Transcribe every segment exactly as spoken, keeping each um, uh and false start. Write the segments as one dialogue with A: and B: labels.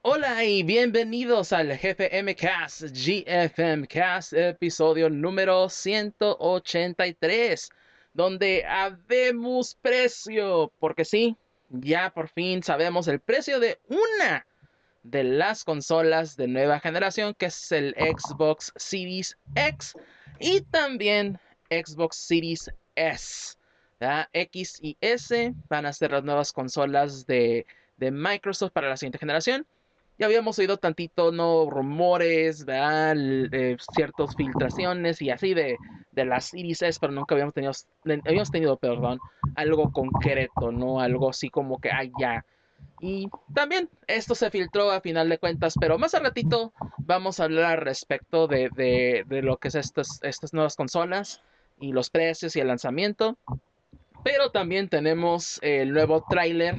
A: Hola y bienvenidos al G F M Cast, G F M Cast, episodio número ciento ochenta y tres, donde habemos precio, porque sí, ya por fin sabemos el precio de una de las consolas de nueva generación, que es el Xbox Series X y también Xbox Series S. ¿Ya? X y S van a ser las nuevas consolas de, de Microsoft para la siguiente generación. Ya habíamos oído tantito, no rumores, ¿verdad? Eh, ciertas filtraciones y así de, de las Series S, pero nunca habíamos tenido, habíamos tenido, perdón, algo concreto, ¿no? Algo así como que, ay, ya, y también esto se filtró a final de cuentas, pero más al ratito vamos a hablar al respecto de, de, de lo que es estas, estas nuevas consolas y los precios y el lanzamiento. Pero también tenemos el nuevo tráiler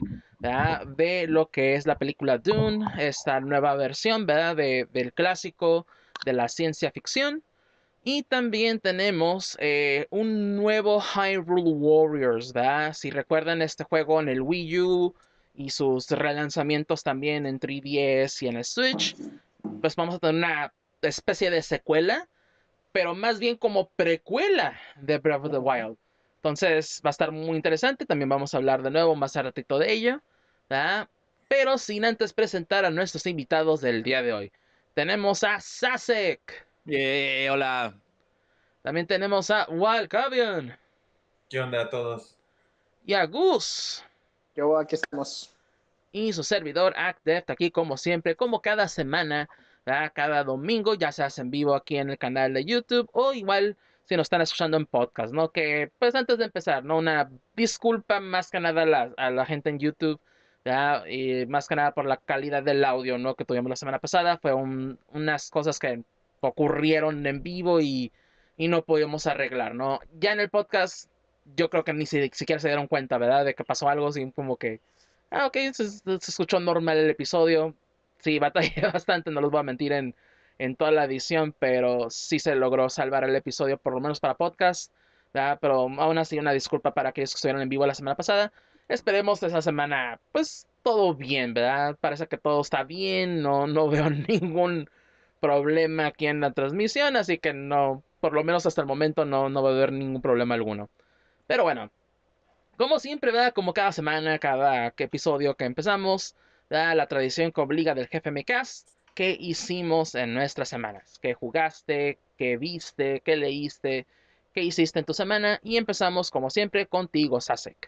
A: de lo que es la película Dune, esta nueva versión, ¿verdad? De, del clásico de la ciencia ficción. Y también tenemos eh, un nuevo Hyrule Warriors, ¿verdad? Si recuerdan este juego en el Wii U y sus relanzamientos también en tres D S y en el Switch, pues vamos a tener una especie de secuela, pero más bien como precuela de Breath of the Wild. Entonces va a estar muy interesante, también vamos a hablar de nuevo más a ratito de ello, ¿verdad? Pero sin antes presentar a nuestros invitados del día de hoy. Tenemos a Sasek.
B: Eh, hola.
A: También tenemos a Walcavian
C: ¿Qué onda a todos?
A: y a Gus.
D: Yo aquí estamos.
A: Y su servidor Acteft aquí como siempre, como cada semana, ¿verdad? Cada domingo, ya se hace en vivo aquí en el canal de YouTube o igual si nos están escuchando en podcast, ¿no? Que pues antes de empezar, ¿no? Una disculpa más que nada a la, a la gente en YouTube, ¿verdad? Y más que nada por la calidad del audio, ¿no? Que tuvimos la semana pasada. Fue un, unas cosas que ocurrieron en vivo y, y no pudimos arreglar, ¿no? Ya en el podcast yo creo que ni si, siquiera se dieron cuenta, ¿verdad? De que pasó algo, así como que ah, ok, se, se escuchó normal el episodio. Sí, batallé bastante, no los voy a mentir en, en toda la edición, pero sí se logró salvar el episodio, por lo menos para podcast. ¿Verdad? Pero aún así, una disculpa para aquellos que estuvieron en vivo la semana pasada. Esperemos esa semana, pues todo bien, ¿verdad? Parece que todo está bien, no, no veo ningún problema aquí en la transmisión, así que no, por lo menos hasta el momento no, no va a haber ningún problema alguno. Pero bueno, como siempre, ¿verdad? Como cada semana, cada episodio que empezamos, ¿verdad? La tradición que obliga del jefe Mecast, ¿qué hicimos en nuestras semanas? ¿Qué jugaste? ¿Qué viste? ¿Qué leíste? ¿Qué hiciste en tu semana? Y empezamos, como siempre, contigo, Sasek.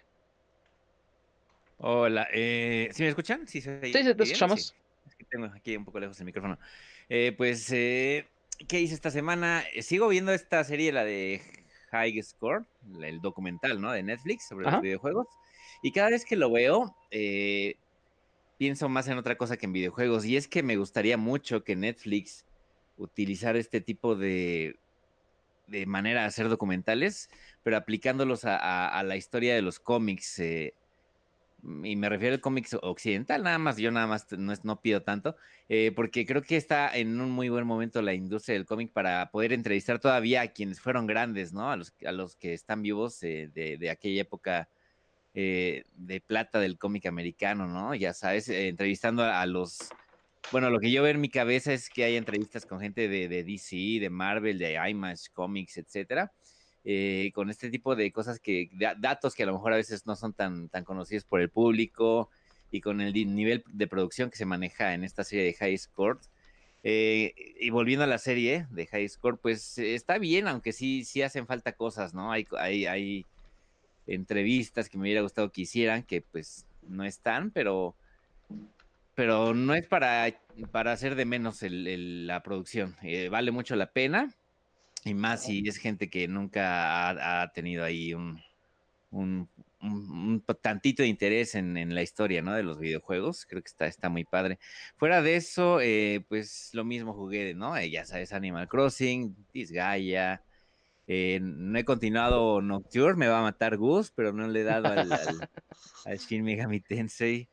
B: Hola. Eh, ¿sí me escuchan? ¿Sí se
A: Sí,
B: oye
A: sí, te
B: bien? Sí.
A: escuchamos.
B: Es que tengo aquí un poco lejos el micrófono. Eh, pues, eh, ¿qué hice esta semana? Eh, Sigo viendo esta serie, la de High Score, la- el documental, ¿no? De Netflix sobre los
A: Ajá.
B: videojuegos. Y cada vez que lo veo, eh, pienso más en otra cosa que en videojuegos. Y es que me gustaría mucho que Netflix utilizara este tipo de, de manera de hacer documentales, pero aplicándolos a, a- a la historia de los cómics. Eh, y me refiero al cómic occidental, nada más, yo nada más no, es- no pido tanto, eh, porque creo que está en un muy buen momento la industria del cómic para poder entrevistar todavía a quienes fueron grandes, ¿no? A los, a los que están vivos eh, de, de aquella época eh, de plata del cómic americano, ¿no? Ya sabes, eh, entrevistando a, a los... Bueno, lo que yo veo en mi cabeza es que hay entrevistas con gente de, de D C, de Marvel, de Image Comics, etcétera, eh, con este tipo de cosas que, da- datos que a lo mejor a veces no son tan, tan conocidos por el público y con el di- nivel de producción que se maneja en esta serie de High Score. Eh, y volviendo a la serie de High Score, pues eh, está bien, aunque sí, sí hacen falta cosas, ¿no? Hay, hay, hay entrevistas que me hubiera gustado que hicieran, que pues no están, pero pero no es para, para hacer de menos el, el- la producción. Eh, vale mucho la pena, y más si es gente que nunca ha, ha tenido ahí un, un, un- un tantito de interés en, en la historia, ¿no? De los videojuegos. Creo que está, está muy padre. Fuera de eso, eh, pues lo mismo jugué, ¿no? Eh, ya sabes, Animal Crossing, Disgaea. Eh, no he continuado Nocturne, me va a matar Gus, pero no le he dado al, al, al Shin Megami Tensei.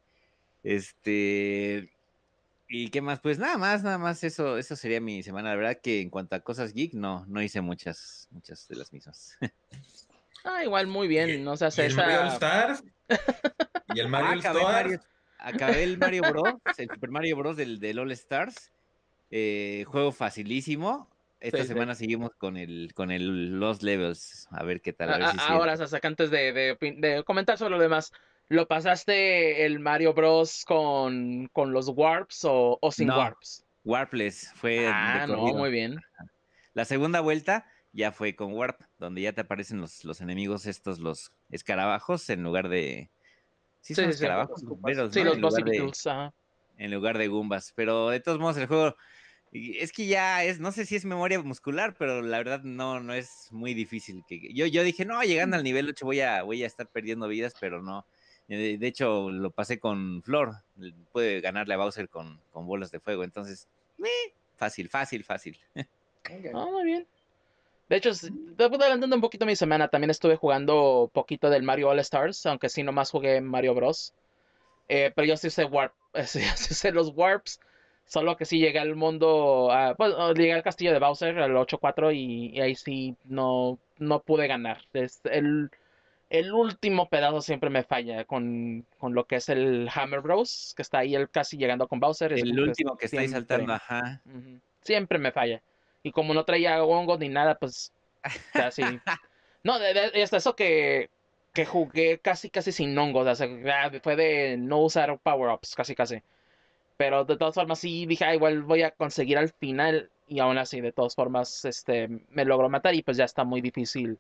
B: Este, ¿y qué más? Pues nada más, nada más, eso, eso sería mi semana. La verdad que en cuanto a cosas geek, no, no hice muchas, muchas de las mismas.
A: Ah, igual muy
C: ¿Y,
A: bien, no se
C: y
A: hace
C: el Mario All
A: esa...
C: Stars? ¿Y el Mario
B: Ah,
C: All
B: acabé Mario.
C: Stars?
B: acabé el Mario Bros, el Super Mario Bros del, del All Stars. Eh, juego facilísimo. Esta
A: Sí, sí.
B: semana seguimos con el con el Lost Levels. A ver qué tal,
A: A-
B: a ver si es
A: a- ahora,
B: cierto.
A: Sasaki, antes de, de, opin- de comentar sobre lo demás, ¿lo pasaste el Mario Bros con, con los warps o, o sin
B: No,
A: warps?
B: Warpless fue de
A: Ah, no, muy
B: corrido.
A: bien.
B: La segunda vuelta ya fue con Warp, donde ya te aparecen los, los enemigos estos, los escarabajos, en lugar de. Sí,
A: Sí,
B: son
A: sí, sí.
B: escarabajos,
D: Los
B: los
D: Koopas.
B: veros,
A: Sí,
B: ¿no?
A: los
B: En
A: Bossy
B: lugar de,
A: Beetles. Ajá.
B: en lugar de Goombas. Pero de todos modos, el juego. Y es que ya es, no sé si es memoria muscular, pero la verdad no, no es muy difícil. Que, yo, yo dije, no, llegando al nivel ocho voy a, voy a estar perdiendo vidas, pero no. Eh, De hecho, lo pasé con Flor. Puede ganarle a Bowser con, con bolas de fuego. Entonces, eh, fácil, fácil, fácil.
D: Ok.
A: Ah, muy bien. De hecho, sí, te voy adelantando un poquito mi semana. También estuve jugando poquito del Mario All Stars, aunque sí nomás jugué Mario Bros. Eh, pero yo sí sé Warp, sí, sí sé los Warps. Solo que sí llegué al mundo, ah, pues, oh, llegué al castillo de Bowser, al ocho cuatro, y, y ahí sí no, no pude ganar. Es el, el último pedazo siempre me falla con, con lo que es el Hammer Bros, que está ahí el casi llegando con Bowser. Es
B: El
A: como que
B: último que estáis
A: siempre,
B: saltando, ajá.
A: ujú, siempre me falla. Y como no traía hongos ni nada, pues casi. No, de, de- hasta eso que, que jugué casi casi sin hongos. O sea, ah, fue de no usar power-ups, casi casi. Pero de todas formas sí dije, ah, igual voy a conseguir al final. Y aún así, de todas formas, este, me logró matar y pues ya está muy difícil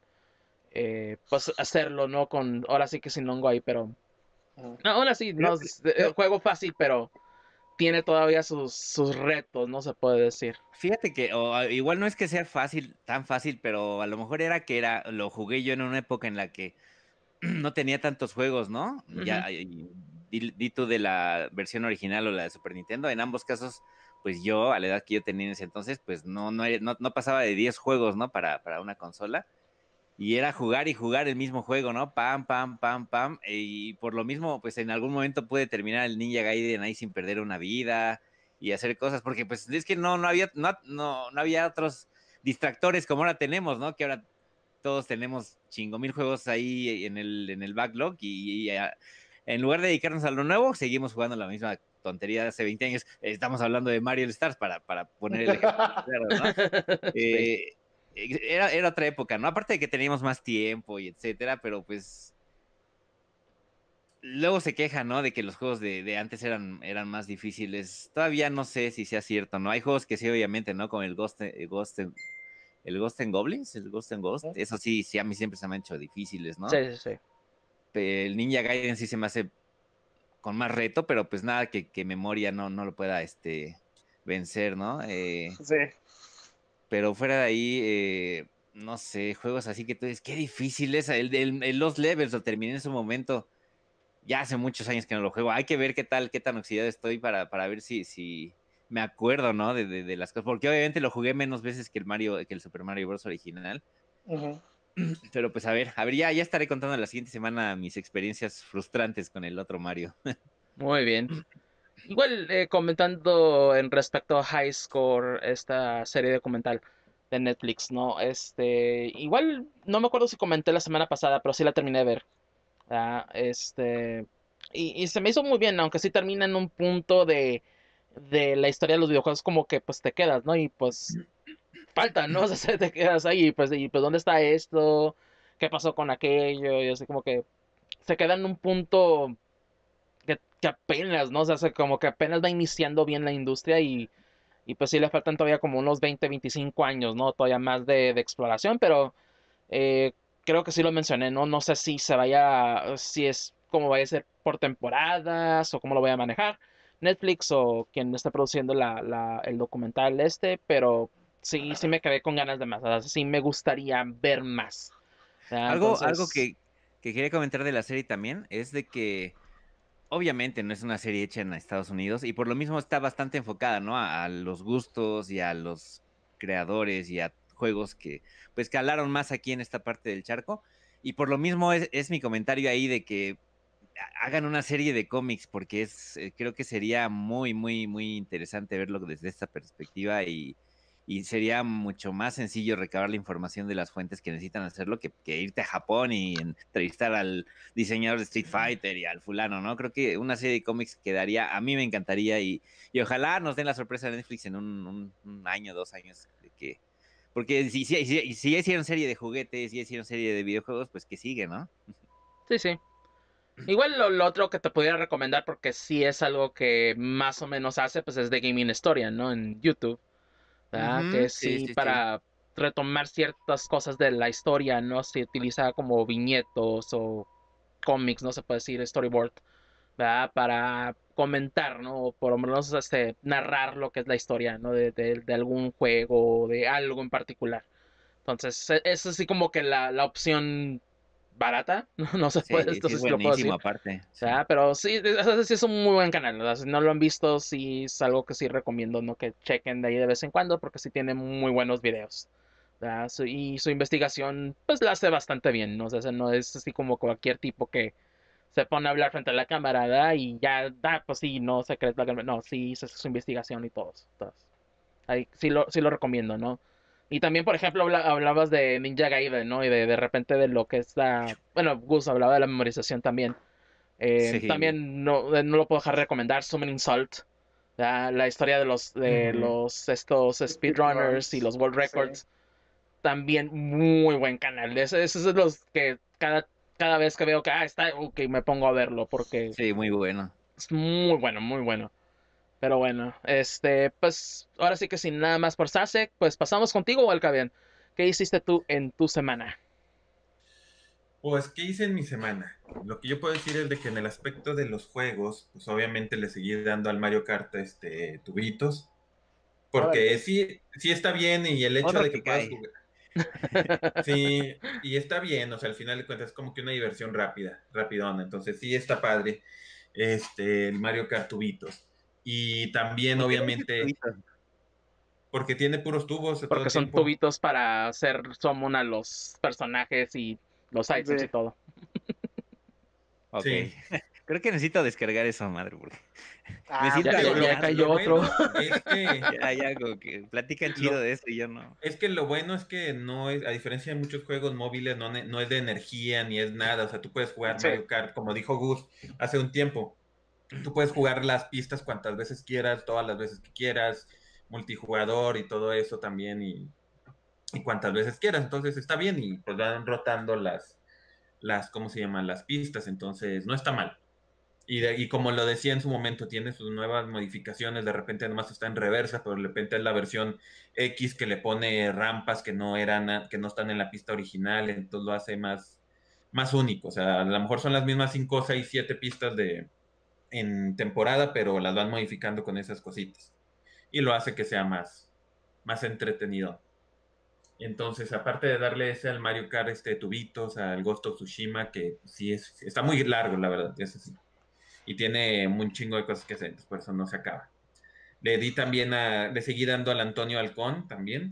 A: eh, pues hacerlo, ¿no? Con, ahora sí que sin hongo ahí, pero...
D: Ajá.
A: No, aún así, no,
B: Fíjate,
A: es eh,
B: yo-
A: juego fácil, pero tiene todavía sus, sus retos, no se puede decir.
B: Fíjate que o, a- igual no es que sea fácil, tan fácil, pero a lo mejor era que era, lo jugué yo en una época en la que no tenía tantos juegos, ¿no?
A: Ujú.
B: Ya, y- di, di tú de la versión original o la de Super Nintendo, en ambos casos, pues yo, a la edad que yo tenía en ese entonces, pues no, no, no, no pasaba de diez juegos, ¿no? Para, para una consola. Y era jugar y jugar el mismo juego, ¿no? Pam, pam, pam, pam. Y por lo mismo, pues en algún momento pude terminar el Ninja Gaiden ahí sin perder una vida y hacer cosas, porque pues es que no, no había, no, no, no había otros distractores como ahora tenemos, ¿no? Que ahora todos tenemos chingo mil juegos ahí en el, en el backlog y, y a, en lugar de dedicarnos a lo nuevo, seguimos jugando la misma tontería de hace veinte años. Estamos hablando de Mario Stars para, para poner el ejemplo claro, ¿no?
A: Sí.
B: Eh, era, era otra época, ¿no? Aparte de que teníamos más tiempo y etcétera, pero pues luego se quejan, ¿no? De que los juegos de, de antes eran, eran más difíciles. Todavía no sé si sea cierto, ¿no? Hay juegos que sí, obviamente, ¿no? Como el Ghost, el Ghost, el Ghost and Goblins, el Ghost and Ghost, eso sí, sí, a mí siempre se me han hecho difíciles,
A: Sí,
B: ¿no?
A: sí, sí.
B: Pero el Ninja Gaiden sí se me hace con más reto, pero pues nada que, que memoria no, no lo pueda este, vencer, ¿no? Eh,
D: Sí.
B: pero fuera de ahí, eh, no sé, juegos así que tú dices, qué difícil es. El, el, el Lost Levels lo terminé en su momento. Ya hace muchos años que no lo juego. Hay que ver qué tal, qué tan oxidado estoy para, para ver si, si me acuerdo, ¿no? De, de, de las cosas. Porque obviamente lo jugué menos veces que el Mario, que el Super Mario Bros. Original.
D: Ujú.
B: Pero pues a ver, a ver, ya, ya estaré contando la siguiente semana mis experiencias frustrantes con el otro Mario.
A: Muy bien. Igual eh, comentando en respecto a High Score, esta serie documental de Netflix, ¿no? Este, igual no me acuerdo si comenté la semana pasada, pero sí la terminé de ver. Ah, este, y, y se me hizo muy bien, aunque sí termina en un punto de, de la historia de los videojuegos como que pues te quedas, ¿no? Y pues falta, ¿no? O sea, te quedas ahí, pues, y pues ¿dónde está esto? ¿Qué pasó con aquello? Y así como que se queda en un punto que, que apenas, ¿no? O sea, se- como que apenas va iniciando bien la industria y, y pues sí le faltan todavía como unos veinte veinticinco años, ¿no? Todavía más de, de exploración, pero eh, creo que sí lo mencioné, ¿no? No sé si se vaya, si es como vaya a ser por temporadas o cómo lo voy a manejar Netflix o quien esté produciendo la, la- el documental este, pero sí, sí me quedé con ganas de más, o sea, sí me gustaría ver más. ¿Ya?
B: Algo, algo
A: Entonces,
B: que, que quería comentar de la serie también es de que obviamente no es una serie hecha en Estados Unidos y por lo mismo está bastante enfocada, ¿no? A, a los gustos y a los creadores y a juegos que pues calaron más aquí en esta parte del charco. Y por lo mismo es, es mi comentario ahí de que ha- hagan una serie de cómics porque es, eh, creo que sería muy, muy, muy interesante verlo desde esta perspectiva y, y sería mucho más sencillo recabar la información de las fuentes que necesitan hacerlo que, que irte a Japón y entrevistar al diseñador de Street Fighter y al fulano, ¿no? Creo que una serie de cómics quedaría, a mí me encantaría y, y ojalá nos den la sorpresa de Netflix en un, un, un año, dos años, de que, porque si, si, si, si ya hicieron serie de juguetes, si ya hicieron serie de videojuegos, pues que sigue, ¿no?
A: Sí, sí. Igual lo, lo otro que te pudiera recomendar, porque sí es algo que más o menos hace, pues es de Gaming Historian, ¿no? En YouTube, ¿verdad? Que
B: Ujú, sí,
A: sí,
B: sí, sí.
A: para retomar ciertas cosas de la historia, ¿no? Se utiliza como viñetos o cómics, no se puede decir storyboard, ¿verdad? Para comentar, ¿no? O por lo menos este, narrar lo que es la historia, ¿no? De, de, de algún juego, de algo en particular. Entonces, e- es así como que la, la opción barata, no, no se puede,
B: Sí,
A: esto
B: sí
A: sí
B: es
A: sí lo puedo
B: buenísimo
A: decir,
B: aparte, sí.
A: ¿verdad? Pero sí, es, sí es un muy buen canal, ¿verdad? Si no lo han visto, sí es algo que sí recomiendo, ¿no? Que chequen de ahí de vez en cuando, porque sí tiene muy buenos videos, ¿verdad? Su- y su investigación, pues la hace bastante bien, ¿no? O sea, no es así como cualquier tipo que se pone a hablar frente a la cámara, ¿verdad? Y ya, da, pues sí, no se cree, no, sí hizo su investigación y todo. Entonces, ahí sí lo, sí lo recomiendo, ¿no? Y también, por ejemplo, habla- hablabas de Ninja Gaiden, ¿no? Y de, de repente de lo que es la... Bueno, Gus hablaba de la memorización también. Eh,
B: Sí.
A: también no, no lo puedo dejar de recomendar, Summoning Salt. La, la historia de los de
C: Ujú.
A: los estos speedrunners y
D: Speedruns.
A: los world
D: Sí.
A: records. También muy buen canal. Esos es de los que cada, cada vez que veo que ah, está, ok, me pongo a verlo porque
B: Sí, muy bueno.
A: es muy bueno, muy bueno. Pero bueno, este, pues ahora sí que sin nada más por Sasek, pues pasamos contigo, Alcabian. ¿Qué hiciste tú en tu semana?
C: Pues, ¿qué hice en mi semana? Lo que yo puedo decir es de que en el aspecto de los juegos, pues obviamente le seguí dando al Mario Kart este, tubitos, porque
D: Órale.
C: sí, sí está bien y el hecho
B: Otro
C: de que
B: que
C: puedas
B: cae.
C: jugar, sí, y está bien, o sea, al final de cuentas es como que una diversión rápida, rapidona, entonces sí está padre este, el Mario Kart tubitos. Y también,
B: ¿Por qué le dices
C: obviamente,
B: tubito?
C: porque tiene puros tubos todo
A: Porque
C: el
A: son
C: tiempo.
A: tubitos para hacer summon a los personajes y los items y
D: Sí.
A: todo.
B: Ok.
C: Sí.
B: Creo que necesito descargar esa madre porque me
D: Ah,
B: siento
A: Ya, ya,
C: Digo,
A: ya
C: lo,
B: alienados.
A: cayó
C: lo
A: otro.
C: bueno es que
B: Ya, ya, como que platican chido
C: lo,
B: de eso y yo no.
C: es que lo bueno es que no es, a diferencia de muchos juegos móviles, no, ne- no es de energía ni es nada. O sea, tú puedes jugar
D: sí.
C: Mario Kart, como dijo Gus hace un tiempo. Tú puedes jugar las pistas cuantas veces quieras, todas las veces que quieras, multijugador y todo eso también, y, y cuantas veces quieras. Entonces está bien y pues van rotando las, las, ¿cómo se llaman? Las pistas. Entonces no está mal. Y, de- y como lo decía en su momento, tiene sus nuevas modificaciones, de repente nomás está en reversa, pero de repente es la versión X que le pone rampas que no eran, que no están en la pista original, entonces lo hace más, más único. O sea, a lo mejor son las mismas cinco, seis, siete pistas de, en temporada, pero las van modificando con esas cositas. Y lo hace que sea más, más entretenido. Entonces, aparte de darle ese al Mario Kart, este tubitos, al Ghost of Tsushima, que sí es, está muy largo, la verdad, es así y tiene un chingo de cosas que hacer, entonces por eso no se acaba. Le di también a, le seguí dando al Antonio Halcón también,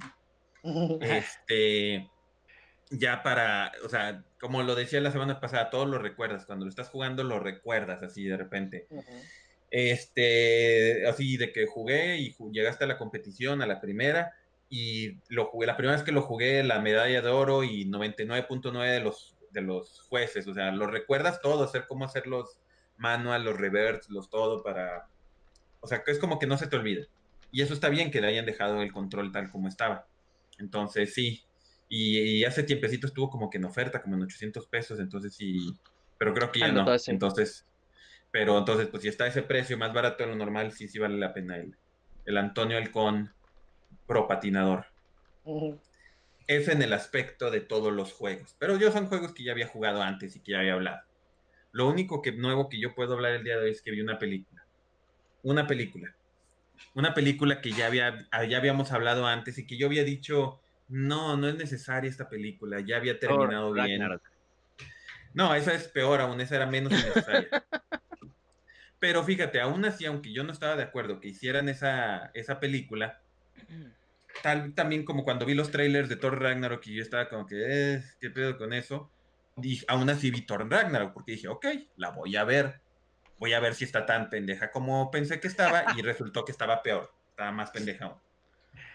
C: este, ya para, o sea, como lo decía la semana pasada, todo lo recuerdas, cuando lo estás jugando lo recuerdas así de repente.
D: Ujú.
C: Este, así de que jugué y ju- llegaste a la competición, a la primera, y lo jugué, la primera vez que lo jugué, la medalla de oro y noventa y nueve punto nueve de los, de los jueces, o sea, lo recuerdas todo, hacer cómo hacer los manual, los reverts, los todo para, o sea, que es como que no se te olvida. Y eso está bien que le hayan dejado el control tal como estaba. Entonces, sí. Y, y hace tiempecito estuvo como que en oferta, como en ochocientos pesos, entonces sí, pero creo que ya
A: Anda todo
C: no.
A: así.
C: Entonces, pero entonces, pues si está ese precio más barato de lo normal, sí, sí vale la pena el, el Antonio Halcón Pro Patinador.
D: Ujú.
C: Es en el aspecto de todos los juegos. Pero yo son juegos que ya había jugado antes y que ya había hablado. Lo único que nuevo que yo puedo hablar el día de hoy es que vi una película. Una película. Una película que ya, había, ya habíamos hablado antes y que yo había dicho, no, no es necesaria esta película, ya había
B: Thor
C: terminado bien.
B: Ragnarok.
C: No, esa es peor aún, esa era menos innecesaria. Pero fíjate, aún así, aunque yo no estaba de acuerdo que hicieran esa, esa película, tal también como cuando vi los trailers de Thor Ragnarok y yo estaba como que, eh, ¿qué pedo con eso? Y aún así vi Thor Ragnarok porque dije, ok, la voy a ver, voy a ver si está tan pendeja como pensé que estaba y resultó que estaba peor, estaba más pendeja aún.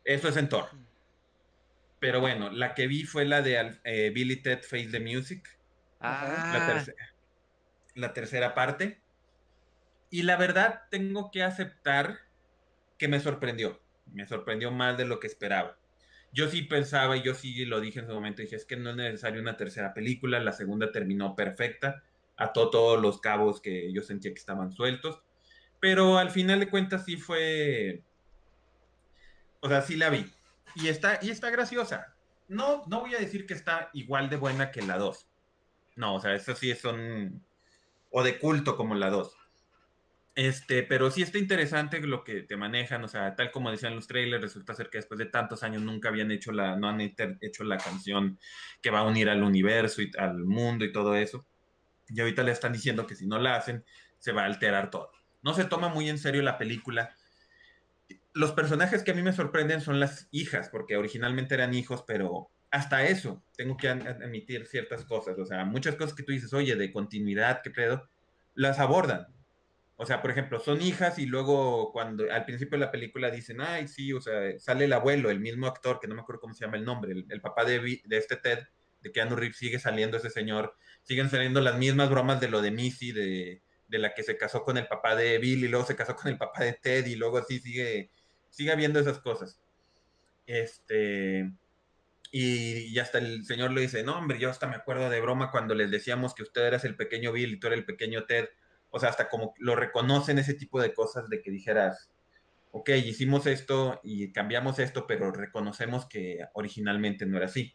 C: Eso es en Thor. Pero bueno, la que vi fue la de eh, Bill y Ted Face the Music, la,
B: Ah,
C: terce- la tercera parte. Y la verdad, tengo que aceptar que me sorprendió. Me sorprendió más de lo que esperaba. Yo sí pensaba, y yo sí lo dije en su momento, dije, es que no es necesario una tercera película, la segunda terminó perfecta, ató todos los cabos que yo sentía que estaban sueltos, pero al final de cuentas sí fue, o sea, sí la vi. Y está, y está graciosa. No, no voy a decir que está igual de buena que la dos. No, o sea, eso sí son, o de culto como la dos. Este, pero sí está interesante lo que te manejan, o sea, tal como decían los trailers, resulta ser que después de tantos años nunca habían hecho la, no han hecho la canción que va a unir al universo y al mundo y todo eso. Y ahorita le están diciendo que si no la hacen, se va a alterar todo. No se toma muy en serio la película. Los personajes que a mí me sorprenden son las hijas, porque originalmente eran hijos, pero hasta eso tengo que admitir ciertas cosas. O sea, muchas cosas que tú dices, oye, de continuidad, qué pedo, las abordan. O sea, por ejemplo, son hijas y luego cuando al principio de la película dicen, ay, sí, o sea, sale el abuelo, el mismo actor, que no me acuerdo cómo se llama el nombre, el, el papá de, de este Ted, de Keanu Reeves, sigue saliendo ese señor, siguen saliendo las mismas bromas de lo de Missy, de, de la que se casó con el papá de Bill y luego se casó con el papá de Ted y luego así sigue, sigue habiendo esas cosas. Este, y, y hasta el señor le dice, no, hombre, yo hasta me acuerdo de broma cuando les decíamos que usted eras el pequeño Bill y tú eres el pequeño Ted. O sea, hasta como lo reconocen ese tipo de cosas de que dijeras, ok, hicimos esto y cambiamos esto, pero reconocemos que originalmente no era así.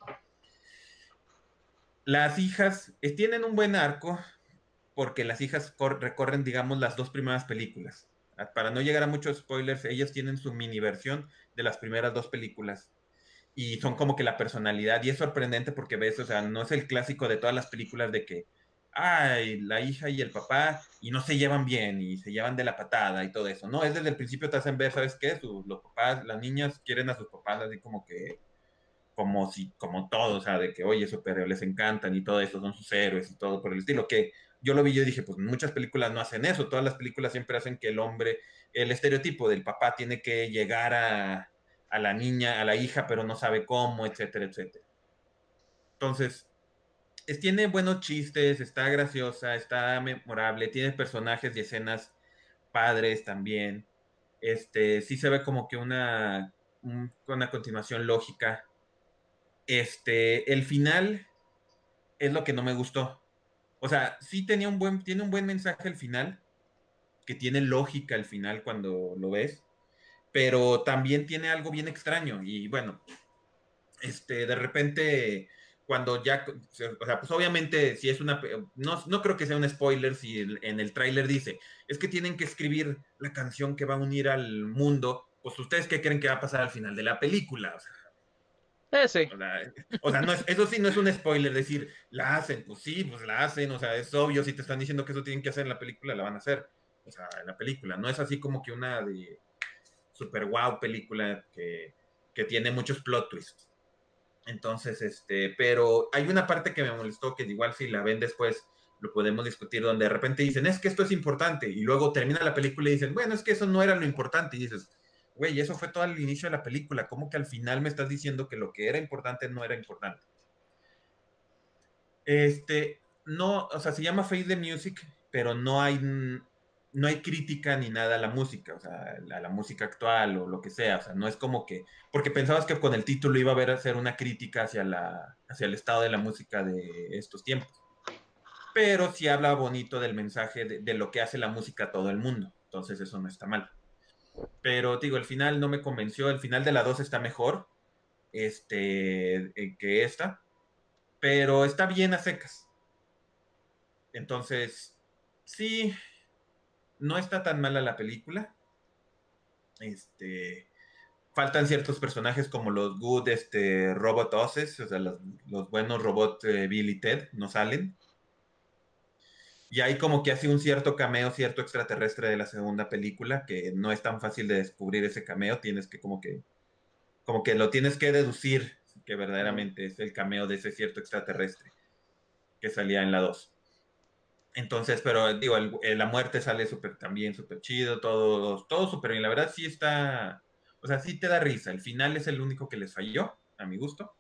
C: Las hijas eh, tienen un buen arco porque las hijas recorren, digamos, las dos primeras películas. Para no llegar a muchos spoilers, ellas tienen su mini versión de las primeras dos películas y son como que la personalidad, y es sorprendente porque ves, o sea, no es el clásico de todas las películas de que, ay, la hija y el papá, y no se llevan bien, y se llevan de la patada y todo eso, no, es desde el principio te hacen ver, ¿sabes qué? Sus, los papás, las niñas quieren a sus papás así como que, como si, como todo, o sea, de que, oye, super, les encantan y todo eso, son sus héroes y todo por el estilo, que yo lo vi, yo dije, pues muchas películas no hacen eso, todas las películas siempre hacen que el hombre, el estereotipo del papá tiene que llegar a, a la niña, a la hija, pero no sabe cómo, etcétera, etcétera. Entonces, es, tiene buenos chistes, está graciosa, está memorable, tiene personajes y escenas padres también. Este, sí se ve como que una, un, una continuación lógica. Este, el final es lo que no me gustó. O sea, sí tenía un buen, tiene un buen mensaje al final, que tiene lógica al final cuando lo ves, pero también tiene algo bien extraño. Y bueno, este, de repente, cuando ya, o sea, pues obviamente, si es una, no, no creo que sea un spoiler si el, en el tráiler dice, es que tienen que escribir la canción que va a unir al mundo, pues ustedes qué creen que va a pasar al final de la película, o sea,
A: Eh, sí.
C: o sea, o sea, no es, eso sí no es un spoiler, decir, la hacen, pues sí, pues la hacen, o sea, es obvio, si te están diciendo que eso tienen que hacer en la película, la van a hacer, o sea, en la película, no es así como que una de super wow película que, que tiene muchos plot twists. Entonces, este, pero hay una parte que me molestó, que igual si la ven después lo podemos discutir, donde de repente dicen, es que esto es importante, y luego termina la película y dicen, bueno, es que eso no era lo importante, y dices, güey, eso fue todo al inicio de la película, ¿cómo que al final me estás diciendo que lo que era importante no era importante? Este, no, o sea, se llama Face the Music, pero no hay, no hay crítica ni nada a la música, o sea, a la música actual o lo que sea, o sea, no es como que, porque pensabas que con el título iba a haber a ser una crítica hacia la, hacia el estado de la música de estos tiempos, pero sí habla bonito del mensaje de, de lo que hace la música a todo el mundo, entonces eso no está mal. Pero digo, el final no me convenció, el final de la dos está mejor, este, eh, que esta, pero está bien a secas. Entonces, sí, no está tan mala la película. Este, faltan ciertos personajes como los good este, robot Osses, o sea, los, los buenos robots eh, Bill y Ted, no salen. Y hay como que hace un cierto cameo, cierto extraterrestre de la segunda película, que no es tan fácil de descubrir ese cameo, tienes que como que, como que lo tienes que deducir que verdaderamente es el cameo de ese cierto extraterrestre que salía en la dos. Entonces, pero digo, el, el, la muerte sale súper también, súper chido, todo, todo súper bien. La verdad sí está, O sea, sí te da risa. El final es el único que les falló, a mi gusto.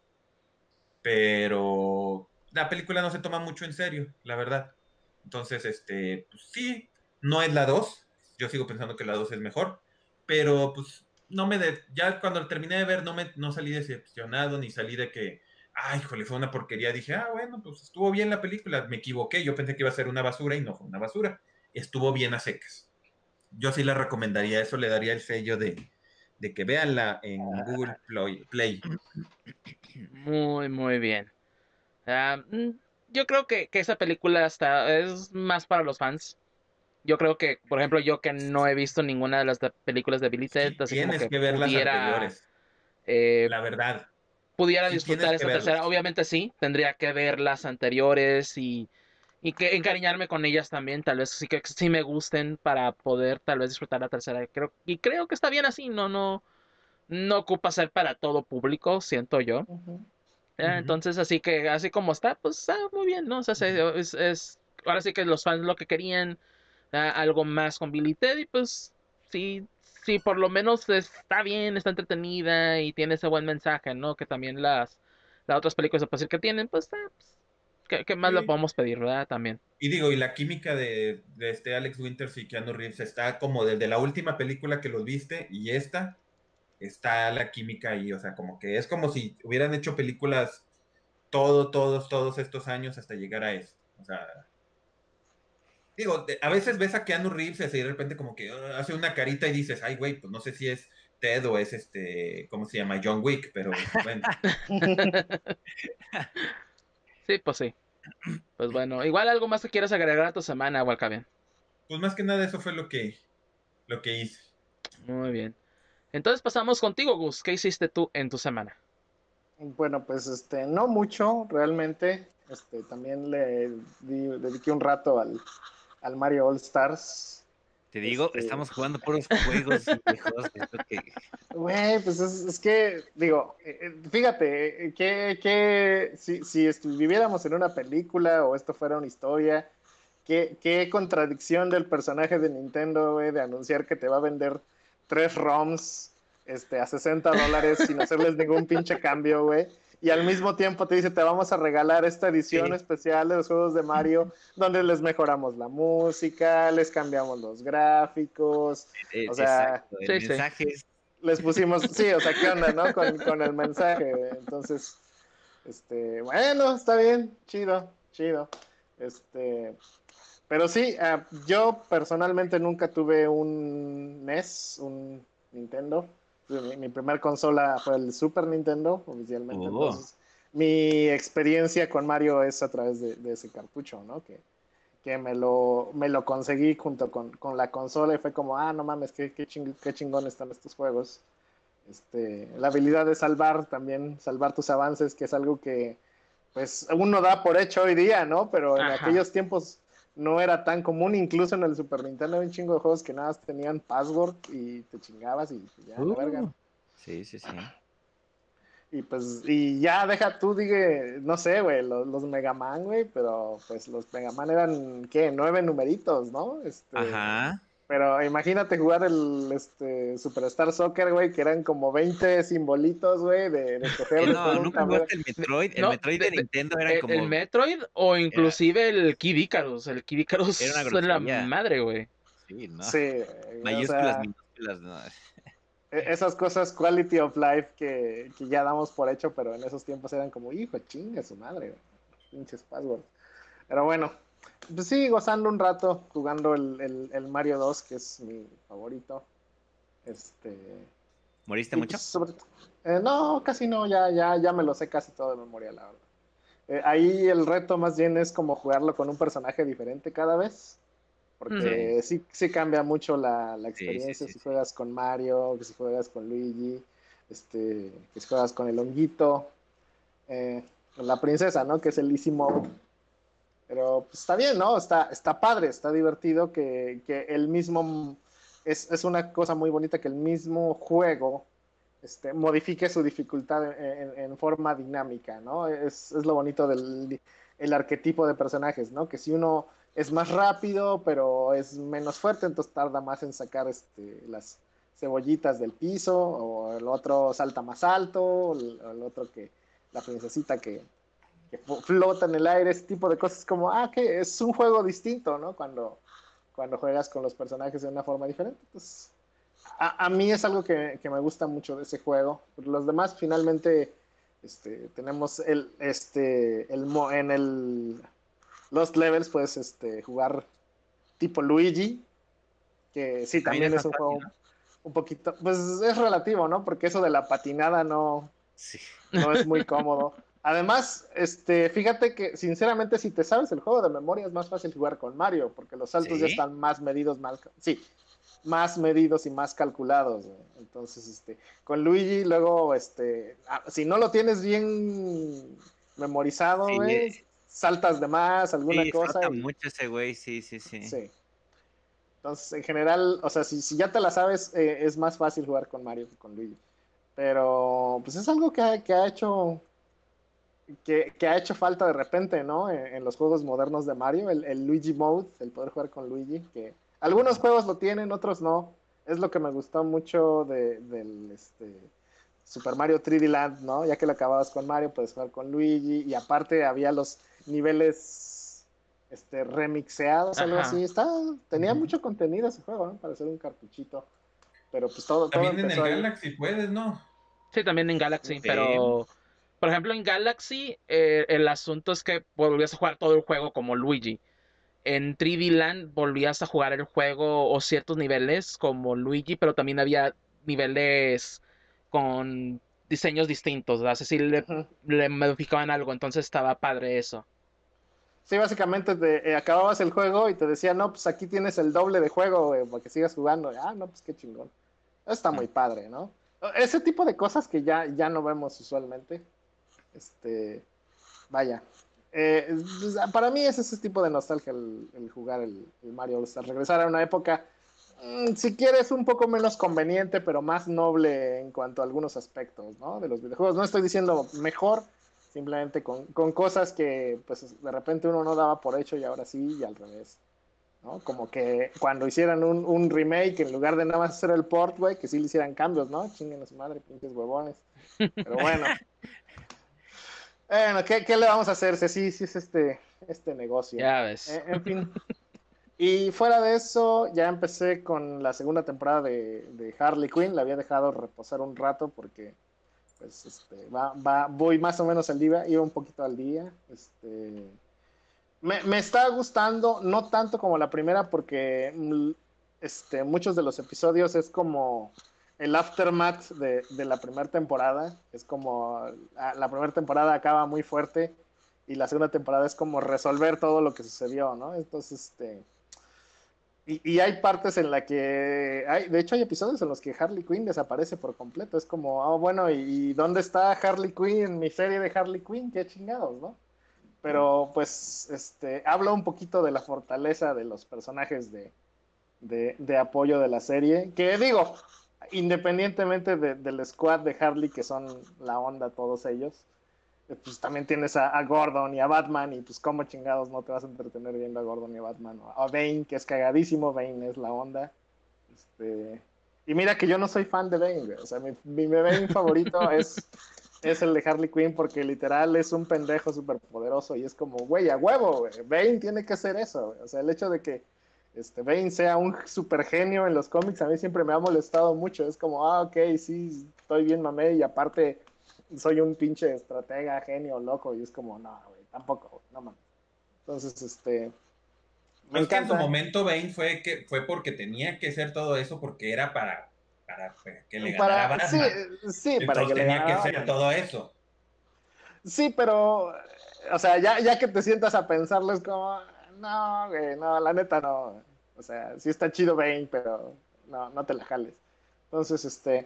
C: Pero la película no se toma mucho en serio, la verdad. Entonces, este, pues sí, no es la dos. Yo sigo pensando que la dos es mejor. Pero pues no me de, ya cuando terminé de ver no me no salí decepcionado ni salí de que ay, híjole, fue una porquería. Dije, ah, bueno, pues estuvo bien la película. Me equivoqué. Yo pensé que iba a ser una basura y no fue una basura. Estuvo bien a secas. Yo sí la recomendaría. Eso le daría el sello de, de que véanla en Google Play. Play.
A: Muy, muy bien. Ah, mm, yo creo que, que esa película está, es más para los fans. Yo creo que, por ejemplo, yo que no he visto ninguna de las de- películas de Billy Ted,
C: Sí
A: así como
C: tienes
A: que
C: que ver las
A: pudiera,
C: anteriores.
A: eh,
C: La verdad.
A: pudiera
C: Sí tienes
A: disfrutar
C: que
A: esta tercera.
C: verlas.
A: Obviamente sí, tendría que ver las anteriores y, y que encariñarme con ellas también. Tal vez sí que sí me gusten para poder tal vez disfrutar la tercera. Creo, y creo que está bien así, no, no, no ocupa ser para todo público, siento yo.
D: Ujú.
A: Eh,
C: Ujú,
A: Entonces, así que, así como está, pues está muy bien, ¿no? O sea,
C: ujú.
A: se- es, es- ahora sí que los fans lo que querían, ah, algo más con Billy Ted, y pues sí, sí, por lo menos está bien, está entretenida y tiene ese buen mensaje, ¿no? Que también las, las otras películas se puede decir que tienen, pues, ah, pues, ¿qué, qué más le
C: Sí.
A: podemos pedir, verdad? También.
C: Y digo, y la química de, de este Alex Winters y Keanu Reeves está como desde la última película que los viste y esta, está la química ahí. O sea, como que es como si hubieran hecho películas todo, todos, todos estos años hasta llegar a esto. O sea, digo, de- a veces ves a Keanu Reeves y así de repente como que uh, hace una carita y dices, ay, güey, pues no sé si es Ted o es este, ¿cómo se llama? John Wick, pero bueno.
A: Sí, pues sí. Pues bueno, igual algo más que quieras agregar a tu semana, Walcavian.
C: Pues más que nada eso fue lo que, lo que hice.
A: Muy bien. Entonces pasamos contigo, Gus. ¿Qué hiciste tú en tu semana?
D: Bueno, pues este, no mucho realmente. Este, también le di- dediqué un rato al, al Mario All Stars.
B: Te digo,
D: Este,
B: estamos jugando puros juegos viejos. Es lo que...
D: güey, pues es, es que, digo, eh, eh, fíjate, eh, que, que si, si estu- viviéramos en una película o esto fuera una historia, qué, qué contradicción del personaje de Nintendo, güey, de anunciar que te va a vender tres ROMs este, a sesenta dólares sin hacerles ningún pinche cambio, güey. Y al mismo tiempo te dice, te vamos a regalar esta edición
B: Sí,
D: especial de los juegos de Mario, donde les mejoramos la música, les cambiamos los gráficos,
B: eh,
D: o sea,
B: exacto. El
A: Sí, sí.
B: mensaje es...
D: les pusimos, sí, o sea, ¿qué onda, no? Con, con el mensaje. Entonces, este, bueno, está bien, chido, chido. Este, pero sí, uh, yo personalmente nunca tuve un N E S, un Nintendo. Mi, mi primer consola fue el Super Nintendo, oficialmente.
B: Oh,
D: Entonces, mi experiencia con Mario es a través de, de ese cartucho, ¿no? Que, que me lo, me lo conseguí junto con, con la consola y fue como, ah, no mames, qué, qué, ching, qué chingón están estos juegos. Este, la habilidad de salvar también, salvar tus avances, que es algo que pues uno da por hecho hoy día, ¿no? Pero en
A: Ajá.
D: aquellos tiempos no era tan común, incluso en el Super Nintendo hay un chingo de juegos que nada más tenían password y te chingabas y ya, la verga,
B: uh,
D: ¿no?
B: sí, sí, sí.
D: Y pues, y ya deja tú, digue, no sé, güey, los, los Mega Man, güey, pero pues los Mega Man eran, ¿qué? Nueve numeritos, ¿no? Este,
B: Ajá.
D: pero imagínate jugar el este, Superstar Soccer, güey, que eran como veinte simbolitos, güey, de, de coger
B: Eh,
D: de
B: no,
D: todo un
B: ¿nunca
D: tablero.
B: jugaste el Metroid? El
A: No,
B: Metroid
A: de-
B: de
A: de-
B: Nintendo eran
A: el, el
B: como...
A: Metroid o
B: Era,
A: inclusive el Kid Icarus. El Kid
B: era una
A: Icarus es la
B: grosería.
A: madre, güey.
B: Sí, no.
D: Sí, eh, o
B: Mayúsculas,
D: sea,
B: minúsculas, no.
D: e- esas cosas quality of life que, que ya damos por hecho, pero en esos tiempos eran como, hijo, chinga su madre, güey, pinches passwords. Pero bueno, pues sí, gozando un rato, jugando el, el, el Mario dos, que es mi favorito. Este,
B: ¿Moriste
D: y pues
B: mucho?
D: sobre eh, no, casi no, ya, ya, ya me lo sé casi todo de memoria, la verdad. Eh, ahí el reto más bien es como jugarlo con un personaje diferente cada vez,
A: Ujú.
B: Sí,
D: porque sí, sí cambia mucho la, la
B: sí, sí,
D: experiencia
B: sí,
D: si
B: sí.
D: juegas con Mario, que si juegas con Luigi, este, que si juegas con el honguito, eh, con la princesa, ¿no? Que es el Easy Mode. Pero pues, está bien, ¿no? Está, está padre, está divertido que, que el mismo, es, es una cosa muy bonita que el mismo juego este, modifique su dificultad en, en, forma dinámica, ¿no? Es, es lo bonito del el arquetipo de personajes, ¿no? Que si uno es más rápido, pero es menos fuerte, entonces tarda más en sacar este, las cebollitas del piso, o el otro salta más alto, o el, o el otro que la princesita que, que flota en el aire, ese tipo de cosas, como, ah, que es un juego distinto, ¿no? Cuando, cuando juegas con los personajes de una forma diferente. Pues, a, a mí es algo que, que me gusta mucho de ese juego. Los demás, finalmente, este, tenemos el, este, el, en el Lost Levels, pues, este, jugar tipo Luigi, que sí, también, también es un fácil, juego, ¿no? Un poquito, pues es relativo, ¿no? Porque eso de la patinada no, sí. no es muy cómodo. Además, este, fíjate que sinceramente si te sabes el juego de memoria es más fácil jugar con Mario, porque los saltos ¿sí? ya están más medidos, más, sí, más medidos y más calculados. ¿no? Entonces, este, con Luigi luego, este, si no lo tienes bien memorizado, sí, ¿ves? Eh. saltas de más, alguna
B: sí,
D: cosa.
B: Salta
D: y,
B: mucho ese güey, sí, sí, sí.
D: Sí. Entonces, en general, o sea, si, si ya te la sabes, eh, es más fácil jugar con Mario que con Luigi. Pero, pues es algo que ha, que ha hecho que, que, ha hecho falta de repente, ¿no? En, en los juegos modernos de Mario, el, el Luigi Mode, el poder jugar con Luigi, que algunos juegos lo tienen, otros no. Es lo que me gustó mucho de, del este, Super Mario tres D Land, ¿no? Ya que lo acababas con Mario, puedes jugar con Luigi, y aparte había los niveles este, remixeados, algo Ajá. así. Está, tenía uh-huh. mucho contenido ese juego, ¿no? Para hacer un cartuchito. Pero pues todo,
C: también
D: todo
C: en el ahí. Galaxy puedes, ¿no?
A: Sí, también en Galaxy, sí. pero por ejemplo en Galaxy eh, el asunto es que volvías a jugar todo el juego como Luigi. En tres D Land volvías a jugar el juego o ciertos niveles como Luigi, pero también había niveles con diseños distintos, ¿verdad? Es decir, le, uh-huh. le modificaban algo, entonces estaba padre eso.
D: Sí, básicamente te eh, acababas el juego y te decía, no, pues aquí tienes el doble de juego, güey, para que sigas jugando. Ah, no, pues qué chingón. Eso está muy padre, ¿no? Ese tipo de cosas que ya, ya no vemos usualmente. Este, vaya. Eh, pues, para mí es ese tipo de nostalgia el, el jugar el, el Mario All-Stars. Regresar a una época, mmm, si quieres, un poco menos conveniente, pero más noble en cuanto a algunos aspectos, ¿no? De los videojuegos. No estoy diciendo mejor, simplemente con, con cosas que pues de repente uno no daba por hecho y ahora sí, y al revés, ¿no? Como que cuando hicieran un, un remake, en lugar de nada más hacer el port, güey, que sí le hicieran cambios, ¿no? Chinguen a su madre, pinches huevones. Pero bueno. Bueno, ¿qué, ¿qué le vamos a hacer? Sí, sí es este, este negocio.
A: Ya ves.
D: Eh, en fin. Y fuera de eso, ya empecé con la segunda temporada de, de Harley Quinn. La había dejado reposar un rato porque pues este, va, va, voy más o menos al día, iba un poquito al día. Este, me, me está gustando, no tanto como la primera, porque este, muchos de los episodios es como el aftermath de, de la primera temporada. Es como la primera temporada acaba muy fuerte y la segunda temporada es como resolver todo lo que sucedió, ¿no? Entonces, este... Y, y hay partes en la que, hay, de hecho hay episodios en los que Harley Quinn desaparece por completo. Es como, oh, bueno, ¿y, y dónde está Harley Quinn en mi serie de Harley Quinn? Qué chingados, ¿no? Pero pues, este, habla un poquito de la fortaleza de los personajes de, de, de apoyo de la serie. Que digo, independientemente de, del squad de Harley, que son la onda todos ellos, pues también tienes a, a Gordon y a Batman, y pues cómo chingados no te vas a entretener viendo a Gordon y a Batman, o a Bane, que es cagadísimo. Bane es la onda. Este... Y mira que yo no soy fan de Bane, güey. O sea, mi, mi Bane favorito es, es el de Harley Quinn, porque literal es un pendejo súper poderoso y es como, güey, a huevo, güey. Bane tiene que hacer eso, güey. O sea, el hecho de que este, Bane sea un super genio en los cómics a mí siempre me ha molestado mucho. Es como, ah, ok, sí, estoy bien mamé, y aparte soy un pinche estratega, genio, loco, y es como, no, güey, tampoco, güey, no mames. Entonces, este...
C: Me pues encanta. Que en su momento Bane fue, que, fue porque tenía que hacer todo eso, porque era para, para que le ganara para, Batman.
D: Sí, sí
C: Entonces
D: para que
C: tenía
D: le
C: que hacer Batman. Todo eso.
D: Sí, pero, o sea, ya, ya que te sientas a pensarlo, es como, no, güey, no, la neta no. O sea, sí está chido Bane, pero no, no te la jales. Entonces, este...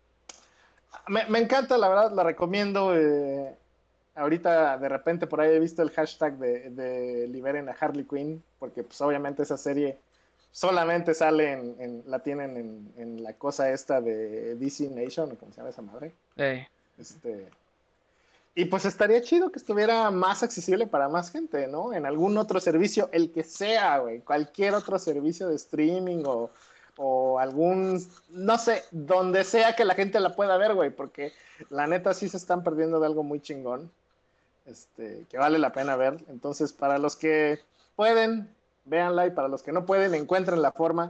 D: Me, me encanta, la verdad, la recomiendo. Eh, ahorita de repente por ahí he visto el hashtag de, de liberen a Harley Quinn, porque pues obviamente esa serie solamente sale en, en la tienen en, en la cosa esta de D C Nation, o como se llama esa madre.
A: Hey.
D: Este, y pues estaría chido que estuviera más accesible para más gente, ¿no? En algún otro servicio, el que sea, güey, cualquier otro servicio de streaming o o algún, no sé, donde sea que la gente la pueda ver, güey, porque la neta sí se están perdiendo de algo muy chingón, este, que vale la pena ver. Entonces, para los que pueden, véanla, y para los que no pueden, encuentren la forma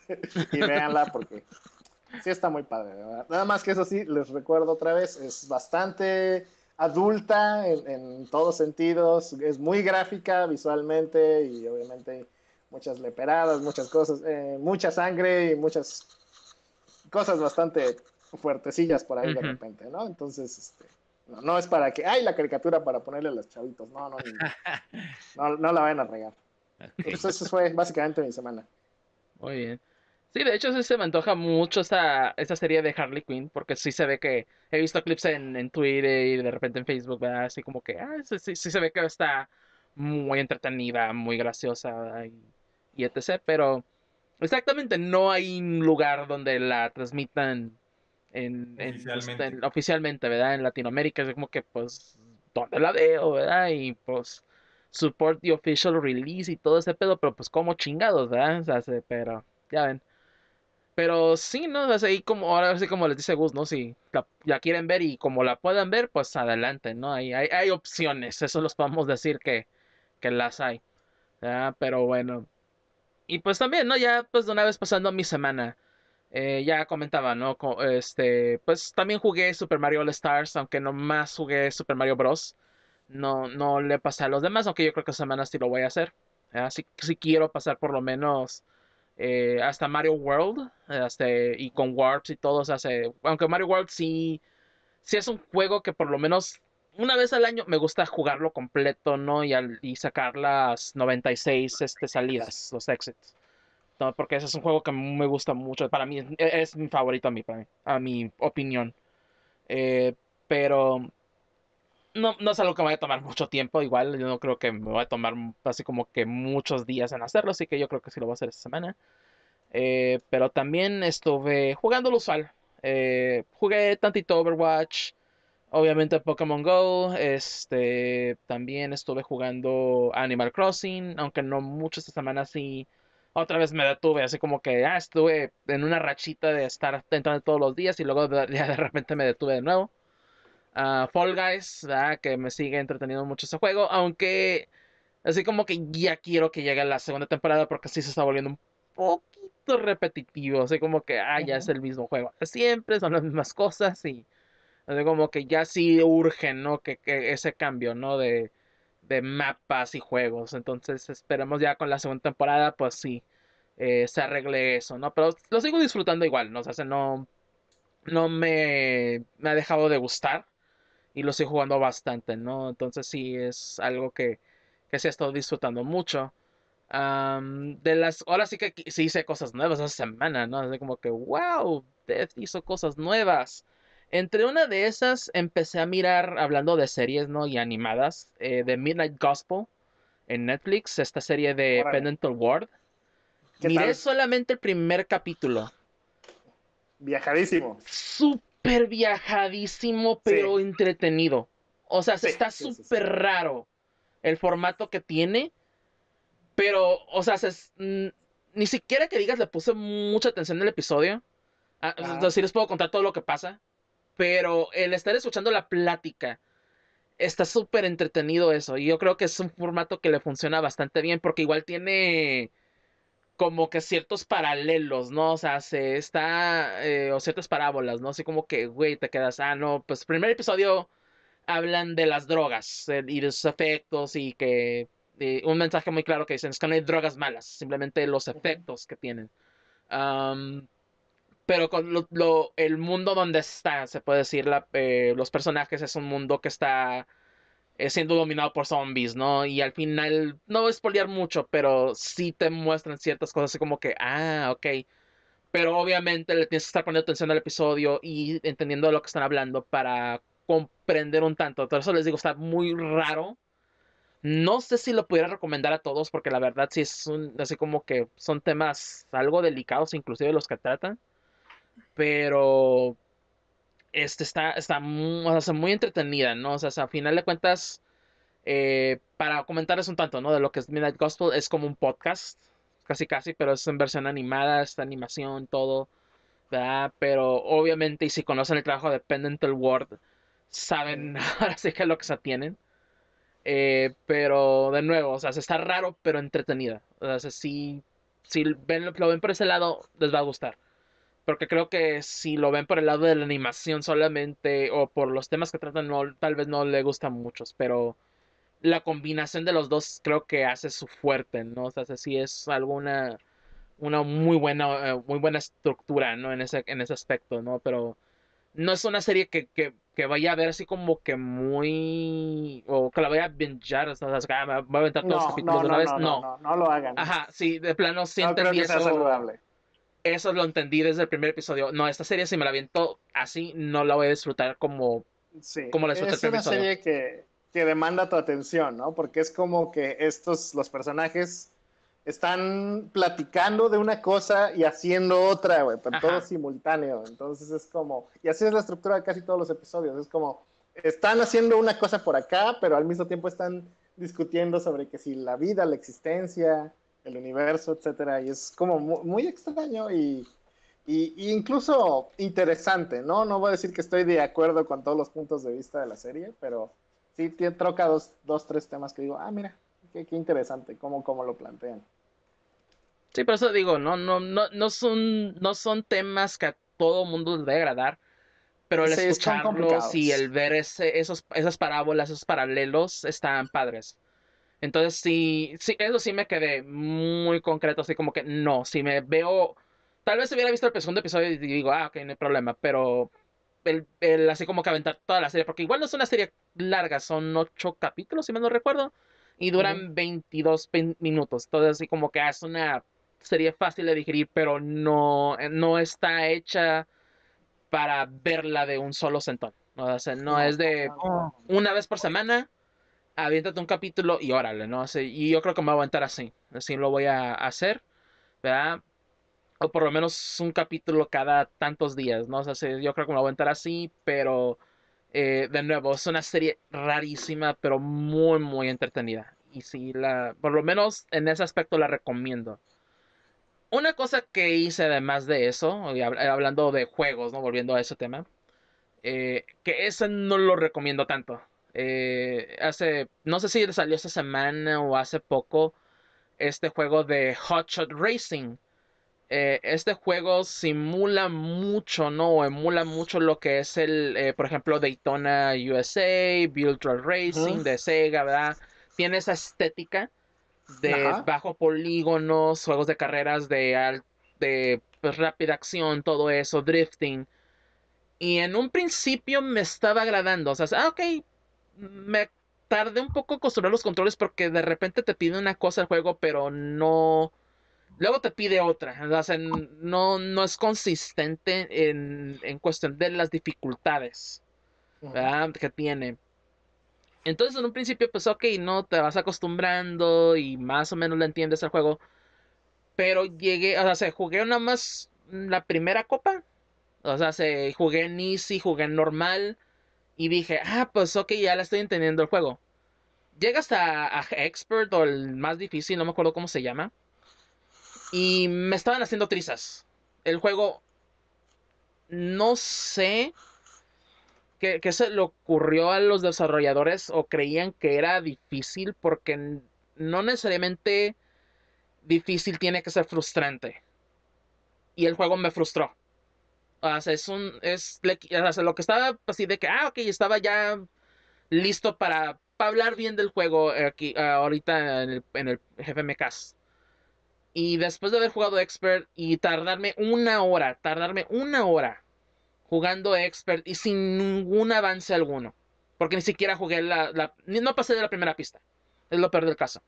D: y véanla, porque sí está muy padre, ¿verdad? Nada más que eso sí, les recuerdo otra vez, es bastante adulta en, en todos sentidos, es muy gráfica visualmente y obviamente muchas leperadas, muchas cosas, eh, mucha sangre y muchas cosas bastante fuertecillas por ahí de
A: Ujú.
D: repente, ¿no? Entonces, este, no, no es para que, ay, la caricatura para ponerle a los chavitos, no, no, niños, no, no la vayan a regar.
B: Ok.
D: Pues eso fue básicamente mi semana.
A: Muy bien. Sí, de hecho sí se me antoja mucho esta, esta serie de Harley Quinn, porque sí se ve que he visto clips en, en Twitter y de repente en Facebook, ¿verdad? Así como que, ah, sí, sí, sí se ve que está muy entretenida, muy graciosa, ¿verdad? y, y etcétera. Pero exactamente no hay un lugar donde la transmitan en, en, pues,
C: Oficialmente.
A: en- oficialmente, ¿verdad? En Latinoamérica es como que, pues, ¿dónde la veo, verdad? Y pues, support the official release y todo ese pedo, pero pues, como chingados, ¿verdad? O sea, se- pero, ya ven. Pero sí, ¿no? O sea, ahí como, ahora sí como les dice Gus, ¿no? Si la, la quieren ver y como la puedan ver, pues adelante, ¿no? Hay, hay, hay opciones, eso los podemos decir que, que las hay, ¿verdad? Pero bueno. Y pues también, ¿no? Ya, pues de una vez pasando mi semana. Eh, ya comentaba, ¿no? Co- Este, pues también jugué Super Mario All Stars, aunque no más jugué Super Mario Bros. No, no le pasé a los demás, aunque yo creo que esta semana sí lo voy a hacer. Así sí quiero pasar por lo menos eh, hasta Mario World, eh, hasta, y con Warps y todo, o sea, se- aunque Mario World sí, sí es un juego que por lo menos una vez al año me gusta jugarlo completo, ¿no? Y, al- y sacar las noventa y seis este, salidas, los exits. No, porque ese es un juego que me gusta mucho. Para mí es, es mi favorito a mí, para mí, a mi opinión. Eh, pero no, no es algo que me vaya a tomar mucho tiempo. Igual, yo no creo que me vaya a tomar así como que muchos días en hacerlo. Así que yo creo que sí lo voy a hacer esta semana. Eh, pero también estuve jugando lo usual. Eh, jugué tantito Overwatch. Obviamente Pokémon Go. Este, también estuve jugando Animal Crossing. Aunque no mucho esta semana sí. Otra vez me detuve, así como que ah, estuve en una rachita de estar entrando todos los días y luego de, ya de repente me detuve de nuevo. Ah, Fall Guys, ¿verdad? Que me sigue entreteniendo mucho ese juego, aunque así como que ya quiero que llegue la segunda temporada porque sí se está volviendo un poquito repetitivo, así como que ah, ya es
D: Ujú.
A: el mismo juego de siempre, son las mismas cosas y así como que ya sí urge, ¿no? Que, que ese cambio, ¿no? De, de mapas y juegos. Entonces esperemos ya con la segunda temporada, pues sí, eh, se arregle eso, ¿no? Pero lo sigo disfrutando igual, ¿no? O sea, no, no me, me ha dejado de gustar y lo estoy jugando bastante, ¿no? Entonces sí es algo que, que sí he estado disfrutando mucho. Am, de las, ahora sí que sí hice cosas nuevas esa semana, ¿no? Así como que, wow, Death hizo cosas nuevas. Entre una de esas empecé a mirar, hablando de series, ¿no? Y animadas, eh, de Midnight Gospel en Netflix, esta serie de
D: Órale,
A: Pendental Ward.
D: ¿qué
A: Miré
D: tal?
A: solamente el primer capítulo.
D: Viajadísimo.
A: Súper viajadísimo,
D: Sí,
A: pero entretenido. O sea,
D: sí,
A: está
D: sí, sí, sí.
A: súper raro el formato que tiene, pero, o sea, se, mm, ni siquiera que digas le puse mucha atención al episodio. Ah,
D: Ajá.
A: sí les puedo contar todo lo que pasa, pero el estar escuchando la plática está súper entretenido eso. Y yo creo que es un formato que le funciona bastante bien porque igual tiene como que ciertos paralelos, ¿no? O sea, se está, eh, o ciertas parábolas, ¿no? Así como que, güey, te quedas, ah, no, pues primer episodio hablan de las drogas eh, y de sus efectos y que eh, un mensaje muy claro que dicen es que no hay drogas malas, simplemente los
D: Ujú.
A: efectos que tienen. Um, pero con lo, lo, el mundo donde está, se puede decir, la, eh, los personajes es un mundo que está eh, siendo dominado por zombies, ¿no? Y al final, no voy a spoilear mucho, pero sí te muestran ciertas cosas así como que, ah, ok. Pero obviamente le tienes que estar poniendo atención al episodio y entendiendo de lo que están hablando para comprender un tanto. Por eso les digo, está muy raro. No sé si lo pudiera recomendar a todos, porque la verdad sí es un, así como que son temas algo delicados, inclusive los que tratan. Pero este está, está muy, o sea, muy entretenida, ¿no? O sea, a final de cuentas, eh, para comentarles un tanto, ¿no? De lo que es Midnight Gospel, es como un podcast, casi casi, pero es en versión animada, esta animación, todo, ¿verdad? Pero obviamente, y si conocen el trabajo de Pendental Ward, saben ahora sí que es lo que se atienen. Eh, pero de nuevo, o sea, se está raro, pero entretenida. O sea, si, si ven, lo ven por ese lado, les va a gustar. Porque creo que si lo ven por el lado de la animación solamente, o por los temas que tratan, no, tal vez no le gustan muchos, pero la combinación de los dos creo que hace su fuerte, ¿no? O sea, sí es alguna una muy buena, eh, muy buena estructura, ¿no? En ese, en ese aspecto, ¿no? Pero no es una serie que, que, que vaya a ver así como que muy... o que la vaya a bingear, o sea, o sea, me voy a aventar todos los
D: No,
A: capítulos
D: no,
A: de una
D: no,
A: vez,
D: no, no,
A: no.
D: no, no lo hagan.
A: Ajá, sí, de plano sí
D: No creo
A: entendí
D: que sea
A: eso,
D: saludable.
A: eso lo entendí desde el primer episodio. No, esta serie si me la aviento así, no la voy a disfrutar como,
D: Sí,
A: como la disfruté el
D: es
A: primer
D: una
A: episodio.
D: serie que, que demanda tu atención, ¿no? Porque es como que estos, los personajes están platicando de una cosa y haciendo otra, güey, pero todo
A: Ajá.
D: simultáneo. Entonces es como, y así es la estructura de casi todos los episodios. Es como, están haciendo una cosa por acá, pero al mismo tiempo están discutiendo sobre que si la vida, la existencia, el universo, etcétera. Y es como muy, muy extraño y y, y incluso interesante, ¿no? No voy a decir que estoy de acuerdo con todos los puntos de vista de la serie, pero sí tiene, troca dos, dos, tres temas que digo, ah, mira, qué, qué interesante, cómo, cómo lo plantean.
A: Sí, por eso digo, no, no, no, no son, no son temas que a todo mundo les debe agradar, pero el
D: Sí, son
A: escucharlos y el
D: complicados.
A: ver ese, esos, esas parábolas, esos paralelos, están padres. Entonces sí, sí, eso sí me quedé muy concreto, así como que no, si me veo, tal vez si hubiera visto el segundo episodio y digo, ah, ok, no hay problema, pero el, el así como que aventar toda la serie, porque igual no es una serie larga, son ocho capítulos, si mal no recuerdo, y
D: Uh -huh.
A: duran veintidós minutos, entonces así como que es una serie fácil de digerir, pero no, no está hecha para verla de un solo sentón, ¿no? O sea, no
D: No,
A: es de
D: no, no.
A: una vez por semana aviéntate un capítulo y órale, ¿no? Así, y yo creo que me voy a aguantar así. Así lo voy a hacer, ¿verdad? O por lo menos un capítulo cada tantos días, ¿no? O sea, sí, yo creo que me voy a aguantar así, pero eh, de nuevo, es una serie rarísima, pero muy, muy entretenida. Y sí, la, por lo menos en ese aspecto la recomiendo. Una cosa que hice además de eso, y hab- hablando de juegos, ¿no? Volviendo a ese tema, eh, que ese no lo recomiendo tanto. Eh, hace, no sé si salió esta semana o hace poco, este juego de Hot Shot Racing. Eh, este juego simula mucho, ¿no? O emula mucho lo que es el, eh, por ejemplo, Daytona U S A, Virtual
D: Uh -huh.
A: Racing de Sega, ¿verdad? Tiene esa estética de
D: Ajá.
A: bajo polígonos, juegos de carreras de, al- de pues, rápida acción, todo eso, drifting. Y en un principio me estaba agradando. O sea, ah, ok. Me tardé un poco en construir los controles porque de repente te pide una cosa el juego, pero no. Luego te pide otra. O sea, no, no es consistente en, en cuestión de las dificultades,
D: Uh -huh.
A: ¿verdad? Que tiene. Entonces en un principio, pues ok, no, te vas acostumbrando y más o menos le entiendes el juego. Pero llegué, o sea, jugué nada más la primera copa. O sea, se, jugué en easy, jugué en normal. Y dije, ah, pues ok, ya la estoy entendiendo el juego. Llega hasta a Expert o el más difícil, no me acuerdo cómo se llama. Y me estaban haciendo trizas. El juego, no sé qué, qué se le ocurrió a los desarrolladores o creían que era difícil porque no necesariamente difícil tiene que ser frustrante. Y el juego me frustró. O sea, es un, es, o sea, lo que estaba así de que, ah, ok, estaba ya listo para, para hablar bien del juego aquí, uh, ahorita en el, en el G F M Cast. Y después de haber jugado Expert y tardarme una hora, tardarme una hora jugando Expert y sin ningún avance alguno. Porque ni siquiera jugué la, la no pasé de la primera pista. Es lo peor del caso.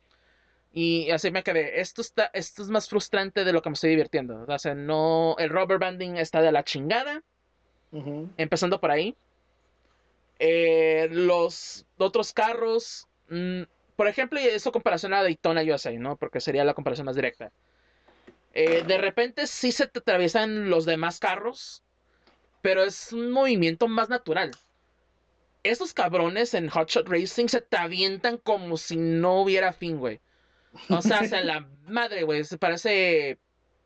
A: Y así me quedé. Esto, está, esto es más frustrante de lo que me estoy divirtiendo. O sea, no. El rubber banding está de la chingada.
D: Uh -huh.
A: Empezando por ahí. Eh, los otros carros, mmm, por ejemplo, y eso comparación a Daytona U S A, ¿no? Porque sería la comparación más directa. Eh, de repente sí se te atraviesan los demás carros, pero es un movimiento más natural. Estos cabrones en Hot Shot Racing se te avientan como si no hubiera fin, güey. O sea, hasta la madre, güey. Se parece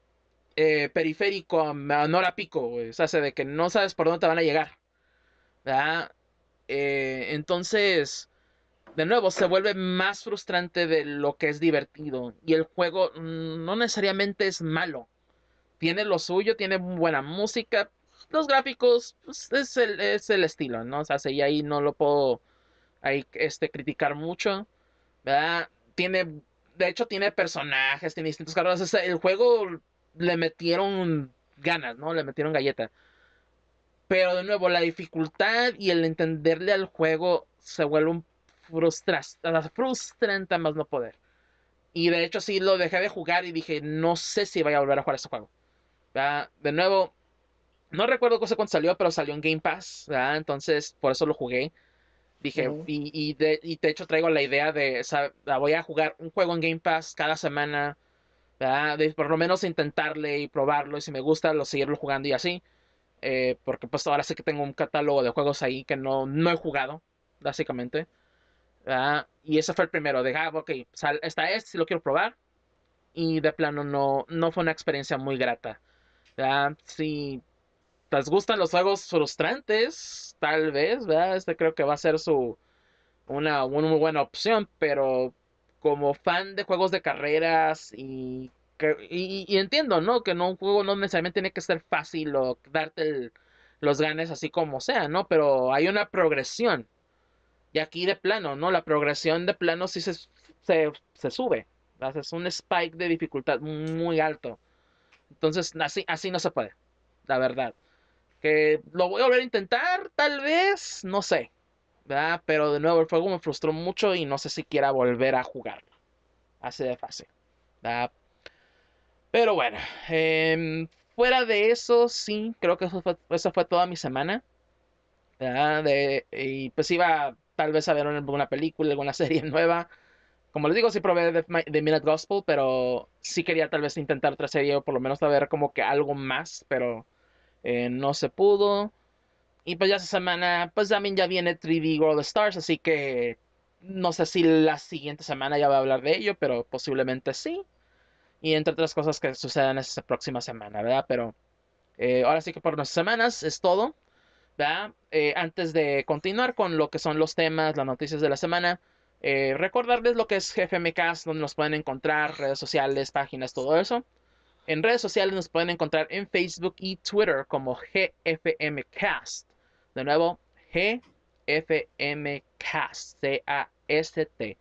A: eh, periférico a Nora Pico, güey. O sea, se de que no sabes por dónde te van a llegar. ¿Verdad? Eh, entonces, de nuevo, se vuelve más frustrante de lo que es divertido. Y el juego mm, no necesariamente es malo. Tiene lo suyo, tiene buena música. Los gráficos, pues, es, el, es el estilo, ¿no? O sea, si ahí no lo puedo ahí, este, criticar mucho. ¿Verdad? Tiene, de hecho, tiene personajes, tiene distintos carros. O sea, el juego le metieron ganas, ¿no? Le metieron galleta. Pero de nuevo, la dificultad y el entenderle al juego se vuelve un frustras- frustrante a más no poder. Y de hecho, sí lo dejé de jugar y dije, no sé si voy a volver a jugar este juego. ¿Verdad? De nuevo, no recuerdo cosa cuando salió, pero salió en Game Pass. ¿Verdad? Entonces, por eso lo jugué. Dije,
D: Ujú.
A: y, y, de, y de hecho traigo la idea de, o sea, voy a jugar un juego en Game Pass cada semana, ¿verdad? De por lo menos intentarle y probarlo, y si me gusta, lo seguirlo jugando y así. Eh, porque pues ahora sí que tengo un catálogo de juegos ahí que no, no he jugado, básicamente. ¿Verdad? Y ese fue el primero, de, ah, ok, sal, está este, si lo quiero probar. Y de plano no, no fue una experiencia muy grata. ¿Verdad? Si les gustan los juegos frustrantes, tal vez, ¿verdad? Este creo que va a ser su una, una muy buena opción, pero como fan de juegos de carreras y, que- y, y entiendo, ¿no? Que no, un juego no necesariamente tiene que ser fácil o darte el- los ganes así como sea, ¿no? Pero hay una progresión. Y aquí de plano, ¿no? La progresión de plano sí se, se, se sube. ¿Verdad? Es un spike de dificultad muy alto. Entonces, así, así no se puede, la verdad. Que lo voy a volver a intentar, tal vez, no sé. ¿Verdad? Pero de nuevo el juego me frustró mucho y no sé si quiera volver a jugarlo. Así de fácil. ¿Verdad? Pero bueno, eh, fuera de eso, sí, creo que eso fue, eso fue toda mi semana. ¿Verdad? De, y pues iba tal vez a ver alguna película, alguna serie nueva. Como les digo, sí probé The, The Midnight Gospel, pero sí quería tal vez intentar otra serie o por lo menos ver como que algo más, pero eh, no se pudo. Y pues ya esta semana, pues también ya viene tres D World Stars, así que no sé si la siguiente semana ya va a hablar de ello, pero posiblemente sí. Y entre otras cosas que sucedan esta próxima semana, ¿verdad? Pero eh, ahora sí que por nuestras semanas es todo, ¿verdad? Eh, antes de continuar con lo que son los temas, las noticias de la semana, eh, recordarles lo que es G F M Cast, donde nos pueden encontrar, redes sociales, páginas, todo eso. En redes sociales nos pueden encontrar en Facebook y Twitter como G F M Cast. De nuevo, G F M Cast, C A S T.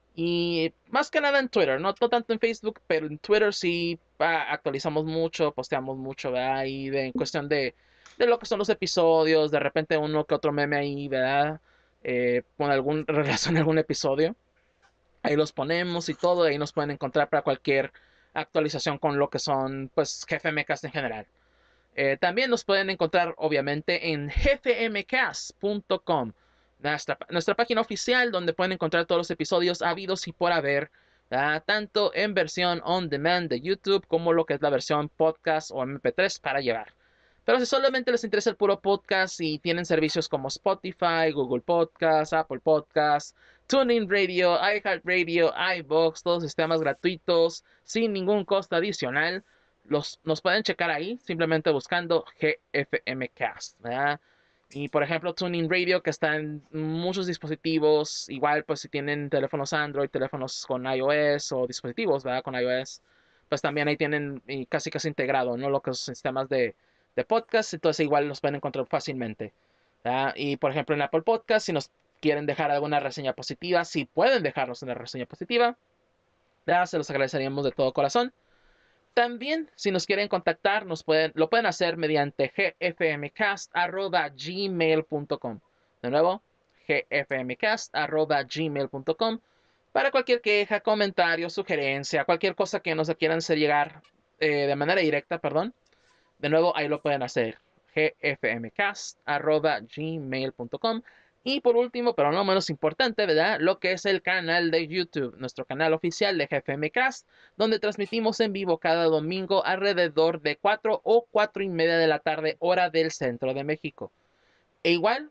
A: Y más que nada en Twitter, no, no tanto en Facebook, pero en Twitter sí ah, actualizamos mucho, posteamos mucho, ¿verdad? Y de, en cuestión de, de lo que son los episodios, de repente uno que otro meme ahí, ¿verdad? Eh, con algún relación a algún episodio. Ahí los ponemos y todo, ahí nos pueden encontrar para cualquier actualización con lo que son, pues, G F M Cast en general. Eh, también nos pueden encontrar, obviamente, en g f m cast punto com, nuestra, nuestra página oficial donde pueden encontrar todos los episodios habidos y por haber, ¿verdad? Tanto en versión on demand de YouTube como lo que es la versión podcast o M P tres para llevar. Pero si solamente les interesa el puro podcast y tienen servicios como Spotify, Google Podcast, Apple Podcast, TuneIn Radio, iHeartRadio, iVoox, todos sistemas gratuitos, sin ningún costo adicional, los, nos pueden checar ahí simplemente buscando G F M Cast, ¿verdad? Y por ejemplo, TuneIn Radio, que está en muchos dispositivos, igual pues si tienen teléfonos Android, teléfonos con iOS o dispositivos, ¿verdad? Con iOS, pues también ahí tienen casi casi integrado, ¿no? Lo que son sistemas de, de podcast, entonces igual los pueden encontrar fácilmente. ¿Verdad? Y por ejemplo en Apple Podcast, si nos quieren dejar alguna reseña positiva, si pueden dejarnos una reseña positiva, ¿verdad? Se los agradeceríamos de todo corazón. También, si nos quieren contactar, nos pueden, lo pueden hacer mediante g f m cast arroba gmail punto com. De nuevo, g f m cast arroba gmail punto com. Para cualquier queja, comentario, sugerencia, cualquier cosa que nos quieran hacer llegar eh, de manera directa, perdón. De nuevo, ahí lo pueden hacer. g f m cast arroba gmail punto com. Y por último, pero no menos importante, ¿verdad? Lo que es el canal de YouTube, nuestro canal oficial de G F M Cast, donde transmitimos en vivo cada domingo alrededor de cuatro o cuatro y media de la tarde, hora del centro de México. E igual,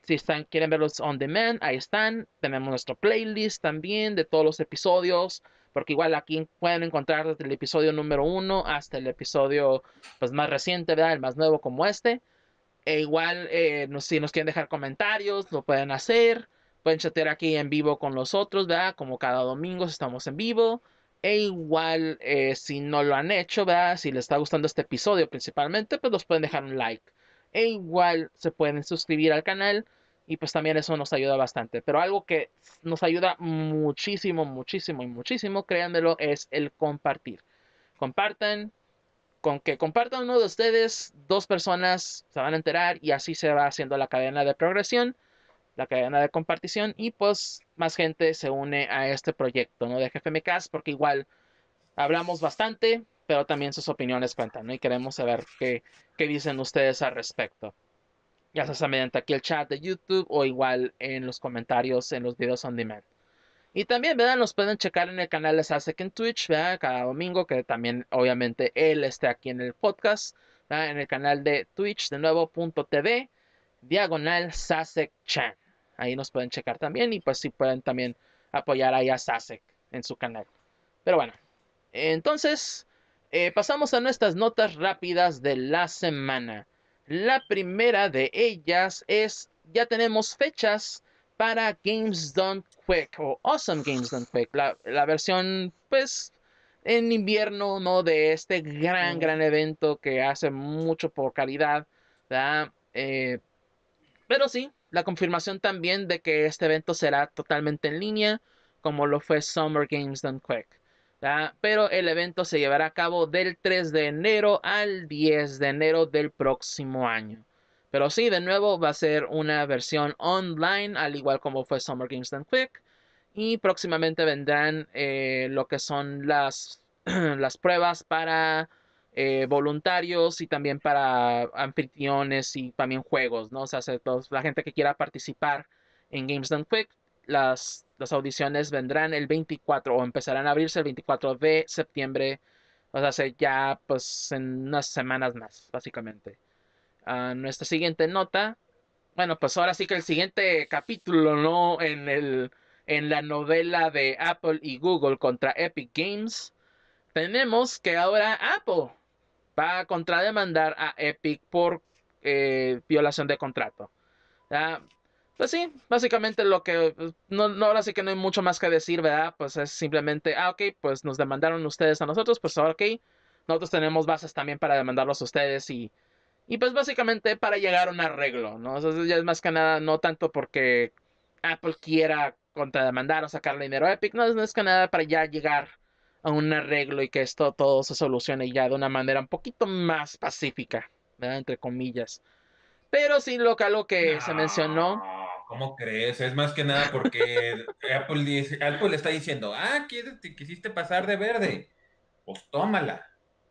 A: si están, quieren verlos on demand, ahí están. Tenemos nuestro playlist también de todos los episodios, porque igual aquí pueden encontrar desde el episodio número uno hasta el episodio pues más reciente, ¿verdad? El más nuevo como este. E igual, eh, no, si nos quieren dejar comentarios, lo pueden hacer. Pueden chatear aquí en vivo con nosotros, ¿verdad? Como cada domingo estamos en vivo. E igual, eh, si no lo han hecho, ¿verdad? Si les está gustando este episodio principalmente, pues los pueden dejar un like. E igual se pueden suscribir al canal y pues también eso nos ayuda bastante. Pero algo que nos ayuda muchísimo, muchísimo y muchísimo, créanmelo, es el compartir. Compartan, con que compartan uno de ustedes, dos personas se van a enterar y así se va haciendo la cadena de progresión, la cadena de compartición y pues más gente se une a este proyecto, ¿no? De G F M Cast, porque igual hablamos bastante, pero también sus opiniones cuentan, ¿no? Y queremos saber qué, qué dicen ustedes al respecto. Ya sea mediante aquí el chat de YouTube o igual en los comentarios en los videos on demand. Y también, ¿verdad? Nos pueden checar en el canal de Sasek en Twitch, ¿verdad? Cada domingo, que también, obviamente, él esté aquí en el podcast, ¿verdad? En el canal de Twitch, de nuevo, punto tv, diagonal Sasek Chan. Ahí nos pueden checar también y pues sí pueden también apoyar ahí a Sasek en su canal. Pero bueno, entonces, eh, pasamos a nuestras notas rápidas de la semana. La primera de ellas es, ya tenemos fechas para Games Done Quick o Awesome Games Done Quick, la, la versión pues en invierno, ¿no? De este gran, gran evento que hace mucho por calidad, ¿verdad? Eh, pero sí, la confirmación también de que este evento será totalmente en línea, como lo fue Summer Games Done Quick. ¿Verdad? Pero el evento se llevará a cabo del tres de enero al diez de enero del próximo año. Pero sí, de nuevo va a ser una versión online, al igual como fue Summer Games Done Quick. Y próximamente vendrán eh, lo que son las, las pruebas para eh, voluntarios y también para anfitriones y también juegos, ¿no? O sea, todos, la gente que quiera participar en Games Done Quick, las, las audiciones vendrán el veinticuatro o empezarán a abrirse el veinticuatro de septiembre, o sea, ya pues en unas semanas más, básicamente. Uh, nuestra siguiente nota, bueno, pues ahora sí que el siguiente capítulo, ¿no? En, el, en la novela de Apple y Google contra Epic Games, tenemos que ahora Apple va a contrademandar a Epic por eh, violación de contrato. ¿Ya? Pues sí, básicamente lo que no, no, ahora sí que no hay mucho más que decir, ¿verdad? Pues es simplemente, ah, ok, pues nos demandaron ustedes a nosotros, pues ahora ok, nosotros tenemos bases también para demandarlos a ustedes y, y pues básicamente para llegar a un arreglo, ¿no? O sea, ya es más que nada, no tanto porque Apple quiera contrademandar o sacarle dinero a Epic, no, no es que nada para ya llegar a un arreglo y que esto todo se solucione ya de una manera un poquito más pacífica, ¿verdad? Entre comillas. Pero sí, lo que algo que
C: No,
A: se mencionó.
C: ¿cómo crees? Es más que nada porque Apple, dice, Apple está diciendo, ah, ¿quieres, te quisiste pasar de verde? Pues tómala.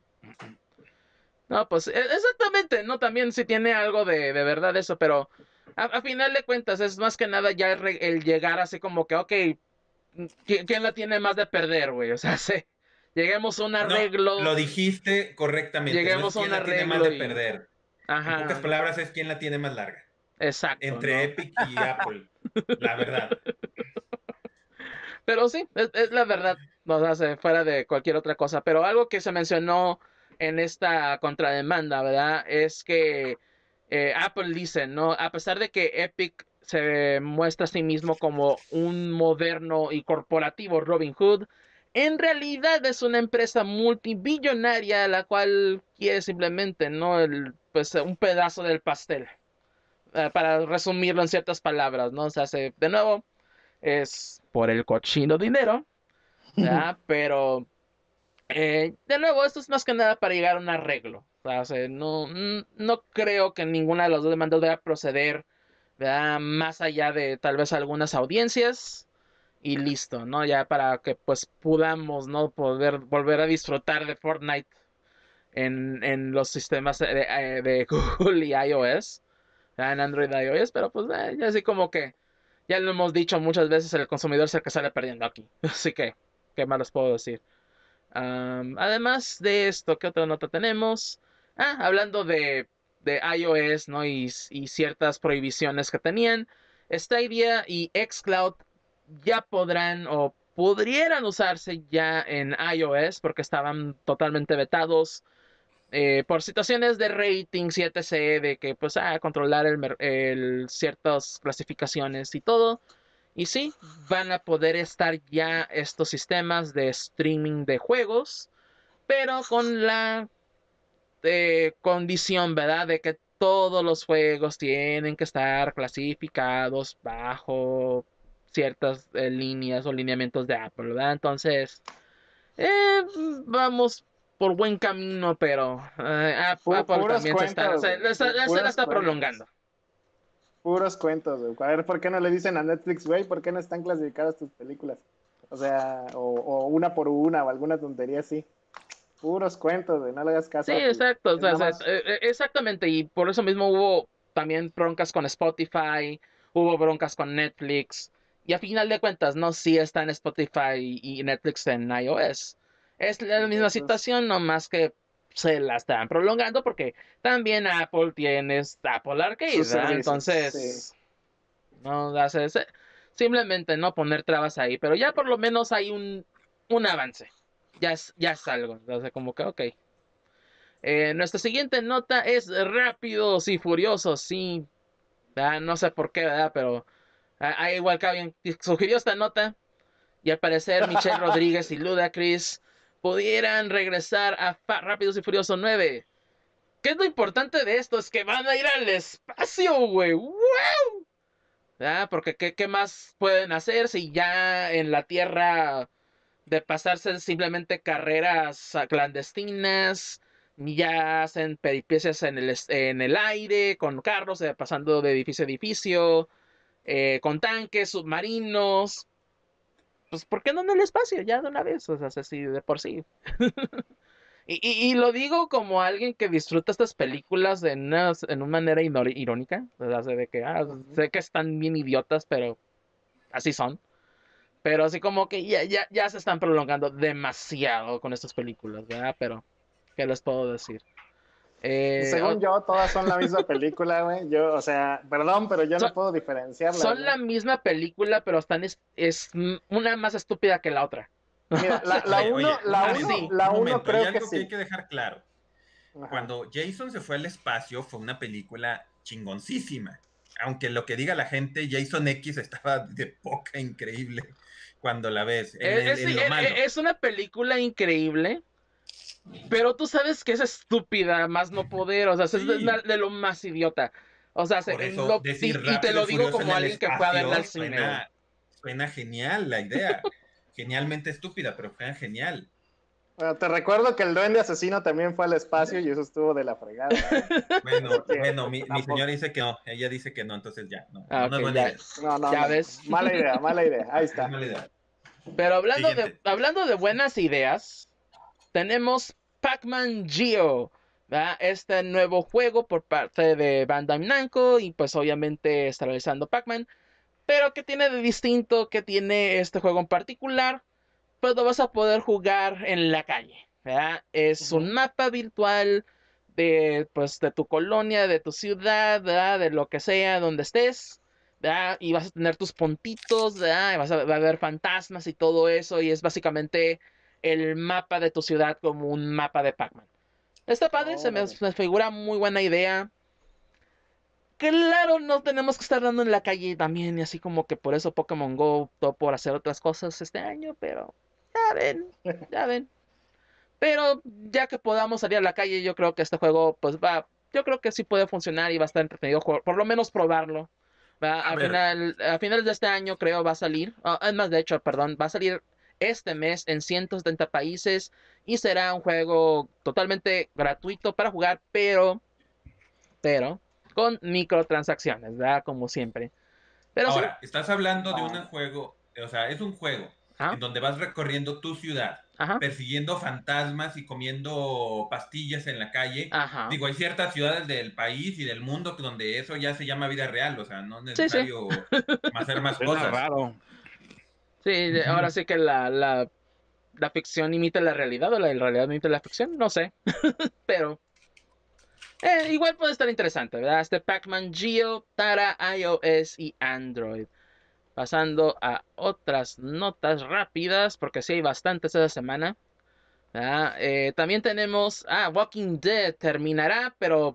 A: No, pues exactamente, ¿no? También sí tiene algo de, de verdad eso, pero a, a, final de cuentas es más que nada ya el, el llegar así como que, ok, ¿quién, quién la tiene más de perder, güey? O sea, sí, lleguemos a un
C: No,
A: arreglo,
C: lo dijiste correctamente, no es
A: lleguemos a
C: quién
A: un
C: la tiene más
A: arreglo
C: de
A: y...
C: perder. En pocas
A: Ajá,
C: palabras, es quién la tiene más larga.
A: exacto,
C: Entre
A: ¿no?
C: Epic y Apple, la verdad.
A: Pero sí, es, es la verdad, no sé, fuera de cualquier otra cosa. Pero algo que se mencionó en esta contrademanda, ¿verdad? Es que eh, Apple dice, ¿no? A pesar de que Epic se muestra a sí mismo como un moderno y corporativo Robin Hood, en realidad es una empresa multibillonaria la cual quiere simplemente, ¿no? El, pues un pedazo del pastel. Eh, para resumirlo en ciertas palabras, ¿no? O sea, se, de nuevo, es por el cochino dinero, ¿verdad? Pero, eh, de nuevo, esto es más que nada para llegar a un arreglo. O sea, no, no creo que ninguna de las dos demandas vaya a proceder, ¿verdad? Más allá de tal vez algunas audiencias y listo, ¿no? Ya para que pues podamos, ¿no? Poder volver a disfrutar de Fortnite en, en los sistemas de, de Google y iOS, ¿verdad? En Android y iOS, pero pues eh, ya así como que ya lo hemos dicho muchas veces, el consumidor es el que sale perdiendo aquí. Así que, ¿qué más les puedo decir? Um, además de esto, ¿qué otra nota tenemos? Ah, hablando de, de iOS, ¿no? Y, y ciertas prohibiciones que tenían, Stadia y xCloud ya podrán o pudieran usarse ya en iOS porque estaban totalmente vetados eh, por situaciones de ratings y etc. De que pues a ah, controlar el, el ciertas clasificaciones y todo. Y sí, van a poder estar ya estos sistemas de streaming de juegos, pero con la eh, condición, ¿verdad? De que todos los juegos tienen que estar clasificados bajo ciertas eh, líneas o lineamientos de Apple, ¿verdad? Entonces, eh, vamos por buen camino, pero eh, Apple
D: Puros
A: también se está,
D: cuentos,
A: se, se, se, se la está
D: cuentos.
A: prolongando.
D: Puros cuentos, güey. A ver, ¿por qué no le dicen a Netflix, güey? ¿Por qué no están clasificadas tus películas? O sea, o, o una por una o alguna tontería así. Puros cuentos, güey. No le hagas caso
A: Sí,
D: a Apple.
A: exacto. O
D: Es
A: sea,
D: nada
A: se,
D: más...
A: eh, exactamente. Y por eso mismo hubo también broncas con Spotify, hubo broncas con Netflix. Y a final de cuentas, no sí está en Spotify y Netflix en iOS. Es la misma
D: Entonces,
A: situación, no más que se la están prolongando porque también Apple tiene Apple Arcade,
D: sus
A: ¿verdad?
D: servicios, sí.
A: Entonces, no hace simplemente no poner trabas ahí, pero ya por lo menos hay un, un avance. Ya es, ya es algo. O sea, como que, ok. Eh, nuestra siguiente nota es Rápidos y Furiosos, sí. ¿Verdad? No sé por qué, ¿verdad? Pero ah, igual que alguien sugirió esta nota y al parecer Michelle Rodríguez y Ludacris pudieran regresar a Fa Rápidos y Furiosos nueve. ¿Qué es lo importante de esto? Es que van a ir al espacio, güey. ¡Wow! ¿Verdad? Porque ¿qué, ¿qué más pueden hacer si ya en la Tierra de pasarse simplemente carreras clandestinas, ya hacen peripecias en el, en el aire, con carros, eh, pasando de edificio a edificio, eh, con tanques, submarinos? Pues, ¿por qué no en el espacio? Ya de una vez, o sea, así de por sí. y, y, y, lo digo como alguien que disfruta estas películas en una, en una manera irónica, o sea, de que ah,
D: Uh-huh.
A: sé que están bien idiotas, pero así son. Pero así como que ya, ya, ya se están prolongando demasiado con estas películas, ¿verdad? Pero, ¿qué les puedo decir? Eh,
D: Según yo, todas son la misma película, güey. Yo, o sea, perdón, pero yo
A: son,
D: no puedo diferenciarlas.
A: son la
D: ¿no?
A: misma película, pero están es, es una más estúpida que la otra.
D: Mira, la, la
C: Oye,
D: uno,
C: oye, un
D: la
C: momento,
D: uno,
A: Así.
D: la
C: un
D: uno
C: momento. Hay
D: creo que
C: algo que hay
D: sí.
C: que dejar claro.
D: Ajá.
C: Cuando Jason se fue al espacio fue una película chingoncísima. Aunque lo que diga la gente, Jason X estaba de poca increíble cuando la ves, en, en,
A: Es, es,
C: en lo malo.
A: es una película increíble, pero tú sabes que es estúpida, más no poder, o sea,
C: Sí.
A: es de, de lo más idiota. O sea,
C: Por
A: se,
C: eso
A: lo,
C: decir
A: y, y, te
C: Rápido y
A: lo digo
C: Furioso en
A: como
C: el
A: alguien que fue a verla
C: espacio
A: al cine, güey.
C: suena, suena genial la idea. Genialmente estúpida, pero fue genial.
D: Bueno, te recuerdo que el duende asesino también fue al espacio y eso estuvo de la fregada. ¿eh?
C: Bueno,
D: que,
C: bueno, mi, mi
D: tampoco...
C: señora dice que no, ella dice que no, entonces ya, no,
A: Ah,
C: no, no es
A: ok,
C: buena
A: ya,
C: idea.
D: No, no,
A: ya
D: no.
A: ves.
D: Mala idea, mala idea. Ahí
C: Es
D: está.
C: mala idea.
A: Pero hablando de,
C: Siguiente.
A: hablando de buenas ideas, tenemos Pac-Man Geo, ¿verdad? Este nuevo juego por parte de Bandai Namco y pues obviamente está realizando Pac-Man. Pero ¿qué tiene de distinto? ¿Qué tiene este juego en particular? Pues lo vas a poder jugar en la calle, ¿verdad? Es
D: Uh-huh.
A: un mapa virtual de, pues, de tu colonia, de tu ciudad, ¿verdad? De lo que sea, donde estés, ¿verdad? Y vas a tener tus puntitos, ¿verdad? Y vas a, va a haber fantasmas y todo eso, y es básicamente el mapa de tu ciudad como un mapa de Pac-Man. Está padre, se me, me figura muy buena idea. Claro, no tenemos que estar dando en la calle también, y así como que por eso Pokémon Go optó por hacer otras cosas este año, pero ya ven, ya ven. Pero ya que podamos salir a la calle, yo creo que este juego, pues va, yo creo que sí puede funcionar y va a estar entretenido, por lo menos probarlo. Va,
C: A
A: a,
C: ver.
A: final, a finales de este año creo va a salir, uh, es más, de hecho, perdón, va a salir este mes en ciento setenta países y será un juego totalmente gratuito para jugar, pero, pero, con microtransacciones, ¿verdad? Como siempre. Pero sí.
C: Ahora, estás hablando de un
D: Ah.
C: juego, o sea, es un juego
A: Ajá.
C: en donde vas recorriendo tu ciudad,
A: Ajá.
C: persiguiendo fantasmas y comiendo pastillas en la calle.
A: Ajá.
C: Digo, hay ciertas ciudades del país y del mundo donde eso ya se llama vida real, o sea, no es
A: Sí, sí.
C: necesario hacer más
B: Suena
C: cosas.
B: raro.
A: Sí, ahora sí que la, la, la ficción imita la realidad o la realidad imita la ficción, no sé, pero Eh, igual puede estar interesante, ¿verdad? Este Pac-Man Geo para iOS y Android. Pasando a otras notas rápidas, porque sí hay bastantes esta semana. ¿Verdad? Eh, también tenemos, ah, Walking Dead terminará, pero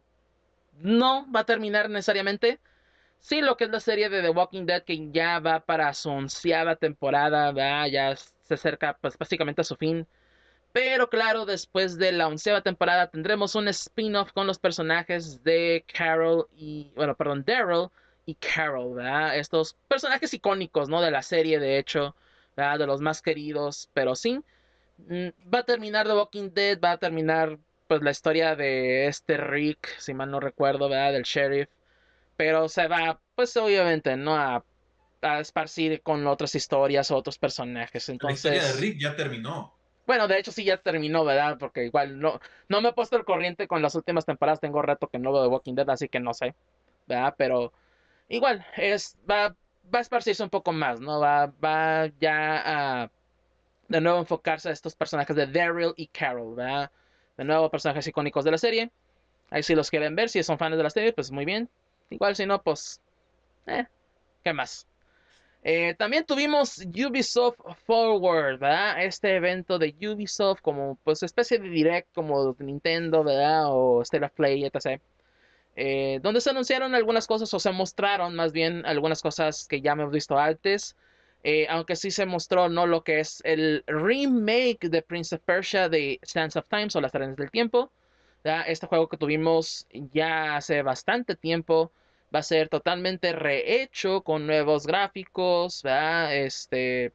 A: no va a terminar necesariamente. Sí, lo que es la serie de The Walking Dead, que ya va para su onceava temporada, ¿verdad? Ya se acerca pues básicamente a su fin. Pero claro, después de la onceava temporada tendremos un spin-off con los personajes de Carol y, bueno, perdón, Daryl y Carol, ¿verdad? Estos personajes icónicos, ¿no? De la serie, de hecho, ¿verdad? De los más queridos, pero sí, mm, va a terminar The Walking Dead, va a terminar pues la historia de este Rick, si mal no recuerdo, ¿verdad? Del sheriff, pero se va, pues obviamente, ¿no? A, a esparcir con otras historias o otros personajes,
C: La historia de
A: entonces...
C: Rick ya terminó.
A: Bueno, de hecho sí ya terminó, ¿verdad? Porque igual no, no me he puesto al corriente con las últimas temporadas. Tengo rato que no veo The Walking Dead, así que no sé, ¿verdad? Pero igual, es, va, va a esparcirse un poco más, ¿no? Va, va ya a de nuevo enfocarse a estos personajes de Daryl y Carol, ¿verdad? De nuevo, personajes icónicos de la serie. Ahí si los quieren ver, si son fans de la serie, pues muy bien. Igual si no, pues, eh, ¿qué más? Eh, también tuvimos Ubisoft Forward, ¿verdad? Este evento de Ubisoft como pues especie de direct como Nintendo, ¿verdad? O State of Play, etcétera. Eh, donde se anunciaron algunas cosas o se mostraron más bien algunas cosas que ya hemos visto antes. Eh, aunque sí se mostró no lo que es el remake de Prince of Persia de Sands of Time o las Arenas del Tiempo. ¿Verdad? Este juego que tuvimos ya hace bastante tiempo va a ser totalmente rehecho con nuevos gráficos, ¿verdad? Este,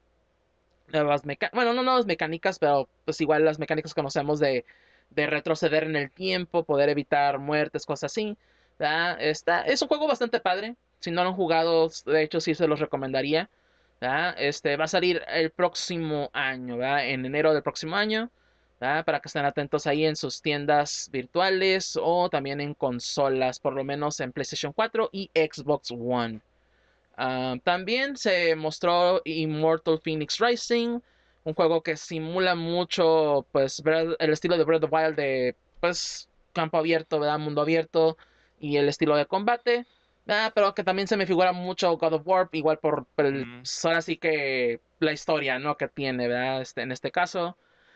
A: nuevas mecánicas, bueno, no nuevas mecánicas, pero pues igual las mecánicas que conocemos de, de retroceder en el tiempo, poder evitar muertes, cosas así. ¿Verdad? Está, es un juego bastante padre. Si no lo han jugado, de hecho sí se los recomendaría. ¿Verdad? Este va a salir el próximo año, ¿verdad? En enero del próximo año. ¿Verdad? Para que estén atentos ahí en sus tiendas virtuales o también en consolas, por lo menos en PlayStation cuatro y Xbox One. Uh, también se mostró Immortal Phoenix Rising, un juego que simula mucho pues el estilo de Breath of the Wild de pues campo abierto, ¿verdad? Mundo abierto y el estilo de combate, ¿verdad? Pero que también se me figura mucho God of War, igual por, por el,
B: Mm.
A: pues, ahora sí que la historia, ¿no? Que tiene, ¿verdad? Este, en este caso.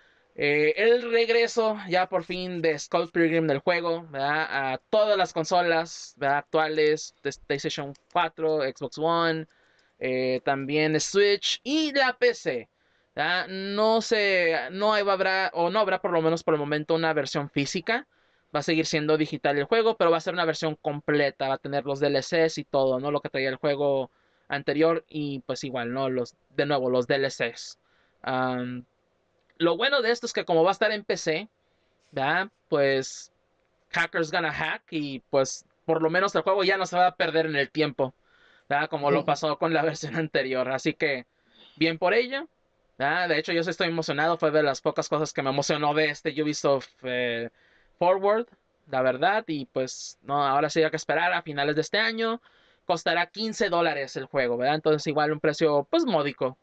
A: Eh, el regreso ya por fin de Skull Pilgrim del juego, ¿verdad? A todas las consolas, ¿verdad? Actuales, de PlayStation cuatro, Xbox One, eh, también Switch y la P C. ¿Verdad? No sé, no habrá, o no habrá por lo menos por el momento una versión física. Va a seguir siendo digital el juego, pero va a ser una versión completa. Va a tener los D L Cs y todo, ¿no? Lo que traía el juego anterior y pues igual, ¿no? Los, de nuevo, los D L Cs. Um, lo bueno de esto es que como va a estar en P C, ¿verdad? Pues hackers gonna hack y pues por lo menos el juego ya no se va a perder en el tiempo, ¿verdad? Como lo pasó con la versión anterior. Así que bien por ello. ¿Verdad? De hecho, yo sí estoy emocionado. Fue de las pocas cosas que me emocionó de este Ubisoft eh, Forward, la verdad. Y pues no, ahora sí hay que esperar a finales de este año. Costará quince dólares el juego, ¿verdad? Entonces igual un precio pues módico.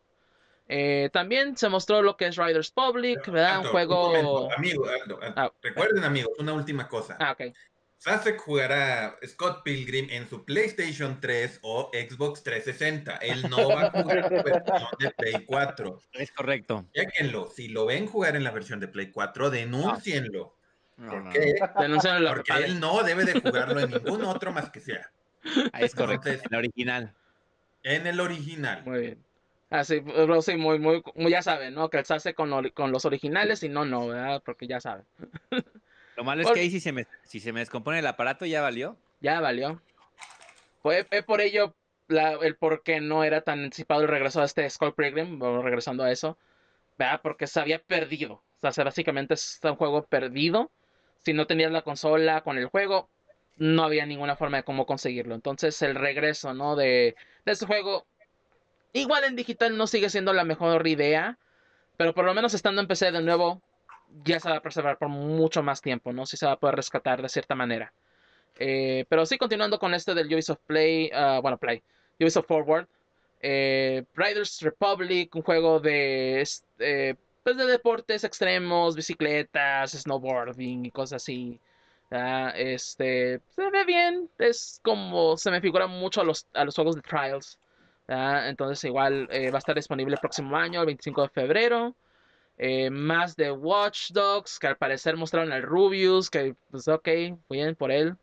A: Eh, también se mostró lo que es Riders Public,
C: Pero,
A: ¿verdad? Un
C: Aldo, un momento,
A: juego...
C: amigo, Aldo, Aldo.
A: Ah, eh,
C: Recuerden, amigos, una última cosa.
A: ah, ok.
C: Sasek jugará Scott Pilgrim en su PlayStation tres o Xbox trescientos sesenta. Él no va a jugar la versión de Play cuatro.
B: Es correcto.
C: Chéquenlo. Si lo ven jugar en la versión de Play cuatro, denúncienlo.
B: No,
C: ¿Por
B: no,
C: qué?
B: no.
A: Denunciaron la
C: Porque
A: Pepale.
C: él no debe de jugarlo en ningún otro más que sea.
B: Ah, es correcto.
C: Entonces,
B: El original.
C: en el original.
A: Muy bien. Así, pero sí, muy, muy, muy, ya saben, ¿no? Que alzarse con, ori- con los originales y no, no, ¿verdad? Porque ya saben.
B: Lo malo es que
A: Por-
B: ahí si se me, si se me descompone el aparato ya valió.
A: ya valió. Fue, fue por ello la- el por qué no era tan anticipado el regreso de este Skull Pilgrim, bueno, regresando a eso, ¿verdad? Porque se había perdido. O sea, se- básicamente es un juego perdido. Si no tenías la consola con el juego, no había ninguna forma de cómo conseguirlo. Entonces, el regreso, ¿no? De, de este juego, igual en digital no sigue siendo la mejor idea, pero por lo menos estando en P C de nuevo, ya se va a preservar por mucho más tiempo, ¿no? Sí se va a poder rescatar de cierta manera. Eh, pero sí, continuando con este del Ubisoft Play, uh, bueno, Play, Ubisoft Forward, eh, Riders Republic, un juego de, eh, pues de deportes extremos, bicicletas, snowboarding y cosas así. Ah, este, se ve bien, es como se me figura mucho a los, a los juegos de Trials. Ah, entonces igual eh, va a estar disponible el próximo año, el veinticinco de febrero. Eh, más de Watch Dogs, que al parecer mostraron al Rubius, que pues ok, bien por él.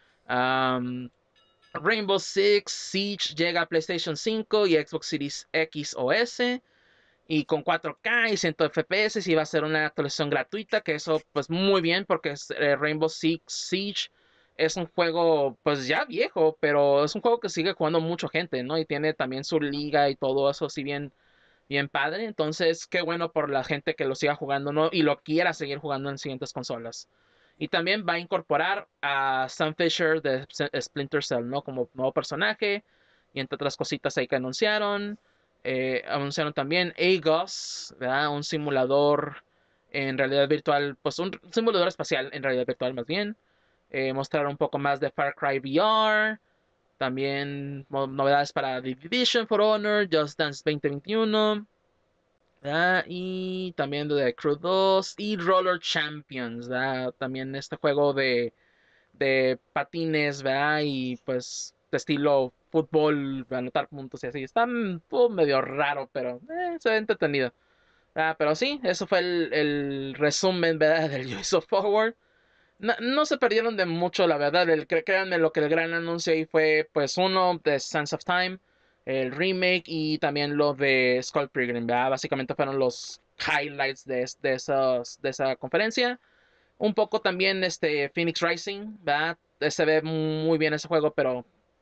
A: Um, Rainbow Six Siege llega a PlayStation cinco y Xbox Series X o S. Y con cuatro K y cien F P S y va a ser una actualización gratuita, que eso pues muy bien porque es, eh, Rainbow Six Siege es un juego pues ya viejo, pero es un juego que sigue jugando mucha gente, ¿no? Y tiene también su liga y todo eso, si bien bien padre. Entonces, qué bueno por la gente que lo siga jugando, ¿no? Y lo quiera seguir jugando en siguientes consolas. Y también va a incorporar a Sam Fisher de Splinter Cell, ¿no? Como nuevo personaje. Y entre otras cositas ahí que anunciaron. Eh, anunciaron también Agos, ¿verdad? Un simulador en realidad virtual, pues un simulador espacial en realidad virtual más bien. Eh, mostrar un poco más de Far Cry V R. También novedades para The Division, For Honor, Just Dance veinte veintiuno. ¿Verdad? Y también de Crew dos y Roller Champions, ¿verdad? También este juego de, de patines, ¿verdad? Y pues de estilo fútbol, anotar puntos y así. Está mm, todo medio raro, pero eh, se ve entretenido. Ah, pero sí, eso fue el, el resumen, ¿verdad? Del Ubisoft Forward. No, no se perdieron de mucho, la verdad. El, créanme, lo que el gran anuncio ahí fue, pues, uno de Sands of Time, el remake y también lo de Skull Pilgrim, ¿verdad? Básicamente fueron los highlights de, de, esos, de esa conferencia. Un poco también este Phoenix Rising, ¿verdad? Se ve muy bien ese juego, pero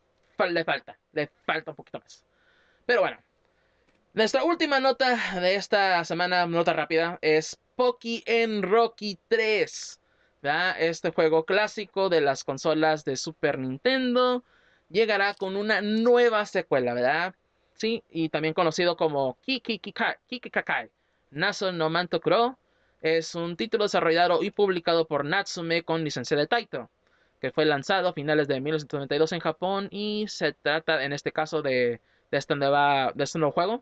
A: le falta, le falta un poquito más. Pero bueno, nuestra última nota de esta semana, nota rápida, es Poki en Rocky tres. ¿Verdad? Este juego clásico de las consolas de Super Nintendo llegará con una nueva secuela, ¿verdad? Sí, y también conocido como Kiki Kakai Naso no Manto Kuro. Es un título desarrollado y publicado por Natsume con licencia de Taito, que fue lanzado a finales de mil novecientos noventa y dos en Japón y se trata en este caso de, de, esta nueva, de este nuevo juego,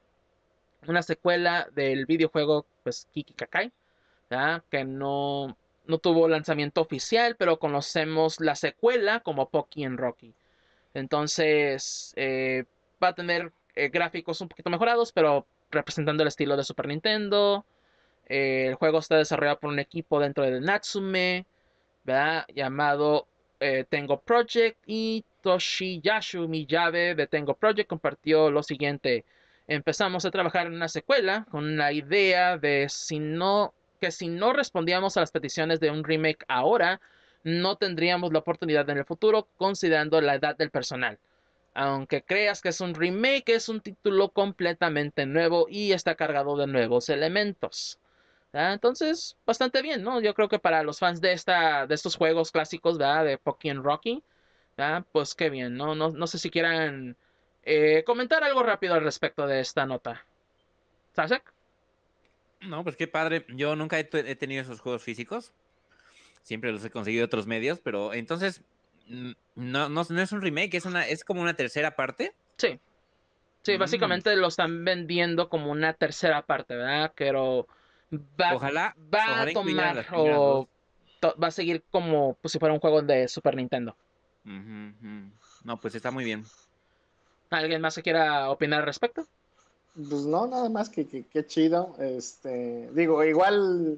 A: una secuela del videojuego pues Kiki Kakai, ¿verdad? Que no, no tuvo lanzamiento oficial, pero conocemos la secuela como Poki en Rocky. Entonces eh, va a tener eh, gráficos un poquito mejorados, pero representando el estilo de Super Nintendo. Eh, el juego está desarrollado por un equipo dentro de Natsume, ¿verdad? Llamado eh, Tengo Project, y Toshiyasu Miyabe de Tengo Project compartió lo siguiente: empezamos a trabajar en una secuela con la idea de si no, que si no respondíamos a las peticiones de un remake ahora, no tendríamos la oportunidad en el futuro considerando la edad del personal. Aunque creas que es un remake, es un título completamente nuevo y está cargado de nuevos elementos. ¿Verdad? Entonces, bastante bien, ¿no? Yo creo que para los fans de esta, de estos juegos clásicos, ¿verdad? De Pokémon Rocky, ¿verdad? Pues qué bien, ¿no? No, no sé si quieran eh, comentar algo rápido al respecto de esta nota. ¿Sasek?
B: No, pues qué padre. Yo nunca he, he tenido esos juegos físicos. Siempre los he conseguido de otros medios, pero entonces no, no, no es un remake, es una, es como una tercera parte.
A: Sí. Sí,
B: Mm.
A: básicamente lo están vendiendo como una tercera parte, ¿verdad? Pero va,
B: Ojalá,
A: va a
B: ojalá incluyeran
A: tomar
B: las primeras
A: o
B: dos.
A: to- va a seguir como pues, si fuera un juego de Super Nintendo.
B: Ujú, ujú. No, pues está muy bien.
A: ¿Alguien más que quiera opinar al respecto?
D: Pues no, nada más que que qué chido. Este, digo, igual,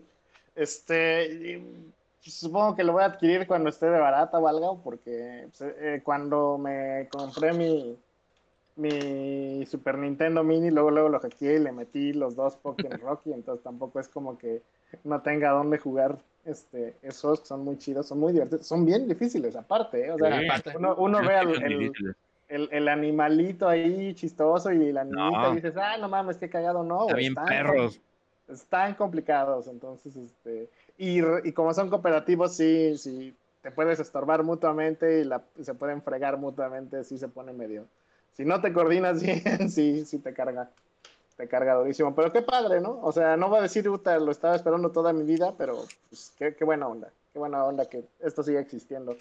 D: este, supongo que lo voy a adquirir cuando esté de barata o algo, porque pues, eh, cuando me compré mi, mi Super Nintendo Mini, luego luego lo hackeé y le metí los dos Pokémon Rocky, entonces tampoco es como que no tenga dónde jugar este, esos que son muy chidos, son muy divertidos, son bien difíciles aparte, ¿eh? O sea,
A: Aparte.
D: uno, uno
B: No,
D: ve
B: sí
D: al,
B: son
D: el,
B: difíciles.
D: el, el animalito ahí chistoso y la niñita y
B: No,
D: dices, ah, no mames, qué cagado, no,
B: está
D: güey,
B: bien
D: están, com-
B: perros.
D: están complicados, entonces, este, y, y como son cooperativos, sí, sí, te puedes estorbar mutuamente y la, se pueden fregar mutuamente, sí se pone medio. Si no te coordinas bien, sí, sí te carga, te carga durísimo. Pero qué padre, ¿no? O sea, no voy a decir, puta, lo estaba esperando toda mi vida, pero pues, qué, qué buena onda, qué buena onda que esto siga existiendo.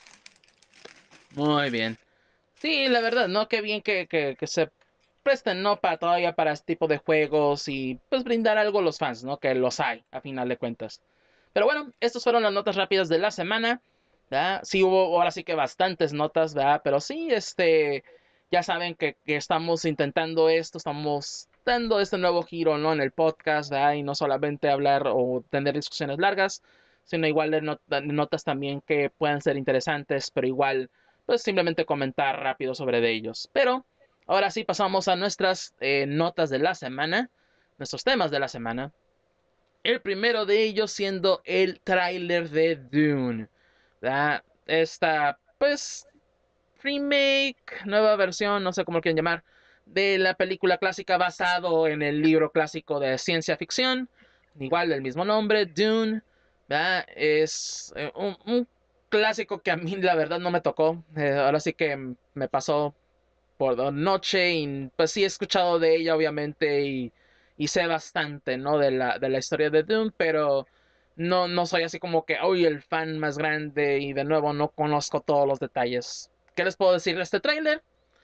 A: Muy bien. Sí, la verdad, ¿no? Qué bien que, que, que se presten, ¿no? Para todavía para este tipo de juegos y pues brindar algo a los fans, ¿no? Que los hay, a final de cuentas. Pero bueno, estas fueron las notas rápidas de la semana. ¿verdad? Sí hubo ahora sí que bastantes notas, ¿verdad? Pero sí, este, ya saben que, que estamos intentando esto, estamos dando este nuevo giro, ¿no? En el podcast, ¿verdad? Y no solamente hablar o tener discusiones largas, sino igual de, not- de notas también que puedan ser interesantes, pero igual, pues simplemente comentar rápido sobre de ellos. Pero ahora sí pasamos a nuestras eh, notas de la semana, nuestros temas de la semana. El primero de ellos siendo el tráiler de Dune. ¿Verdad? Esta, pues, remake, nueva versión, no sé cómo lo quieren llamar, de la película clásica basado en el libro clásico de ciencia ficción, igual del mismo nombre, Dune. ¿Verdad? Es eh, un, un clásico que a mí la verdad no me tocó. Eh, ahora sí que me pasó por la noche y pues sí he escuchado de ella obviamente y, y sé bastante, ¿no? De la, de la historia de Dune, pero no, no soy así como que, hoy el fan más grande y de nuevo no conozco todos los detalles. ¿Qué les puedo decir de este tráiler?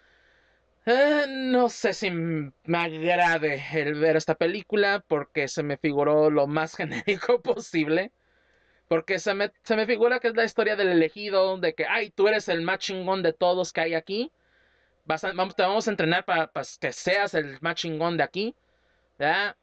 A: Eh, no sé si me agrade el ver esta película porque se me figuró lo más genérico posible. Porque se me, se me figura que es la historia del elegido, de que, ay, tú eres el más chingón de todos que hay aquí. Vas a- vamos, te vamos a entrenar para, para que seas el más chingón de aquí, ¿verdad?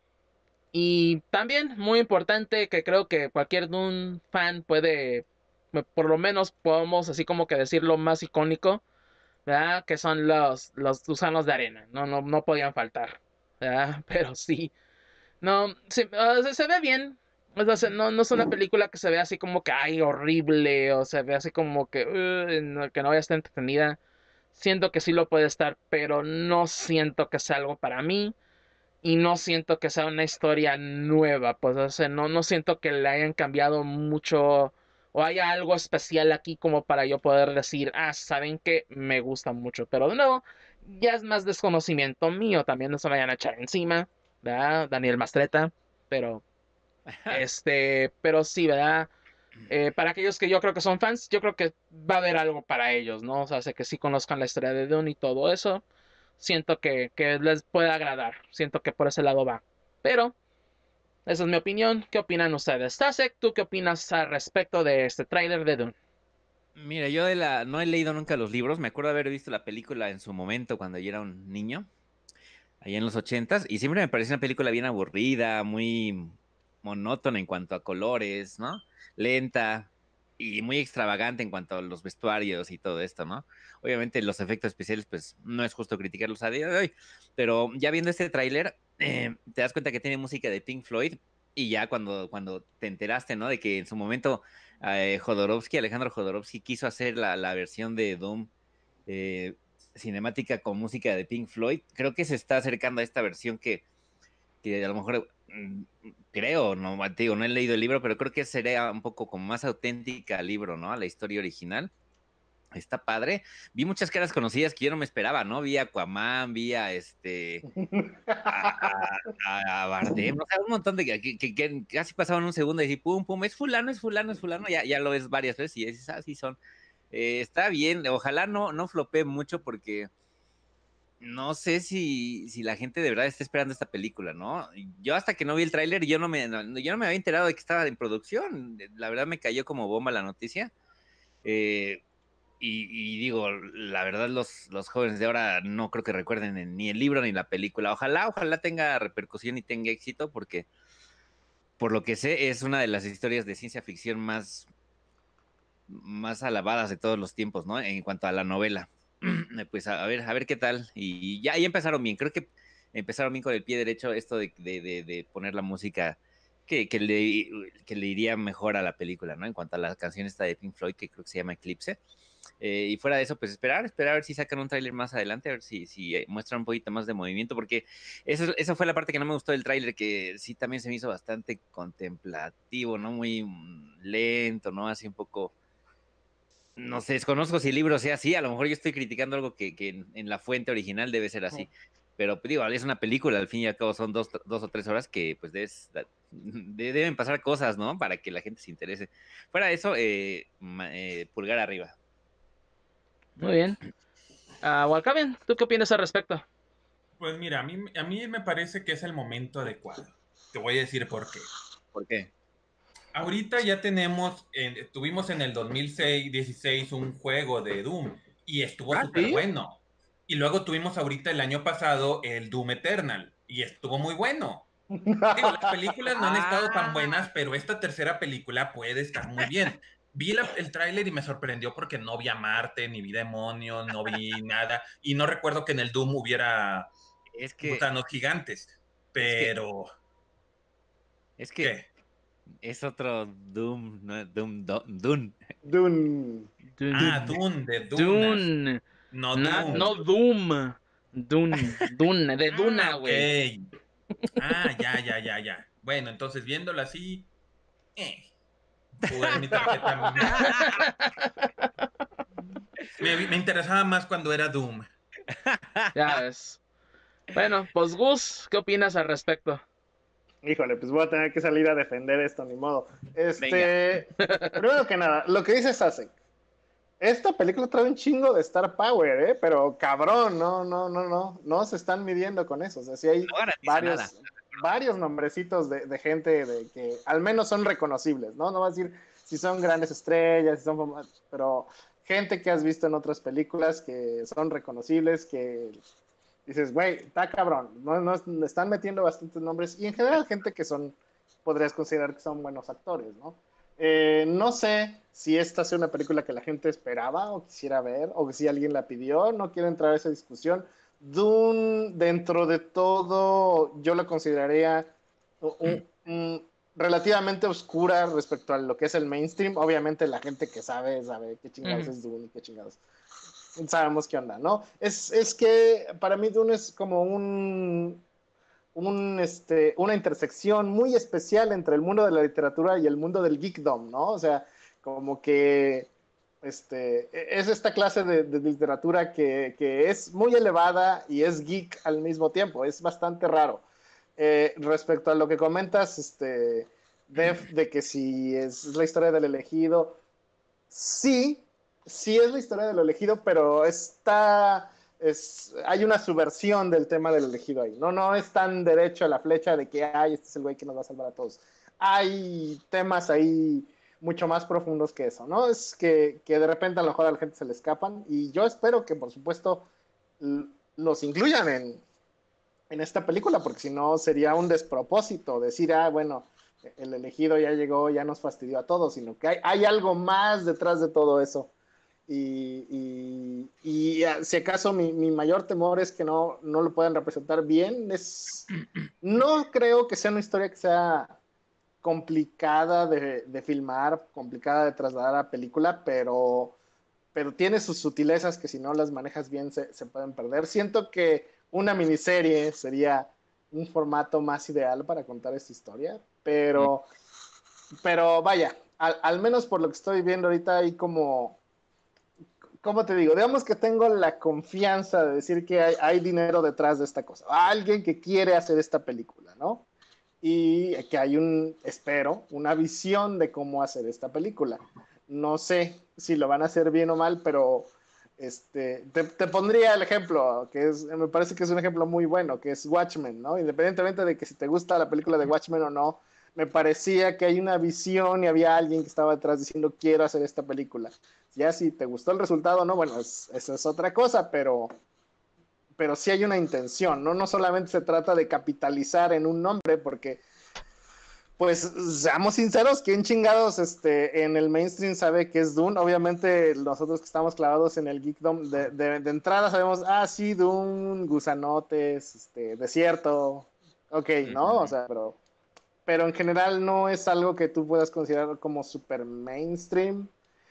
A: Y también, muy importante, que creo que cualquier Dune fan puede, por lo menos podemos así como que decir lo más icónico, ¿verdad? Que son los, los gusanos de arena, no, no, no podían faltar, ¿verdad? Pero sí, no, sí, uh, se, se ve bien, o sea, no, no es una película que se ve así como que, ay, horrible, o se ve así como que, uh, no, que no vaya a estar entretenida. Siento que sí lo puede estar, pero no siento que sea algo para mí. Y no siento que sea una historia nueva. Pues, o sea, no, no siento que le hayan cambiado mucho. O haya algo especial aquí como para yo poder decir, ah, saben que me gusta mucho. Pero de nuevo, ya es más desconocimiento mío. También no se me vayan a echar encima, ¿verdad? Daniel Mastreta. Pero, este, pero sí, ¿verdad? Eh, para aquellos que yo creo que son fans, yo creo que va a haber algo para ellos, ¿no? O sea, sé que sí conozcan la historia de Dune y todo eso. Siento que, que les puede agradar. Siento que por ese lado va. Pero, esa es mi opinión. ¿Qué opinan ustedes? Tasek, ¿tú qué opinas al respecto de este tráiler de Dune?
B: Mira, yo de la, no he leído nunca los libros, me acuerdo haber visto la película en su momento cuando yo era un niño, allá en los ochentas, y siempre me pareció una película bien aburrida, muy monótona en cuanto a colores, ¿no? Lenta y muy extravagante en cuanto a los vestuarios y todo esto, ¿no? Obviamente los efectos especiales, pues no es justo criticarlos a día de hoy, pero ya viendo este tráiler, eh, te das cuenta que tiene música de Pink Floyd y ya cuando, cuando te enteraste, ¿no? De que en su momento eh, Jodorowsky, Alejandro Jodorowsky quiso hacer la, la versión de Doom eh, cinemática con música de Pink Floyd, creo que se está acercando a esta versión que, que a lo mejor mm, creo, no, te digo, no he leído el libro, pero creo que sería un poco como más auténtica al libro, ¿no? A la historia original. Está padre. Vi muchas caras conocidas que yo no me esperaba, ¿no? Vi a Aquaman, vi a este. A, a, a Bardem, o sea, un montón de que, que, que casi pasaban un segundo y decir, pum, pum, es fulano, es fulano, es fulano, ya, ya lo ves varias veces y dices, ah, sí son. Eh, está bien, ojalá no, no flopee mucho porque no sé si, si la gente de verdad está esperando esta película, ¿no? Yo hasta que no vi el tráiler, yo no me, no, yo no me había enterado de que estaba en producción. La verdad me cayó como bomba la noticia. Eh, y, y, digo, la verdad los, los jóvenes de ahora no creo que recuerden ni el libro ni la película. Ojalá, ojalá tenga repercusión y tenga éxito porque, por lo que sé, es una de las historias de ciencia ficción más, más alabadas de todos los tiempos, ¿no? En cuanto a la novela. Pues a, a ver, a ver qué tal. Y ya, ya empezaron bien. Creo que empezaron bien con el pie derecho esto de, de, de, de poner la música que, que, le, que le iría mejor a la película, ¿no? En cuanto a la canción esta de Pink Floyd, que creo que se llama Eclipse. Eh, y fuera de eso, pues esperar, esperar a ver si sacan un tráiler más adelante, a ver si, si eh, muestran un poquito más de movimiento, porque eso, eso fue la parte que no me gustó del tráiler, que sí también se me hizo bastante contemplativo, ¿no? Muy mm, lento, ¿no? Así un poco no sé, desconozco si el libro sea así, a lo mejor yo estoy criticando algo que, que en, en, la fuente original debe ser así, pero pues, digo, es una película, al fin y al cabo son dos, dos o tres horas que pues debes, de, deben pasar cosas, ¿no? Para que la gente se interese. Fuera de eso, eh, eh, pulgar arriba.
A: Muy bien. Uh, Walcavian, ¿tú qué opinas al respecto?
C: Pues mira, a mí, a mí me parece que es el momento adecuado. Te voy a decir por qué.
B: ¿Por qué?
C: ahorita ya tenemos, eh, tuvimos en el dos mil dieciséis un juego de Doom y estuvo
A: Ah,
C: súper
A: sí.
C: bueno. Y luego tuvimos ahorita el año pasado el Doom Eternal y estuvo muy bueno. Digo, las películas no han estado tan buenas,
B: Ah,
C: pero esta tercera película puede estar muy bien. Vi la- el tráiler y me sorprendió porque no vi a Marte, ni vi demonios, no vi nada. Y no recuerdo que en el Doom hubiera
B: es que,
C: gusanos gigantes.
B: es que,
C: Pero,
B: es que
C: ¿qué?
B: es otro Doom, no, Doom, Do- Doom.
D: Dune.
A: Dune.
C: Ah, Dune, de Dunas.
A: Dune.
C: No
A: Na-
C: Doom.
A: no Doom. Dune. Dune. De
C: Ah,
A: Duna,
C: ok.
A: güey.
C: Ah, ya, ya, ya, ya. Bueno, entonces viéndolo así, eh, jugaré mi tarjeta. Me, me interesaba más cuando era Doom.
A: Ya ves. Bueno, pues Gus, ¿qué opinas al respecto?
D: Híjole, pues voy a tener que salir a defender esto, ni modo.
B: Venga.
D: Este, primero que nada, lo que dice Sasek, esta película trae un chingo de Star Power, ¿eh? Pero cabrón, no, no, no, no, no se están midiendo con eso. O sea, sí hay
B: No garantiza nada.
D: varios, varios nombrecitos de, de gente de que al menos son reconocibles, ¿no? No va a decir si son grandes estrellas, si son fam- pero gente que has visto en otras películas que son reconocibles, que dices, güey, está cabrón, no, no, le están metiendo bastantes nombres y en general gente que son, podrías considerar que son buenos actores, ¿no? Eh, no sé si esta sea una película que la gente esperaba o quisiera ver, o si alguien la pidió, no quiero entrar a esa discusión. Dune, dentro de todo, yo la consideraría un, un, relativamente oscura respecto a lo que es el mainstream. Obviamente la gente que sabe, sabe qué chingados
A: Mm.
D: es Dune y qué chingados sabemos qué onda, ¿no? Es, es que para mí Dune es como un, un, este, una intersección muy especial entre el mundo de la literatura y el mundo del geekdom, ¿no? O sea, como que este, es esta clase de, de literatura que, que, es muy elevada y es geek al mismo tiempo, es bastante raro. Eh, respecto a lo que comentas, este, Def, de que si es la historia del elegido, sí, sí es la historia del elegido, pero está, es, hay una subversión del tema del elegido ahí. No, no es tan derecho a la flecha de que, ay, este es el güey que nos va a salvar a todos. Hay temas ahí mucho más profundos que eso, ¿no? Es que, que de repente a lo mejor a la gente se le escapan y yo espero que, por supuesto, los incluyan en, en esta película, porque si no sería un despropósito decir, ah, bueno, el elegido ya llegó, ya nos fastidió a todos, sino que hay, hay algo más detrás de todo eso. Y, y, y si acaso mi, mi, mayor temor es que no, no lo puedan representar bien. Es, no creo que sea una historia que sea complicada de, de filmar, complicada de trasladar a película, pero pero tiene sus sutilezas que si no las manejas bien se, se pueden perder. Siento que una miniserie sería un formato más ideal para contar esta historia,
B: Mm.
D: pero, pero vaya, al, al menos por lo que estoy viendo ahorita hay como, ¿cómo te digo? Digamos que tengo la confianza de decir que hay, hay dinero detrás de esta cosa, alguien que quiere hacer esta película, ¿no? Y que hay un, espero, una visión de cómo hacer esta película. No sé si lo van a hacer bien o mal, pero este, te, te pondría el ejemplo, que es, me parece que es un ejemplo muy bueno, que es Watchmen, ¿no? Independientemente de que si te gusta la película de Watchmen o no, me parecía que hay una visión y había alguien que estaba detrás diciendo quiero hacer esta película. Ya si te gustó el resultado o no, bueno, es, eso es otra cosa, pero pero sí hay una intención, ¿no? No solamente se trata de capitalizar en un nombre, porque, pues, seamos sinceros, ¿quién chingados este, en el mainstream sabe que es Dune? Obviamente, nosotros que estamos clavados en el geekdom, de, de, de entrada sabemos, ah, sí, Dune, gusanotes, este, desierto, ok, ¿no? O sea, pero, pero en general no es algo que tú puedas considerar como super mainstream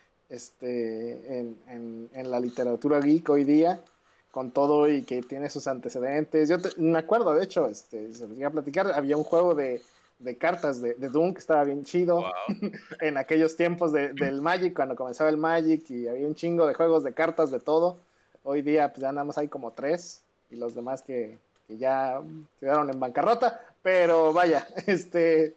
D: este, en, en, en la literatura geek hoy día con todo y que tiene sus antecedentes. Yo te, me acuerdo, de hecho, este, se los iba a platicar, había un juego de, de cartas de, de Doom que estaba bien chido
B: Wow.
D: en aquellos tiempos de, del Magic, cuando comenzaba el Magic y había un chingo de juegos de cartas de todo. Hoy día pues ya nada más hay como tres y los demás que, que ya quedaron en bancarrota, pero vaya, este...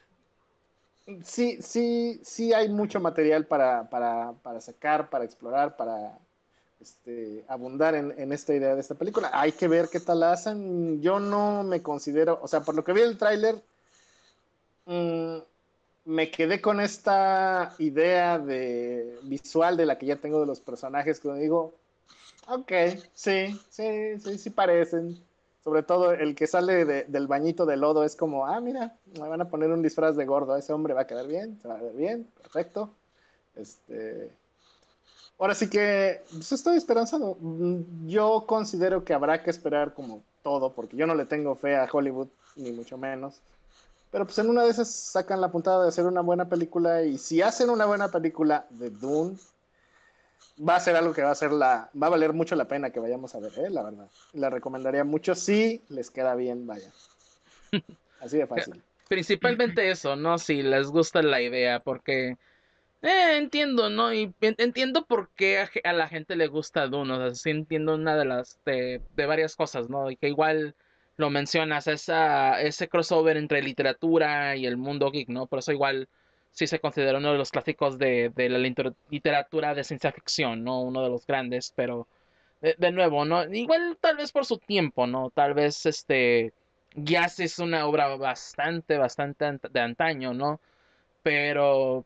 D: Sí, sí, sí hay mucho material para, para, para sacar, para explorar, para, este, abundar en, en, esta idea de esta película. Hay que ver qué tal la hacen. Yo no me considero, o sea, por lo que vi el tráiler, mmm, me quedé con esta idea de visual de la que ya tengo de los personajes, que digo, ok, sí, sí, sí, sí parecen. Sobre todo el que sale de, del bañito de lodo es como, ah, mira, me van a poner un disfraz de gordo, ese hombre va a quedar bien, se va a ver bien, perfecto. Este, ahora sí que pues estoy esperanzado. Yo considero que habrá que esperar como todo, porque yo no le tengo fe a Hollywood, ni mucho menos. Pero pues en una de esas sacan la puntada de hacer una buena película, y si hacen una buena película de Dune, va a ser algo que va a ser la, va a valer mucho la pena que vayamos a ver, ¿eh? La verdad. La recomendaría mucho si les queda bien, vaya. Así de fácil.
A: Principalmente eso, ¿no? Si les gusta la idea, porque eh, entiendo, ¿no? Y en- entiendo por qué a, ge- a la gente le gusta Dune, o sea, sí entiendo una de las, de, de varias cosas, ¿no? Y que igual lo mencionas, esa, ese crossover entre literatura y el mundo geek, ¿no? Por eso igual sí se considera uno de los clásicos de, de la liter- literatura de ciencia ficción, ¿no? Uno de los grandes, pero de, de nuevo, ¿no? Igual tal vez por su tiempo, ¿no? Tal vez este ya sí es una obra bastante, bastante ant- de antaño, ¿no? Pero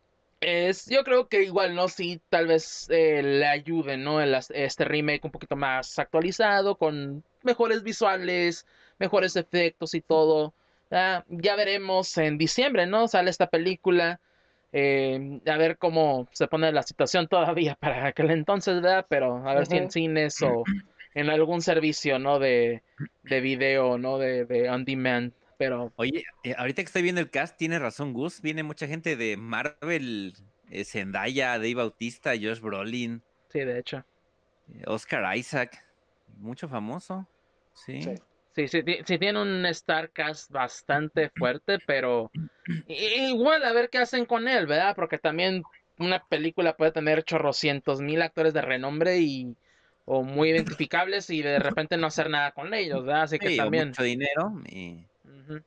A: es, yo creo que igual, ¿no? Sí, tal vez eh, le ayude, ¿no? El as- este remake un poquito más actualizado, con mejores visuales, mejores efectos y todo. Ah, ya veremos en diciembre, ¿no? Sale esta película. Eh, a ver cómo se pone la situación todavía para aquel entonces, ¿verdad? Pero a ver si en
D: Ujú.
A: cines o en algún servicio, ¿no? De, de video, ¿no? De, de on demand. Pero
B: Oye, eh, ahorita que estoy viendo el cast, tiene razón Gus, viene mucha gente de Marvel, eh, Zendaya, Dave Bautista, Josh Brolin,
A: sí, de hecho.
B: eh, Oscar Isaac, mucho famoso,
D: Sí.
B: sí.
A: Sí, sí, ti- sí tiene un Starcast bastante fuerte, pero i- igual a ver qué hacen con él, ¿verdad? Porque también una película puede tener chorrocientos mil actores de renombre y o muy identificables y de repente no hacer nada con ellos, ¿verdad? Así que
B: Sí, o
A: también.
B: mucho dinero. Y...
A: Ujú.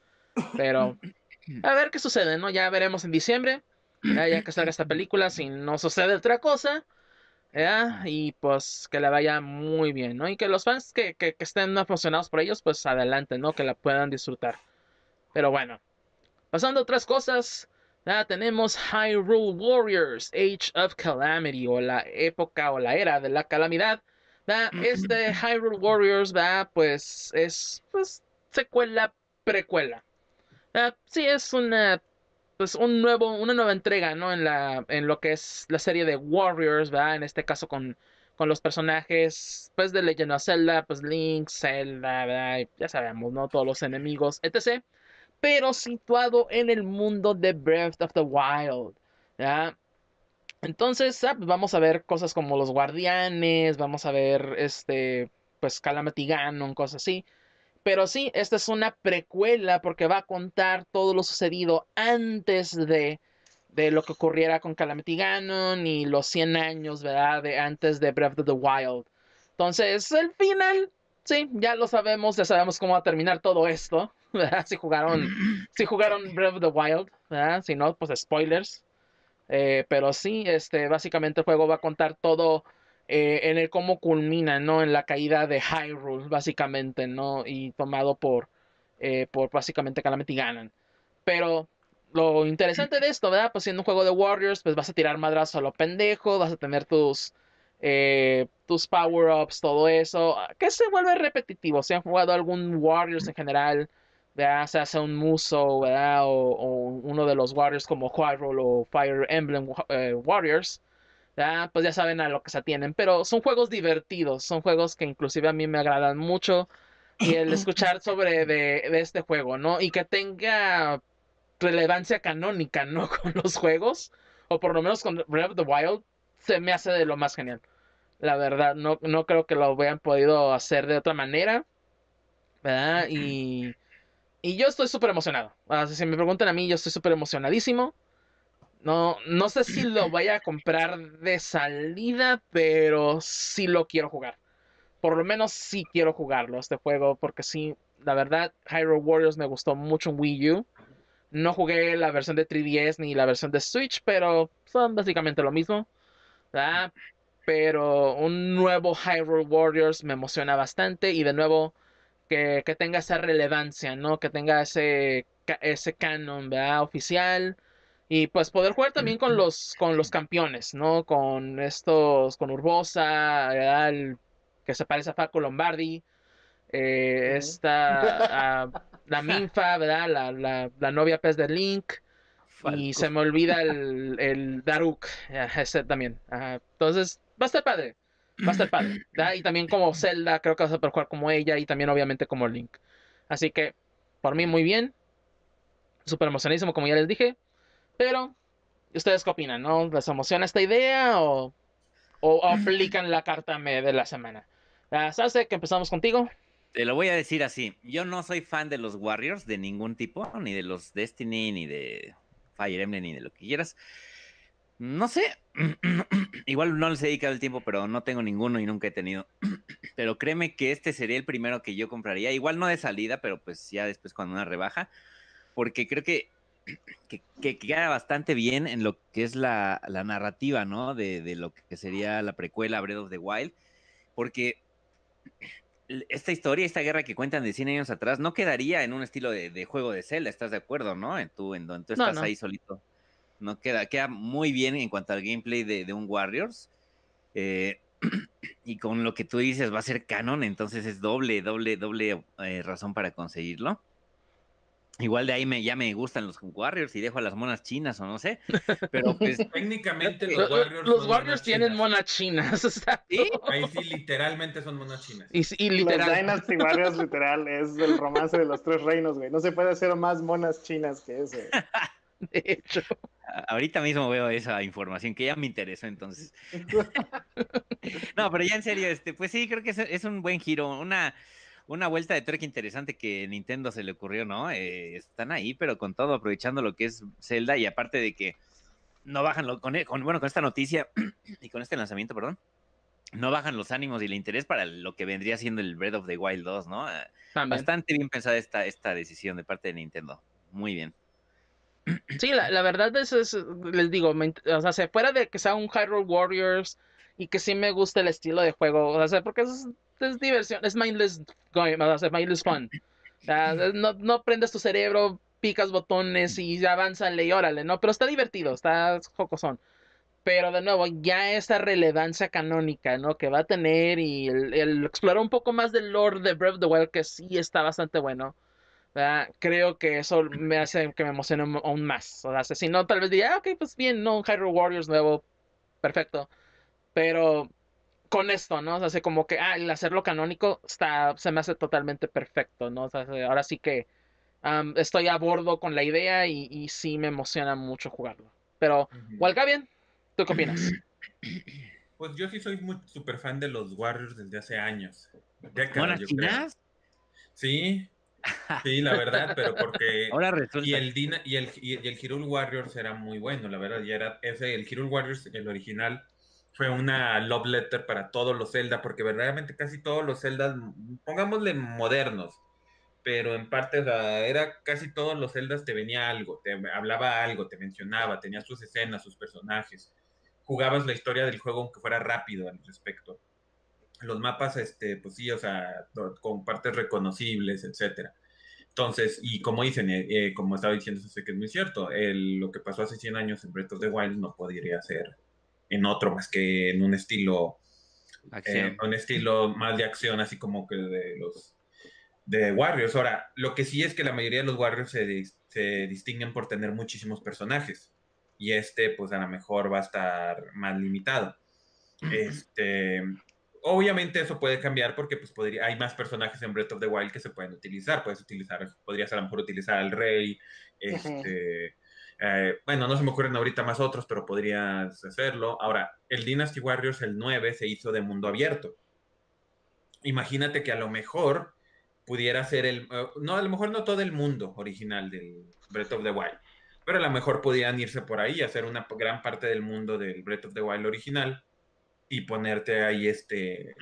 A: Pero a ver qué sucede, ¿no? Ya veremos en diciembre, ya, ya que salga esta película, si no sucede otra cosa. ¿Ya? Y pues que le vaya muy bien, ¿no? Y que los fans que, que, que estén apasionados por ellos, pues adelante, ¿no? Que la puedan disfrutar. Pero bueno, pasando a otras cosas, ya tenemos Hyrule Warriors, Age of Calamity, o la época o la era de la calamidad. ¿Ya? Este Hyrule Warriors, ¿va? Pues es pues, secuela, precuela. ¿Ya? Sí, es una pues un nuevo, una nueva entrega, ¿no? En la, en lo que es la serie de Warriors, ¿verdad? En este caso con, con los personajes, pues de Legend of Zelda, pues Link, Zelda, ¿verdad? Y ya sabemos, ¿no? Todos los enemigos, etcétera. Pero situado en el mundo de Breath of the Wild, ¿ya? Entonces, ah, pues vamos a ver cosas como los guardianes, vamos a ver, este, pues Calamity Ganon, cosas así. Pero sí, esta es una precuela porque va a contar todo lo sucedido antes de, de lo que ocurriera con Calamity Ganon y los cien años, ¿verdad? De antes de Breath of the Wild. Entonces, el final, sí, ya lo sabemos, ya sabemos cómo va a terminar todo esto, ¿verdad? Si jugaron, si jugaron Breath of the Wild, ¿verdad? Si no, pues spoilers. Eh, pero sí, este, básicamente el juego va a contar todo eh, en el cómo culmina, ¿no? En la caída de Hyrule, básicamente, ¿no? Y tomado por, eh, por básicamente Calamity Ganon. Pero lo interesante de esto, ¿verdad? Pues siendo un juego de Warriors, pues vas a tirar madrazo a lo pendejo, vas a tener tus, eh, tus power-ups, todo eso, que se vuelve repetitivo. Si han jugado algún Warriors en general, ¿verdad? Se hace un Muso, ¿verdad? O, o uno de los Warriors como Hyrule o Fire Emblem eh, Warriors, ¿verdad? Pues ya saben a lo que se atienen. Pero son juegos divertidos, son juegos que inclusive a mí me agradan mucho. Y el escuchar sobre de, de este juego, ¿no? Y que tenga relevancia canónica, ¿no? Con los juegos, o por lo menos con Breath of the Wild, se me hace de lo más genial. La verdad, no, no creo que lo hubieran podido hacer de otra manera, ¿verdad? Y, y yo estoy súper emocionado. O sea, si me preguntan a mí, yo estoy súper emocionadísimo. No, no sé si lo vaya a comprar de salida, pero sí lo quiero jugar. Por lo menos sí quiero jugarlo, este juego, porque sí, la verdad, Hyrule Warriors me gustó mucho en Wii U. No jugué la versión de tres D S ni la versión de Switch, pero son básicamente lo mismo, ¿verdad? Pero un nuevo Hyrule Warriors me emociona bastante y de nuevo que, que tenga esa relevancia, ¿no? Que tenga ese ese canon, ¿verdad? Oficial. Y pues poder jugar también con los, con los campeones, ¿no? Con estos, con Urbosa, ¿verdad? El, que se parece a Falco Lombardi. Eh,
D: Ujú.
A: esta, uh, la Minfa, ¿verdad? La, la, la novia pez de Link. Y
B: Falco.
A: se me olvida el, el Daruk, ese también. Ajá. Entonces, va a estar padre. Va a estar padre. ¿Verdad? Y también como Zelda, creo que vas a poder jugar como ella y también obviamente como Link. Así que, por mí muy bien. Súper emocionadísimo, como ya les dije. Pero, ¿ustedes qué opinan? ¿No? ¿Les emociona esta idea o, o, o aplican la carta me de la semana? Uh, Sase, que empezamos contigo.
B: Te lo voy a decir así. Yo no soy fan de los Warriors de ningún tipo, ni de los Destiny, ni de Fire Emblem, ni de lo que quieras. No sé. Igual no les he dedicado el tiempo, pero no tengo ninguno y nunca he tenido. Pero créeme que este sería el primero que yo compraría. Igual no de salida, pero pues ya después cuando una rebaja. Porque creo que, que, que queda bastante bien en lo que es la, la narrativa, ¿no? De, de lo que sería la precuela Breath of the Wild. Porque esta historia, esta guerra que cuentan de cien años atrás, no quedaría en un estilo de, de juego de Zelda, ¿estás de acuerdo, no? En tú, en donde tú
A: No,
B: estás
A: no.
B: ahí solito. No queda, queda muy bien en cuanto al gameplay de, de un Warriors. Eh, y con lo que tú dices va a ser canon, entonces es doble, doble, doble eh, razón para conseguirlo. Igual de ahí me, ya me gustan los Warriors y dejo a las monas chinas o no sé, pero pues
C: Técnicamente los
A: Lo- lo-
C: Warriors
A: Los
C: son monas
A: Warriors tienen
C: chinas.
A: monas chinas,
B: sí,
A: exacto.
C: Ahí sí, literalmente son monas chinas.
A: Y, y
D: Los
A: literal,
D: Dynasty Warriors, literal, es el romance de los tres reinos, güey. No se puede hacer más monas chinas que eso, güey.
A: de hecho.
B: ahorita mismo veo esa información que ya me interesó entonces. No, pero ya en serio, este, pues sí, creo que es, es un buen giro, una, una vuelta de tuerca interesante que Nintendo se le ocurrió, ¿no? Eh, están ahí, pero con todo, aprovechando lo que es Zelda y aparte de que no bajan, lo, con, con, bueno, con esta noticia y con este lanzamiento, perdón, no bajan los ánimos y el interés para lo que vendría siendo el Breath of the Wild dos, ¿no? Eh,
A: También.
B: Bastante bien pensada esta, esta decisión de parte de Nintendo. Muy bien.
A: Sí, la, la verdad es, es, les digo, me int- o sea, se fuera de que sea un Hyrule Warriors y que sí me gusta el estilo de juego, o sea, porque es, es diversión, es mindless going, o sea, mindless fun. O sea, no, no prendes tu cerebro, picas botones y ya avánzale y órale, ¿no? Pero está divertido, está jocosón. Pero de nuevo, ya esa relevancia canónica, ¿no? Que va a tener y el, el explorar un poco más del lore de Breath of the Wild, que sí está bastante bueno. ¿Verdad? Creo que eso me hace que me emocione aún más. O sea, si no, tal vez diría, ah, ok, pues bien, no, un Hyrule Warriors nuevo, perfecto. Pero con esto, ¿no? O sea, hace como que, ah, el hacerlo canónico está, se me hace totalmente perfecto, ¿no? O sea, ahora sí que um, estoy a bordo con la idea y, y sí me emociona mucho jugarlo. Pero,
C: Ujú.
A: Walgavian, ¿tú qué opinas?
C: Pues yo sí soy muy súper fan de los Warriors desde hace años, décadas,
B: ¿Monas
C: yo creo.
B: chinas?
C: Sí, sí, la verdad, pero porque
B: Ahora
C: y
B: resulta.
C: el Dina, y el y, y el Hyrule Warriors era muy bueno, la verdad, y era ese el Hyrule Warriors, el original fue una love letter para todos los Zelda, porque verdaderamente casi todos los Zeldas, pongámosle modernos, pero en parte, o sea, era casi todos los Zeldas te venía algo, te hablaba algo, te mencionaba, tenías sus escenas, sus personajes, jugabas la historia del juego aunque fuera rápido al respecto. Los mapas, este, pues sí, o sea, con partes reconocibles, etcétera. Entonces, y como dicen, eh, eh, como estaba diciendo, sé que es muy cierto, el, lo que pasó hace cien años en Breath of the Wild no podría ser en otro más que en un estilo, eh,
B: Acción.
C: un estilo más de acción, así como que de los de Warriors. Ahora, lo que sí es que la mayoría de los Warriors se, se distinguen por tener muchísimos personajes. Y este, pues a lo mejor va a estar más limitado. Este, obviamente eso puede cambiar porque pues podría, hay más personajes en Breath of the Wild que se pueden utilizar. Puedes utilizar, podrías a lo mejor utilizar al rey,
D: Ujú.
C: este, eh, bueno, no se me ocurren ahorita más otros, pero podrías hacerlo. Ahora, el Dynasty Warriors, el nueve se hizo de mundo abierto. Imagínate que a lo mejor pudiera ser el, uh, no, a lo mejor no todo el mundo original del Breath of the Wild, pero a lo mejor podían irse por ahí, hacer una gran parte del mundo del Breath of the Wild original y ponerte ahí este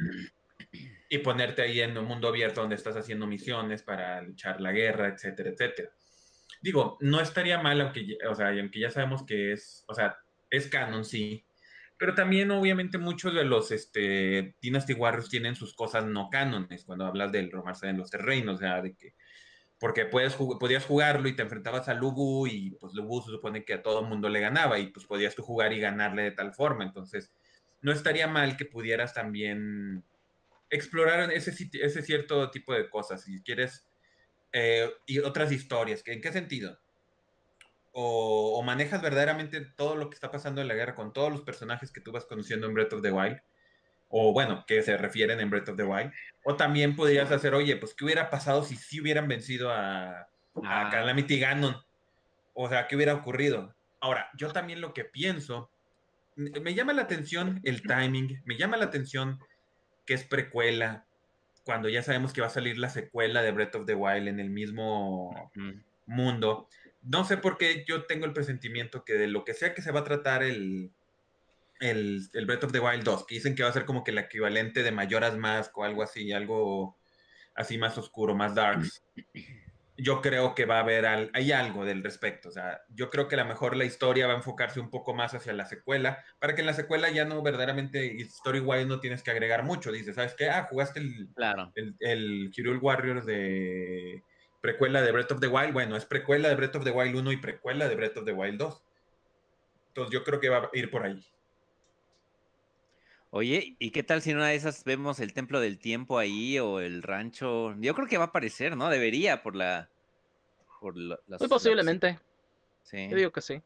C: y ponerte ahí en un mundo abierto donde estás haciendo misiones para luchar la guerra, etcétera, etcétera. Digo, no estaría mal, aunque, o sea, aunque ya sabemos que es, o sea, es canon, sí, pero también obviamente muchos de los este, Dynasty Warriors tienen sus cosas no cánones, cuando hablas del romance de los terrenos, o sea, de que porque puedes jug- podías jugarlo y te enfrentabas a Lubu y pues Lubu se supone que a todo mundo le ganaba y pues podías tú jugar y ganarle de tal forma. Entonces, no estaría mal que pudieras también explorar ese, sit- ese cierto tipo de cosas. Si quieres, eh, y otras historias. ¿En qué sentido? O, o manejas verdaderamente todo lo que está pasando en la guerra con todos los personajes que tú vas conociendo en Breath of the Wild, o bueno, que se refieren en Breath of the Wild, o también podrías hacer, oye, pues ¿qué hubiera pasado si sí hubieran vencido a, a
B: Ah,
C: Calamity Ganon? O sea, ¿qué hubiera ocurrido? Ahora, yo también lo que pienso, m- me llama la atención el timing, me llama la atención que es precuela, cuando ya sabemos que va a salir la secuela de Breath of the Wild en el mismo
B: ujú.
C: mundo. No sé por qué yo tengo el presentimiento que de lo que sea que se va a tratar el, el, el Breath of the Wild dos, que dicen que va a ser como que el equivalente de Majora's Mask o algo así, algo así más oscuro, más darks. Yo creo que va a haber al, hay algo del respecto. O sea, yo creo que a lo mejor la historia va a enfocarse un poco más hacia la secuela, para que en la secuela ya no verdaderamente story-wise no tienes que agregar mucho. Dices, ¿sabes qué? Ah, jugaste el,
B: Claro.
C: el, el Hyrule Warriors de precuela de Breath of the Wild. Bueno, es precuela de Breath of the Wild uno y precuela de Breath of the Wild dos. Entonces yo creo que va a ir por ahí.
B: Oye, ¿y qué tal si en una de esas vemos el Templo del Tiempo ahí o el rancho? Yo creo que va a aparecer, ¿no? Debería por la, por la-
A: Muy
B: las, las-
A: posiblemente, yo
B: sí.
A: digo que sí.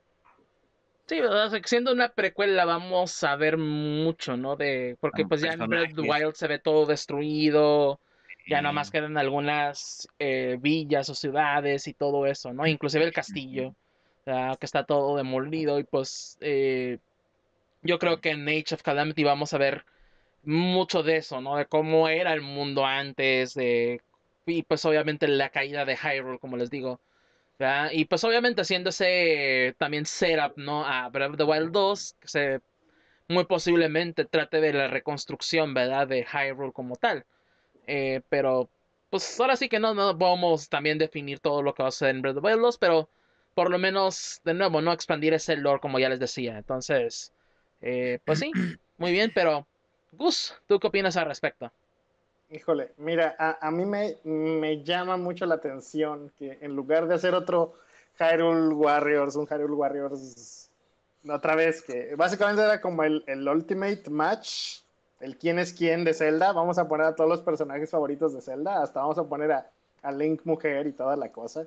A: Sí, ¿verdad? O sea, que siendo una precuela vamos a ver mucho, ¿no? De, porque
B: Am-
A: pues ya en Breath of the
B: Personajes.
A: Wild se ve todo destruido, ya nada
B: eh,
A: más quedan algunas eh, villas o ciudades y todo eso, ¿no? Inclusive el castillo,
B: ujú.
A: o sea, que está todo demolido y pues eh, yo creo que en Age of Calamity vamos a ver mucho de eso, ¿no? De cómo era el mundo antes, de y pues obviamente la caída de Hyrule, como les digo. ¿Verdad? Y pues obviamente haciendo ese también setup, ¿no? A Breath of the Wild dos, que se muy posiblemente trate de la reconstrucción, ¿verdad? De Hyrule como tal. Eh, pero pues ahora sí que no, no podemos también definir todo lo que va a ser en Breath of the Wild dos, pero por lo menos, de nuevo, no expandir ese lore como ya les decía. Entonces, eh, pues sí, muy bien, pero Gus, ¿tú qué opinas al respecto?
D: Híjole, mira, a, a mí me, me llama mucho la atención que en lugar de hacer otro Hyrule Warriors, un Hyrule Warriors otra vez, que básicamente era como el, el Ultimate Match, el quién es quién de Zelda, vamos a poner a todos los personajes favoritos de Zelda, hasta vamos a poner a, a Link mujer y toda la cosa.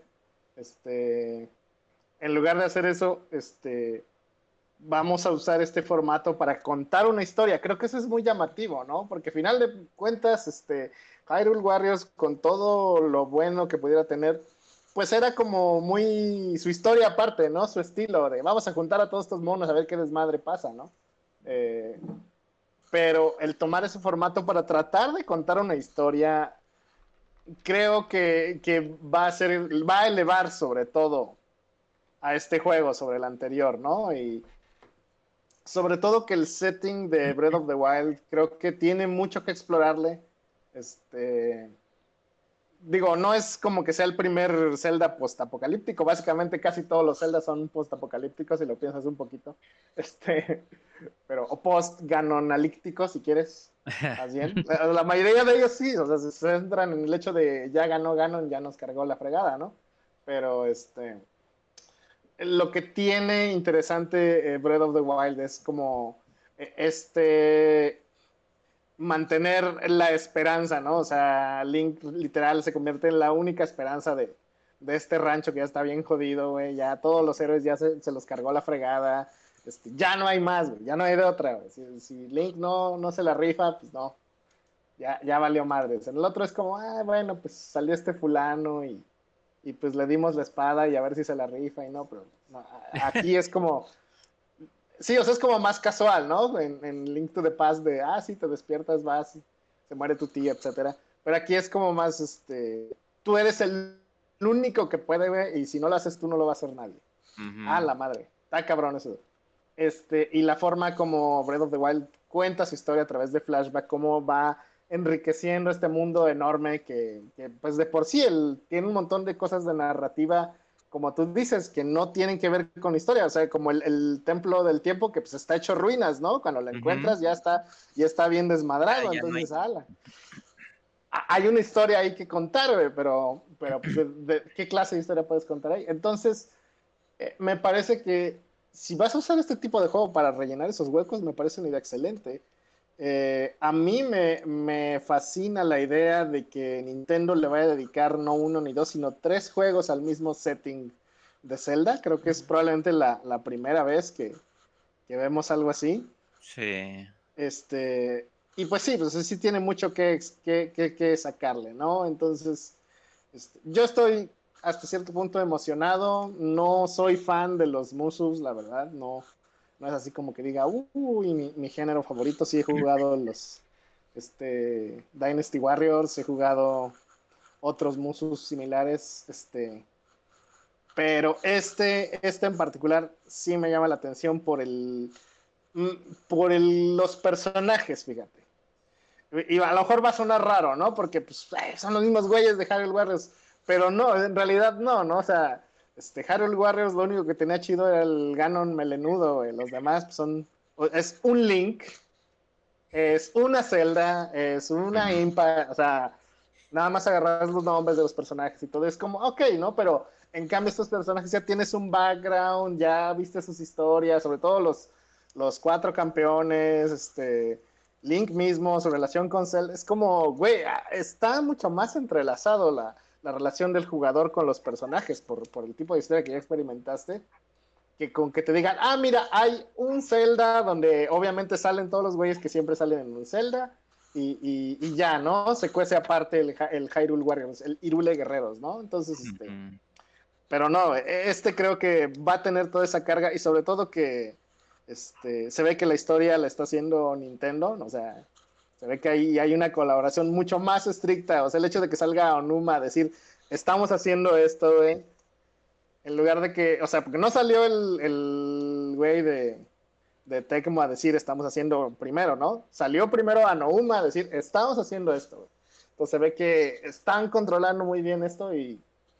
D: Este, en lugar de hacer eso, este, vamos a usar este formato para contar una historia. Creo que eso es muy llamativo, ¿no? Porque al final de cuentas, este, Hyrule Warriors, con todo lo bueno que pudiera tener, pues era como muy su historia aparte, ¿no? Su estilo de vamos a juntar a todos estos monos a ver qué desmadre pasa, ¿no? Eh, pero el tomar ese formato para tratar de contar una historia, creo que, que va a ser, va a elevar sobre todo a este juego, sobre el anterior, ¿no? Y, sobre todo que el setting de Breath of the Wild creo que tiene mucho que explorarle. Este, digo, no es como que sea el primer Zelda postapocalíptico. Básicamente casi todos los Zelda son postapocalípticos si lo piensas un poquito. Este, pero o post-ganonalípticos si quieres. Más bien. La, la mayoría de ellos sí, o sea, se centran en el hecho de ya ganó Ganon, ya nos cargó la fregada, ¿no? Pero este lo que tiene interesante eh, Breath of the Wild es como eh, este mantener la esperanza, ¿no? O sea, Link literal se convierte en la única esperanza de, de este rancho que ya está bien jodido, güey. Ya todos los héroes ya se, se los cargó la fregada. Este, ya no hay más, güey. Ya no hay de otra, güey. Si, si Link no, no se la rifa, pues no. Ya, ya valió madres. En el otro es como, ah, bueno, pues salió este fulano y y pues le dimos la espada y a ver si se la rifa y no, pero no, aquí es como, sí, o sea, es como más casual, ¿no? En, en Link to the Past de, ah, sí, te despiertas, vas, se muere tu tía, etcétera. Pero aquí es como más, este, tú eres el único que puede, güey, y si no lo haces tú, no lo va a hacer nadie. Ah,
B: Ujú.
D: la madre, está cabrón eso. Este, y la forma como Breath of the Wild cuenta su historia a través de flashback, cómo va enriqueciendo este mundo enorme que, que pues de por sí él tiene un montón de cosas de narrativa, como tú dices, que no tienen que ver con historia, o sea, como el, el templo del tiempo que pues está hecho ruinas, ¿no? Cuando lo
B: Ujú.
D: encuentras ya está, ya está bien
B: Ya,
D: desmadrado,
B: ya no hay.
D: entonces, ala. hay una historia ahí que contar, güey, pero, pero pues, de, de, ¿qué clase de historia puedes contar ahí? Entonces, eh, me parece que si vas a usar este tipo de juego para rellenar esos huecos, me parece una idea excelente. Eh, a mí me, me fascina la idea de que Nintendo le vaya a dedicar no uno ni dos, sino tres juegos al mismo setting de Zelda. Creo que es probablemente la, la primera vez que, que vemos algo así.
B: Sí.
D: Este, y pues sí, pues sí tiene mucho que, que, que, que sacarle, ¿no? Entonces, este, yo estoy hasta cierto punto emocionado. No soy fan de los Musus, la verdad. No, no es así como que diga, uy, mi, mi género favorito. Sí he jugado los este, Dynasty Warriors, he jugado otros Musus similares, este, pero este, este en particular sí me llama la atención por el, por el, los personajes, fíjate. Y a lo mejor va a sonar raro, ¿no? Porque pues, son los mismos güeyes de Hyrule Warriors, pero no, en realidad no, ¿no? O sea, este, Hyrule Warriors lo único que tenía chido era el Ganon melenudo, güey. Los demás pues, son, es un Link, es una Zelda, es una Impa, o sea, nada más agarrar los nombres de los personajes y todo, es como, ok, ¿no? Pero en cambio estos personajes ya tienes un background, ya viste sus historias, sobre todo los, los cuatro campeones, este, Link mismo, su relación con Cell, es como, güey, está mucho más entrelazado la, la relación del jugador con los personajes por, por el tipo de historia que ya experimentaste, que con que te digan, ah, mira, hay un Zelda donde obviamente salen todos los güeyes que siempre salen en un Zelda y, y, y ya, ¿no? Se cuece aparte el, el Hyrule Warriors, el Hyrule Guerreros, ¿no? Entonces, este,
B: Ujú.
D: pero no, este creo que va a tener toda esa carga y sobre todo que este, se ve que la historia la está haciendo Nintendo, ¿no? O sea, se ve que ahí hay una colaboración mucho más estricta, o sea, el hecho de que salga Onuma a decir, estamos haciendo esto, güey, en lugar de que, o sea, porque no salió el, el güey de, de Tecmo a decir, estamos haciendo primero, ¿no? Salió primero Anouma a decir, estamos haciendo esto, güey. Entonces se ve que están controlando muy bien esto y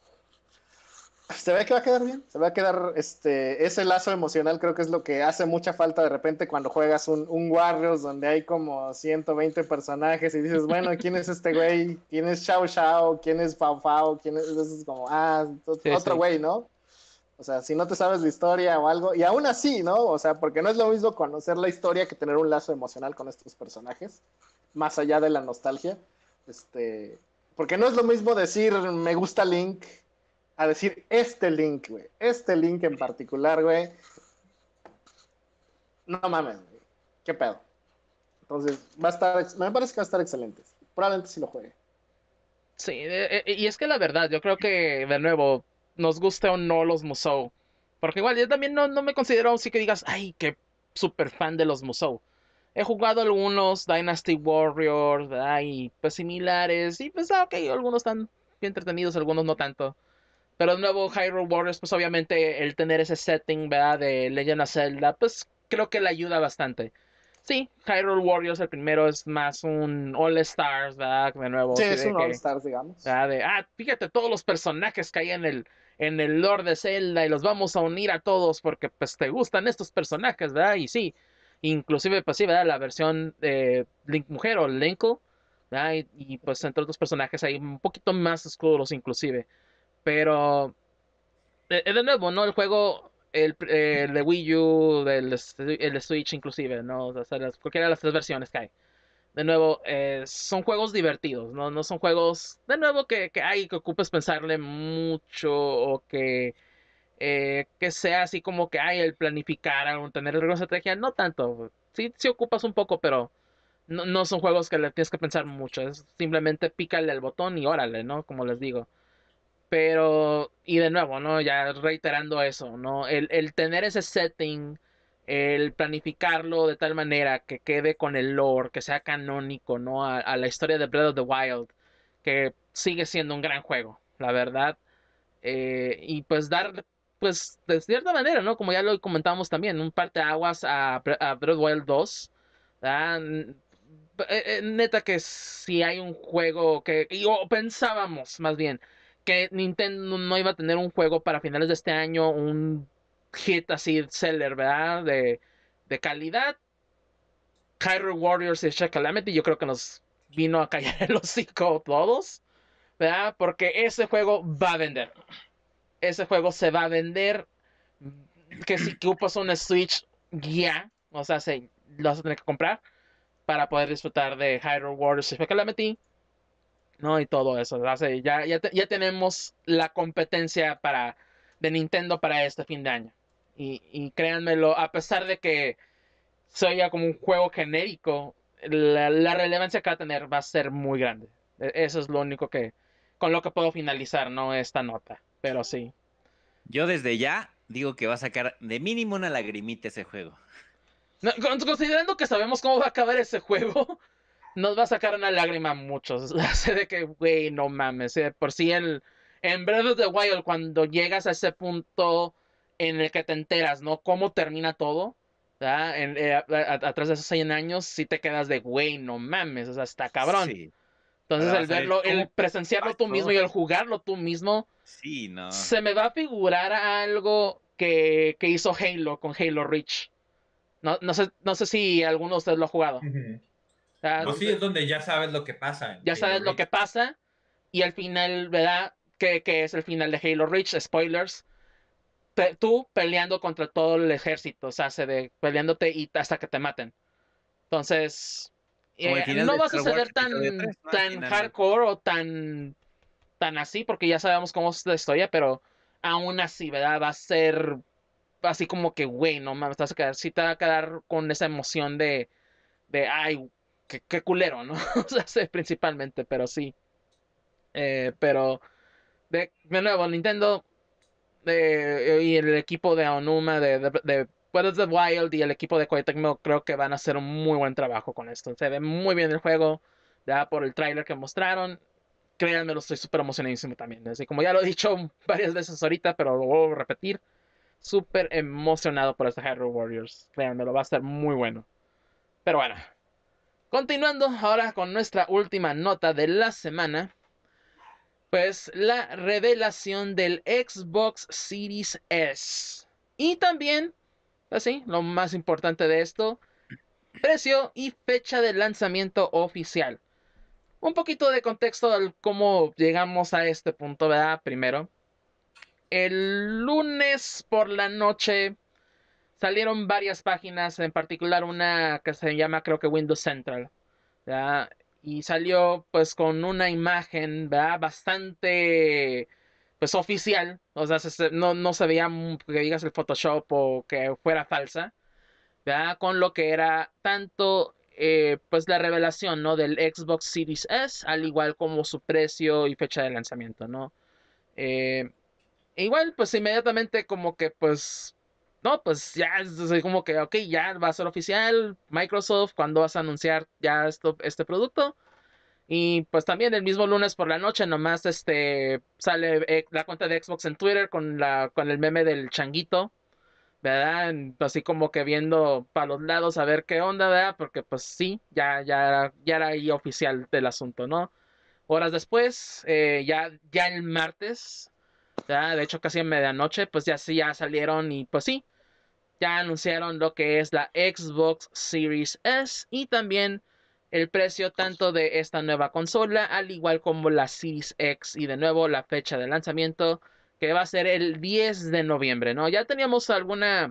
D: se ve que va a quedar bien, se va a quedar este, ese lazo emocional, creo que es lo que hace mucha falta de repente cuando juegas un, un Warriors donde hay como ciento veinte personajes y dices, bueno, ¿quién es este güey? ¿Quién es Xiao Xiao? ¿Quién es Fao Fao? ¿Quién es? Entonces es como, ah,
A: Sí,
D: otro
A: sí.
D: güey, ¿no? O sea, si no te sabes la historia o algo, y aún así, ¿no? O sea, porque no es lo mismo conocer la historia que tener un lazo emocional con estos personajes, más allá de la nostalgia. Este, porque no es lo mismo decir me gusta Link a decir este Link, güey. Este Link en particular, güey. No mames, güey. ¿Qué pedo? Entonces, va a estar, me parece que va a estar excelente. Probablemente sí lo juegue.
A: Sí, eh, eh, y es que la verdad, yo creo que, de nuevo, nos guste o no los Musou. Porque igual, yo también no, no me considero así que digas, ay, qué super fan de los Musou. He jugado algunos Dynasty Warriors, ¿verdad? Y pues similares, y pues, ah, ok, algunos están bien entretenidos, algunos no tanto. Pero de nuevo, Hyrule Warriors, pues obviamente el tener ese setting, ¿verdad? De Legend of Zelda, pues creo que le ayuda bastante. Sí, Hyrule Warriors, el primero es más un All Stars, ¿verdad? De nuevo,
D: Sí,
A: así
D: es
A: de
D: un All
A: que,
D: Stars, digamos.
A: ¿verdad? De, ah, fíjate todos los personajes que hay en el, en el lore de Zelda y los vamos a unir a todos porque pues te gustan estos personajes, ¿verdad? Y sí, inclusive pues sí, ¿verdad? La versión de Link Mujer o Linkle, ¿verdad? Y, y, pues entre otros personajes hay un poquito más oscuros inclusive. Pero eh, de nuevo, ¿no? El juego, el, eh, el de Wii U, el, el de Switch inclusive, ¿no? O sea, las, cualquiera de las tres versiones que hay. De nuevo, eh, son juegos divertidos, ¿no? No son juegos, de nuevo, que, que hay que ocupes pensarle mucho o que, eh, que sea así como que hay el planificar, o tener alguna estrategia, no tanto. Sí, sí ocupas un poco, pero no, no son juegos que le tienes que pensar mucho. Es simplemente pícale el botón y órale, ¿no? Como les digo. Pero, y de nuevo, ¿no? Ya reiterando eso, ¿no? El, el tener ese setting, el planificarlo de tal manera que quede con el lore, que sea canónico, ¿no? A, a la historia de Breath of the Wild, que sigue siendo un gran juego, la verdad. Eh, y pues dar, pues, de cierta manera, ¿no? Como ya lo comentamos también, un parteaguas a, Bre- a Breath of the Wild dos, ¿verdad? N- eh, eh, Neta que si hay un juego que, y, o pensábamos más bien, que Nintendo no iba a tener un juego para finales de este año, un hit así seller, ¿verdad? De, de calidad. Hyrule Warriors y Shadow Calamity, yo creo que nos vino a callar el hocico todos, ¿verdad? Porque ese juego va a vender. Ese juego se va a vender. Que si ocupas una Switch ya, o sea, se, lo vas a tener que comprar para poder disfrutar de Hyrule Warriors. Si fue que la metí, ¿no? Y todo eso. O sea, ya, ya, te, ya tenemos la competencia para, de Nintendo para este fin de año. Y, y créanmelo, a pesar de que sea como un juego genérico, la, la relevancia que va a tener va a ser muy grande. Eso es lo único que, con lo que puedo finalizar, ¿no? Esta nota. Pero sí.
B: Yo desde ya digo que va a sacar de mínimo una lagrimita ese juego.
A: No, considerando que sabemos cómo va a acabar ese juego, nos va a sacar una lágrima a muchos. Hace de que, güey, no mames. ¿Eh? Por si el, en Breath of the Wild, cuando llegas a ese punto en el que te enteras, ¿no? Cómo termina todo, en, eh, atrás de esos cien años, sí te quedas de, güey, no mames. O sea, está cabrón.
B: Sí.
A: Entonces,
B: Ahora va
A: el
B: a salir,
A: verlo,
B: ¿cómo
A: el presenciarlo tú
B: pasó?
A: mismo y el jugarlo tú mismo,
B: Sí, no.
A: se me va a figurar a algo que, que hizo Halo con Halo Reach. No, no, sé, no sé si alguno de ustedes lo ha jugado.
C: Ujú.
A: O sea,
C: Pues sí, es donde ya sabes lo que pasa en
A: ya
C: Halo
A: sabes lo que
C: Reach.
A: pasa y al final, ¿verdad? ¿Qué, qué es el final de Halo Reach? Spoilers. Pe- tú peleando contra todo el ejército, o sea, se de, peleándote y hasta que te maten. Entonces,
B: Como el
A: eh,
B: final
A: no
B: de
A: va a
B: Star Wars
A: suceder
B: episodio
A: tan,
B: tres, ¿no? Al
A: tan
B: final.
A: hardcore o tan, tan así, porque ya sabemos cómo es la historia, pero aún así, ¿verdad? Va a ser así como que, güey, no mames, te vas a quedar, sí te va a quedar con esa emoción de, de ay, qué, qué culero, ¿no? O sea, sí, principalmente, pero sí. Eh, pero, de, de nuevo, Nintendo eh, y el equipo de Onuma, de, de, de Breath of the Wild y el equipo de Koei Tecmo creo que van a hacer un muy buen trabajo con esto. Se ve muy bien el juego, ya por el tráiler que mostraron. Créanme, lo estoy súper emocionadísimo también. Así como ya lo he dicho varias veces ahorita, pero lo vuelvo a repetir. Súper emocionado por este Hyrule Warriors. Créanme, lo va a estar muy bueno. Pero bueno, continuando ahora con nuestra última nota de la semana. Pues la revelación del Xbox Series S. Y también, así, lo más importante de esto, precio y fecha de lanzamiento oficial. Un poquito de contexto de cómo llegamos a este punto, ¿verdad? Primero, el lunes por la noche salieron varias páginas, en particular una que se llama creo que Windows Central, ¿verdad? Y salió pues con una imagen, ¿verdad? Bastante pues oficial, o sea, se, no, no se veía que digas el Photoshop o que fuera falsa, ¿verdad? Con lo que era tanto eh, pues la revelación, ¿no? Del Xbox Series S, al igual como su precio y fecha de lanzamiento, ¿no? Eh, e igual, pues inmediatamente como que pues, no, pues ya es así como que, ok, ya va a ser oficial, Microsoft, ¿cuándo vas a anunciar ya esto, este producto? Y pues también el mismo lunes por la noche nomás este sale eh, la cuenta de Xbox en Twitter con la con el meme del changuito, ¿verdad? Así como que viendo para los lados a ver qué onda, ¿verdad? Porque pues sí, ya ya era, ya era ahí oficial del asunto, ¿no? Horas después, eh, ya ya el martes, ¿verdad? De hecho casi en medianoche, pues ya sí ya salieron y pues sí, ya anunciaron lo que es la Xbox Series S y también el precio tanto de esta nueva consola, al igual como la Series X y de nuevo la fecha de lanzamiento que va a ser el diez de noviembre, ¿no? Ya teníamos alguna,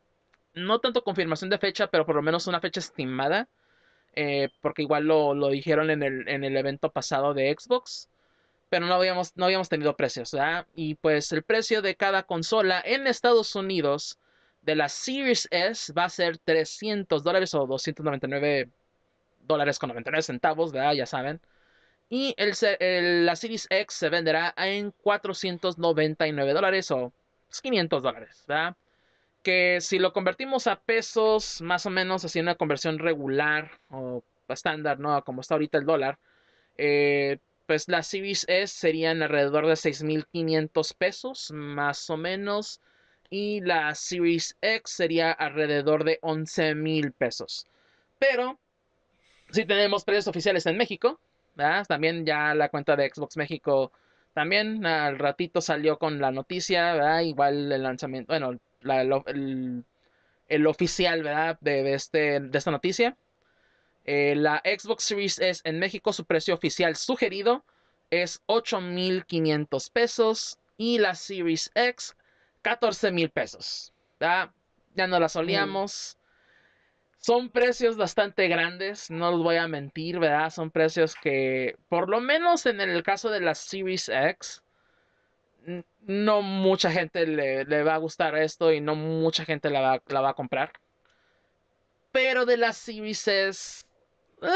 A: no tanto confirmación de fecha, pero por lo menos una fecha estimada, eh, porque igual lo, lo dijeron en el, en el evento pasado de Xbox, pero no habíamos, no habíamos tenido precios, ¿verdad? Y pues el precio de cada consola en Estados Unidos de la Series S va a ser trescientos dólares o doscientos noventa y nueve dólares con noventa y nueve centavos, ¿verdad? Ya saben. Y el, el, la Series X se venderá en cuatrocientos noventa y nueve dólares o quinientos dólares, ¿verdad? Que si lo convertimos a pesos, más o menos así una conversión regular o estándar, ¿no? Como está ahorita el dólar, eh, pues la Series S serían alrededor de seis mil quinientos pesos, más o menos. Y la Series X sería alrededor de once mil pesos. Pero si tenemos precios oficiales en México, ¿verdad? También ya la cuenta de Xbox México también al ratito salió con la noticia, ¿verdad? Igual el lanzamiento, bueno, la, el, el, oficial, ¿verdad? De, de, este, de esta noticia. Eh, la Xbox Series S en México, su precio oficial sugerido es ocho mil quinientos pesos y la Series X catorce mil pesos. ¿Ya? Ya no la solíamos. Son precios bastante grandes, no los voy a mentir, ¿verdad? Son precios que, por lo menos en el caso de la Series X, no mucha gente le, le va a gustar esto y no mucha gente la va, la va a comprar. Pero de la Series S, eh,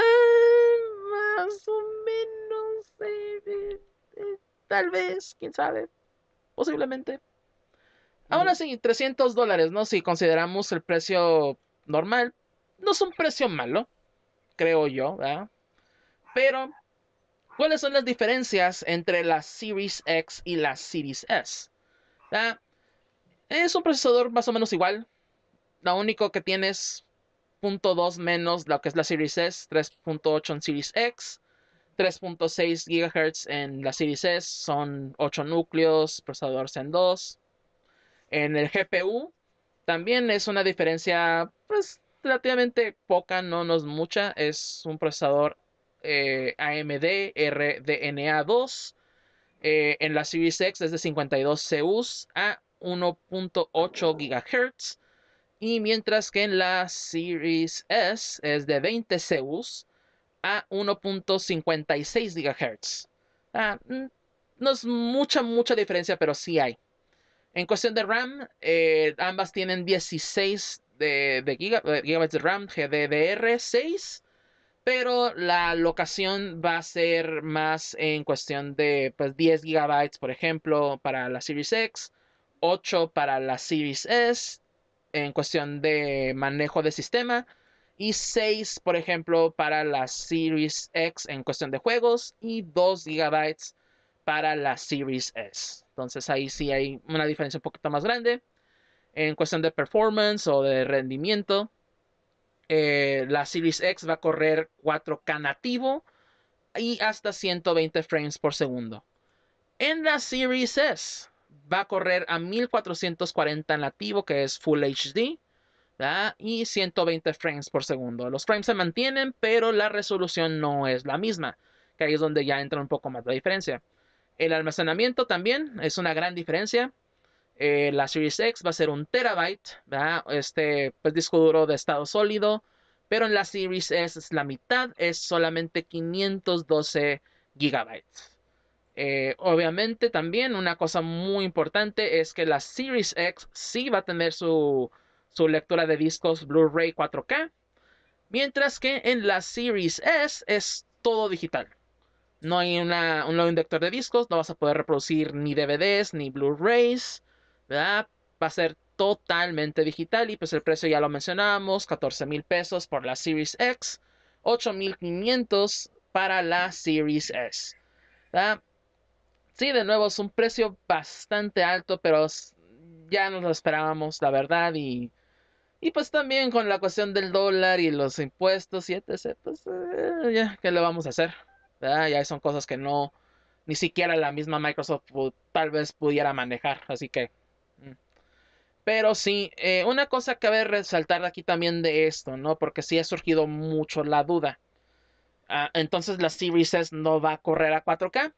A: más o menos, eh, eh, eh, tal vez, quién sabe, posiblemente. Aún así, trescientos dólares, ¿no? Si consideramos el precio normal, no es un precio malo, creo yo, ¿verdad? Pero, ¿cuáles son las diferencias entre la Series X y la Series S? ¿Verdad? Es un procesador más o menos igual. Lo único que tiene es punto dos menos lo que es la Series S, tres punto ocho en Series X, tres punto seis gigahertz en la Series S, son ocho núcleos, procesador Zen dos. En el G P U también es una diferencia pues relativamente poca, no, no es mucha, es un procesador eh, A M D R D N A dos. Eh, en la Series X es de cincuenta y dos C Us a uno punto ocho gigahertz. Y mientras que en la Series S es de veinte C Us a uno punto cincuenta y seis gigahertz. Ah, no es mucha, mucha diferencia, pero sí hay. En cuestión de RAM, eh, ambas tienen dieciséis de, de giga, de gigabytes de RAM, G D D R seis, pero la locación va a ser más en cuestión de pues, diez gigabytes, por ejemplo, para la Series X, ocho para la Series S, en cuestión de manejo de sistema, y seis, por ejemplo, para la Series X en cuestión de juegos, y dos gigabytes para la Series S. Entonces ahí sí hay una diferencia un poquito más grande. En cuestión de performance o de rendimiento, eh, la Series X va a correr cuatro K nativo y hasta ciento veinte frames por segundo. En la Series S va a correr a mil cuatrocientos cuarenta nativo, que es Full H D, ¿verdad? Y ciento veinte frames por segundo. Los frames se mantienen, pero la resolución no es la misma, que ahí es donde ya entra un poco más la diferencia. El almacenamiento también es una gran diferencia. Eh, la Series X va a ser un terabyte, ¿verdad? Este pues, disco duro de estado sólido, pero en la Series S es la mitad, es solamente quinientos doce gigabytes. Eh, obviamente también una cosa muy importante es que la Series X sí va a tener su, su lectura de discos Blu-ray cuatro K, mientras que en la Series S es todo digital. No hay una, un nuevo inductor de discos, no vas a poder reproducir ni D V Ds ni Blu-rays, ¿verdad? Va a ser totalmente digital y pues el precio ya lo mencionábamos, catorce mil pesos por la Series X, ocho mil quinientos para la Series S, ¿verdad? Sí, de nuevo es un precio bastante alto, pero ya nos lo esperábamos, la verdad, y, y pues también con la cuestión del dólar y los impuestos y etcétera, pues eh, ya, ¿qué le vamos a hacer? ¿Verdad? Ya son cosas que no, ni siquiera la misma Microsoft tal vez pudiera manejar, así que... Mm. Pero sí, eh, una cosa que cabe resaltar aquí también de esto, ¿no? Porque sí ha surgido mucho la duda. Ah, entonces la Series S no va a correr a cuatro K.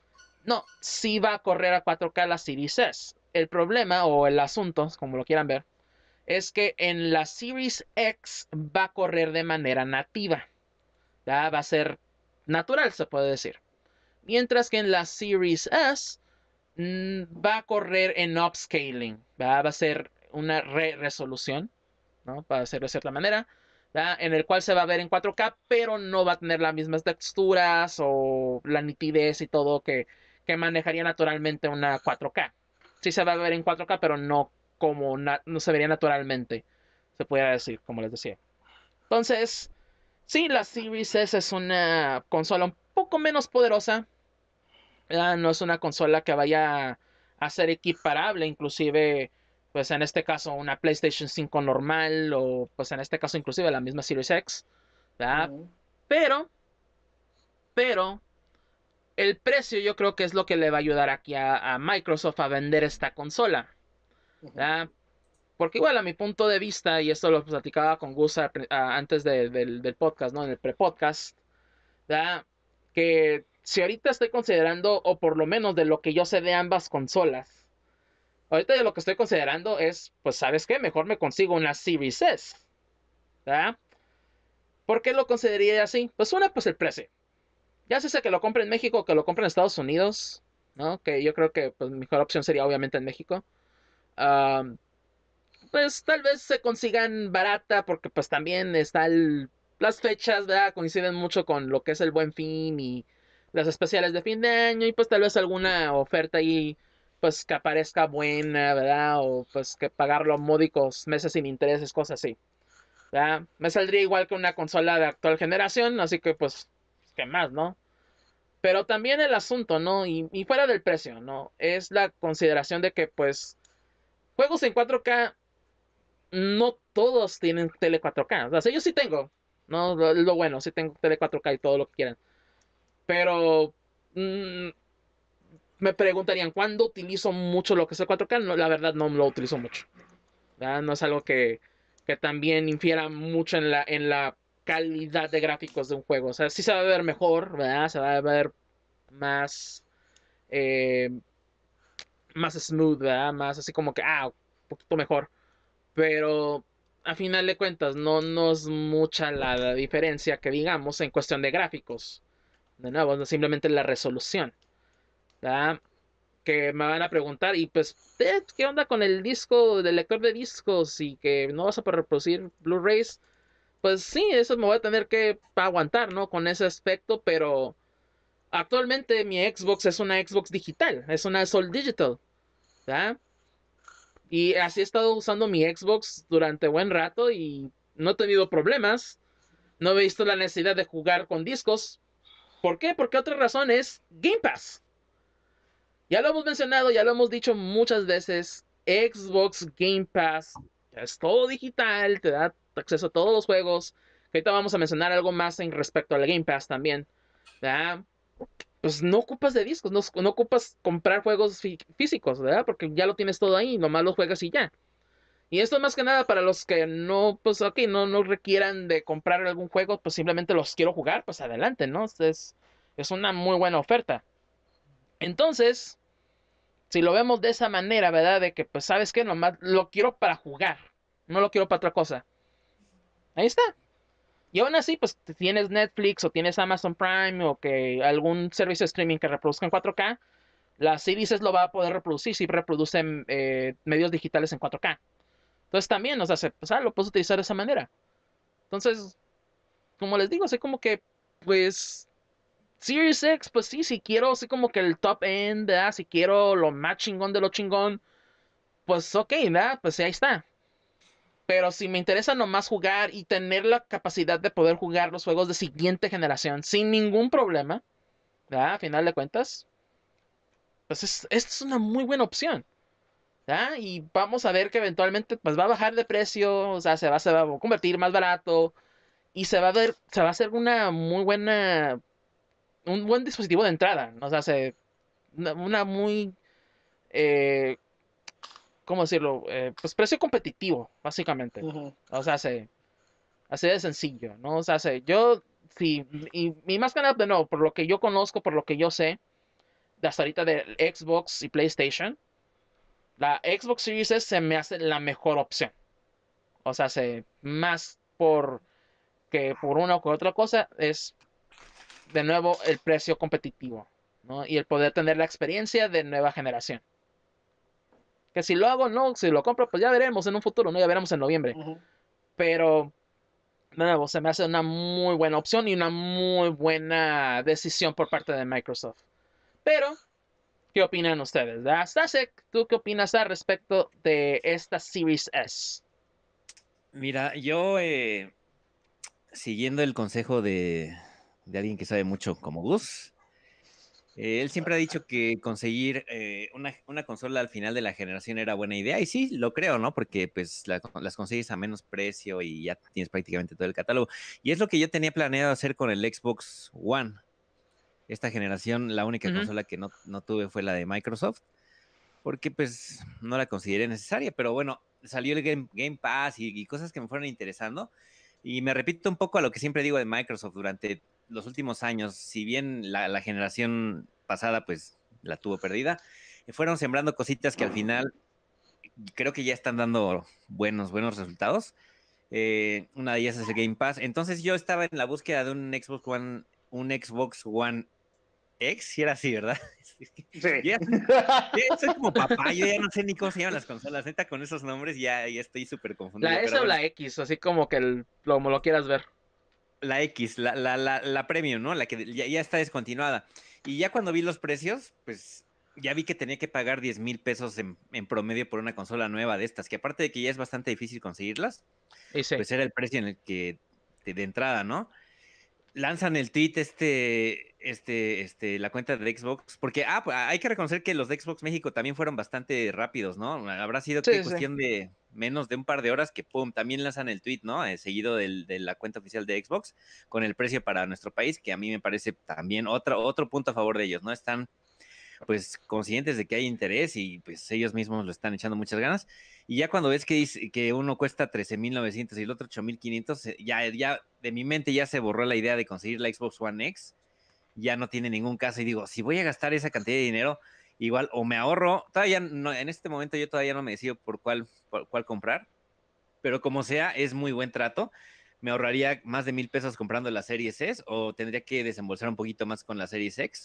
A: No, sí va a correr a cuatro K la Series S. El problema o el asunto, como lo quieran ver, es que en la Series X va a correr de manera nativa. ¿Ya? Va a ser natural, se puede decir. Mientras que en la Series S mmm, va a correr en upscaling. ¿Va? Va a ser una re resolución, ¿no? Para hacerlo de cierta manera. ¿Ya? En el cual se va a ver en cuatro K, pero no va a tener las mismas texturas o la nitidez y todo que, que manejaría naturalmente una cuatro K. Sí se va a ver en cuatro K, pero no como no se vería naturalmente, se pudiera decir, como les decía. Entonces, sí, la Series S es una consola un poco menos poderosa. ¿Verdad? No es una consola que vaya a ser equiparable, inclusive, pues en este caso, una PlayStation cinco normal o, pues en este caso, inclusive la misma Series X. ¿Verdad?
D: Ujú.
A: Pero, pero, el precio yo creo que es lo que le va a ayudar aquí a, a Microsoft a vender esta consola.
D: Ujú.
A: ¿Verdad? Porque igual a mi punto de vista, y esto lo platicaba con Gus a- a- antes de- del, del podcast, ¿no? En el pre-podcast, ¿verdad? Que si ahorita estoy considerando, o por lo menos de lo que yo sé de ambas consolas, ahorita de lo que estoy considerando es, pues, ¿sabes qué? Mejor me consigo una Series S, ¿verdad? ¿Por qué lo consideraría así? Pues una, pues el precio. Ya sea que lo compre en México o que lo compre en Estados Unidos, ¿no? Que yo creo que pues, mi mejor opción sería obviamente en México. Um, pues tal vez se consigan barata porque pues también están las fechas, ¿verdad? Coinciden mucho con lo que es el Buen Fin y las especiales de fin de año y pues tal vez alguna oferta ahí pues que aparezca buena, ¿verdad? O pues que pagarlo módicos meses sin intereses, cosas así. ¿Verdad? Me saldría igual que una consola de actual generación, así que pues, ¿qué más, no? Pero también el asunto, ¿no? Y, y fuera del precio, ¿no? Es la consideración de que pues juegos en cuatro K no todos tienen tele cuatro K. O sea, yo sí tengo, ¿no? Lo, lo bueno, sí tengo tele cuatro K y todo lo que quieran. Pero mmm, me preguntarían, ¿cuándo utilizo mucho lo que es el cuatro K? No, la verdad no lo utilizo mucho. ¿Verdad? No es algo que, que también infiera mucho en la, en la calidad de gráficos de un juego. O sea, sí se va a ver mejor, ¿verdad? Se va a ver más... Eh, más smooth, ¿verdad? Más así como que, ah, un poquito mejor. Pero a final de cuentas no, no es mucha la, la diferencia que digamos en cuestión de gráficos. De nuevo, no simplemente la resolución. ¿Verdad? Que me van a preguntar, y pues, ¿eh, ¿qué onda con el disco, del lector de discos y que no vas a poder reproducir Blu-rays? Pues sí, eso me voy a tener que aguantar, ¿no? Con ese aspecto, pero actualmente mi Xbox es una Xbox digital, es una Soul Digital, ¿verdad? Y así he estado usando mi Xbox durante buen rato y no he tenido problemas. No he visto la necesidad de jugar con discos. ¿Por qué? Porque otra razón es Game Pass. Ya lo hemos mencionado, ya lo hemos dicho muchas veces. Xbox Game Pass es todo digital, te da acceso a todos los juegos. Ahorita vamos a mencionar algo más en respecto al Game Pass también. ¿Verdad? Pues no ocupas de discos, no, no ocupas comprar juegos fí físicos, ¿verdad? Porque ya lo tienes todo ahí, nomás lo juegas y ya. Y esto más que nada para los que no, pues ok, no, no requieran de comprar algún juego, pues simplemente los quiero jugar, pues adelante, ¿no? Es, es una muy buena oferta. Entonces, si lo vemos de esa manera, ¿verdad? De que, pues, ¿sabes qué? Nomás lo quiero para jugar, no lo quiero para otra cosa. Ahí está. Y aún así, pues, tienes Netflix o tienes Amazon Prime o que algún servicio de streaming que reproduzca en cuatro K, la Series S lo va a poder reproducir si reproduce eh, medios digitales en cuatro K. Entonces también, o sea, se, pues, ah, lo puedes utilizar de esa manera. Entonces, como les digo, así como que, pues, Series X, pues sí, si quiero así como que el top end, ¿verdad? Si quiero lo más chingón de lo chingón, pues ok, ¿verdad? Pues sí, ahí está. Pero si me interesa nomás jugar y tener la capacidad de poder jugar los juegos de siguiente generación sin ningún problema, ¿verdad? A final de cuentas, pues es, esta es una muy buena opción. ¿Ya? Y vamos a ver que eventualmente pues va a bajar de precio, o sea, se va, se va a convertir más barato y se va a ver, se va a hacer una muy buena, un buen dispositivo de entrada, ¿no? O sea, se, una, una muy, eh, ¿cómo decirlo? Eh, pues precio competitivo, básicamente.
D: Ujú.
A: O sea, se, así de sencillo, ¿no? O sea, se, yo, sí, y, y más que nada, de nuevo, por lo que yo conozco, por lo que yo sé, de hasta ahorita de Xbox y PlayStation, la Xbox Series S se me hace la mejor opción. O sea, se, más por que por una u otra cosa, es de nuevo el precio competitivo, ¿no? Y el poder tener la experiencia de nueva generación. Que si lo hago, no, si lo compro, pues ya veremos en un futuro, ¿no? Ya veremos en noviembre.
D: Ujú.
A: Pero, de nuevo, se me hace una muy buena opción y una muy buena decisión por parte de Microsoft. Pero, ¿qué opinan ustedes? ¿Verdad? Stasek, ¿tú qué opinas al respecto de esta Series S?
B: Mira, yo eh, siguiendo el consejo de, de alguien que sabe mucho como Gus, eh, él siempre ha dicho que conseguir eh, una, una consola al final de la generación era buena idea, y sí, lo creo, ¿no? Porque pues la- las consigues a menos precio y ya tienes prácticamente todo el catálogo. Y es lo que yo tenía planeado hacer con el Xbox One. Esta generación, la única
A: Uh -huh.
B: consola que no, no tuve fue la de Microsoft, porque pues no la consideré necesaria, pero bueno, salió el Game, Game Pass y, y cosas que me fueron interesando. Y me repito un poco a lo que siempre digo de Microsoft durante los últimos años, si bien la, la generación pasada pues la tuvo perdida, fueron sembrando cositas que al final creo que ya están dando buenos, buenos resultados. Eh, una de ellas es el Game Pass. Entonces yo estaba en la búsqueda de un Xbox One, un Xbox One X, si era así, ¿verdad? Es que
D: Sí.
B: yo ya soy, yo ya soy como papá, yo ya no sé ni cómo se llaman las consolas, neta, con esos nombres ya, ya estoy súper confundido,
A: La S
B: pero
A: o
B: bueno,
A: la X, así como que el, como lo quieras ver.
B: la X, la, la, la, la Premium, ¿no? La que ya, ya está descontinuada. Y ya cuando vi los precios, pues ya vi que tenía que pagar diez mil pesos en, en promedio por una consola nueva de estas, que aparte de que ya es bastante difícil conseguirlas,
A: Y sí.
B: pues era el precio en el que de, de entrada, ¿no? Lanzan el tweet este, este, este, la cuenta de Xbox, porque ah, pues, hay que reconocer que los de Xbox México también fueron bastante rápidos, ¿no? Habrá sido que
A: Sí, sí.
B: cuestión de menos de un par de horas que pum, también lanzan el tweet, ¿no? Eh, seguido del, de la cuenta oficial de Xbox con el precio para nuestro país, que a mí me parece también otro, otro punto a favor de ellos, ¿no? Están pues conscientes de que hay interés y pues ellos mismos lo están echando muchas ganas. Y ya cuando ves que, dice, que uno cuesta trece mil novecientos y el otro ocho mil quinientos, eh, ya, ya de mi mente ya se borró la idea de conseguir la Xbox One X, ya no tiene ningún caso y digo, si voy a gastar esa cantidad de dinero, igual o me ahorro, todavía no, en este momento yo todavía no me decido por cuál, por cuál comprar, pero como sea, es muy buen trato. Me ahorraría más de mil pesos comprando la Series S o tendría que desembolsar un poquito más con la Series X.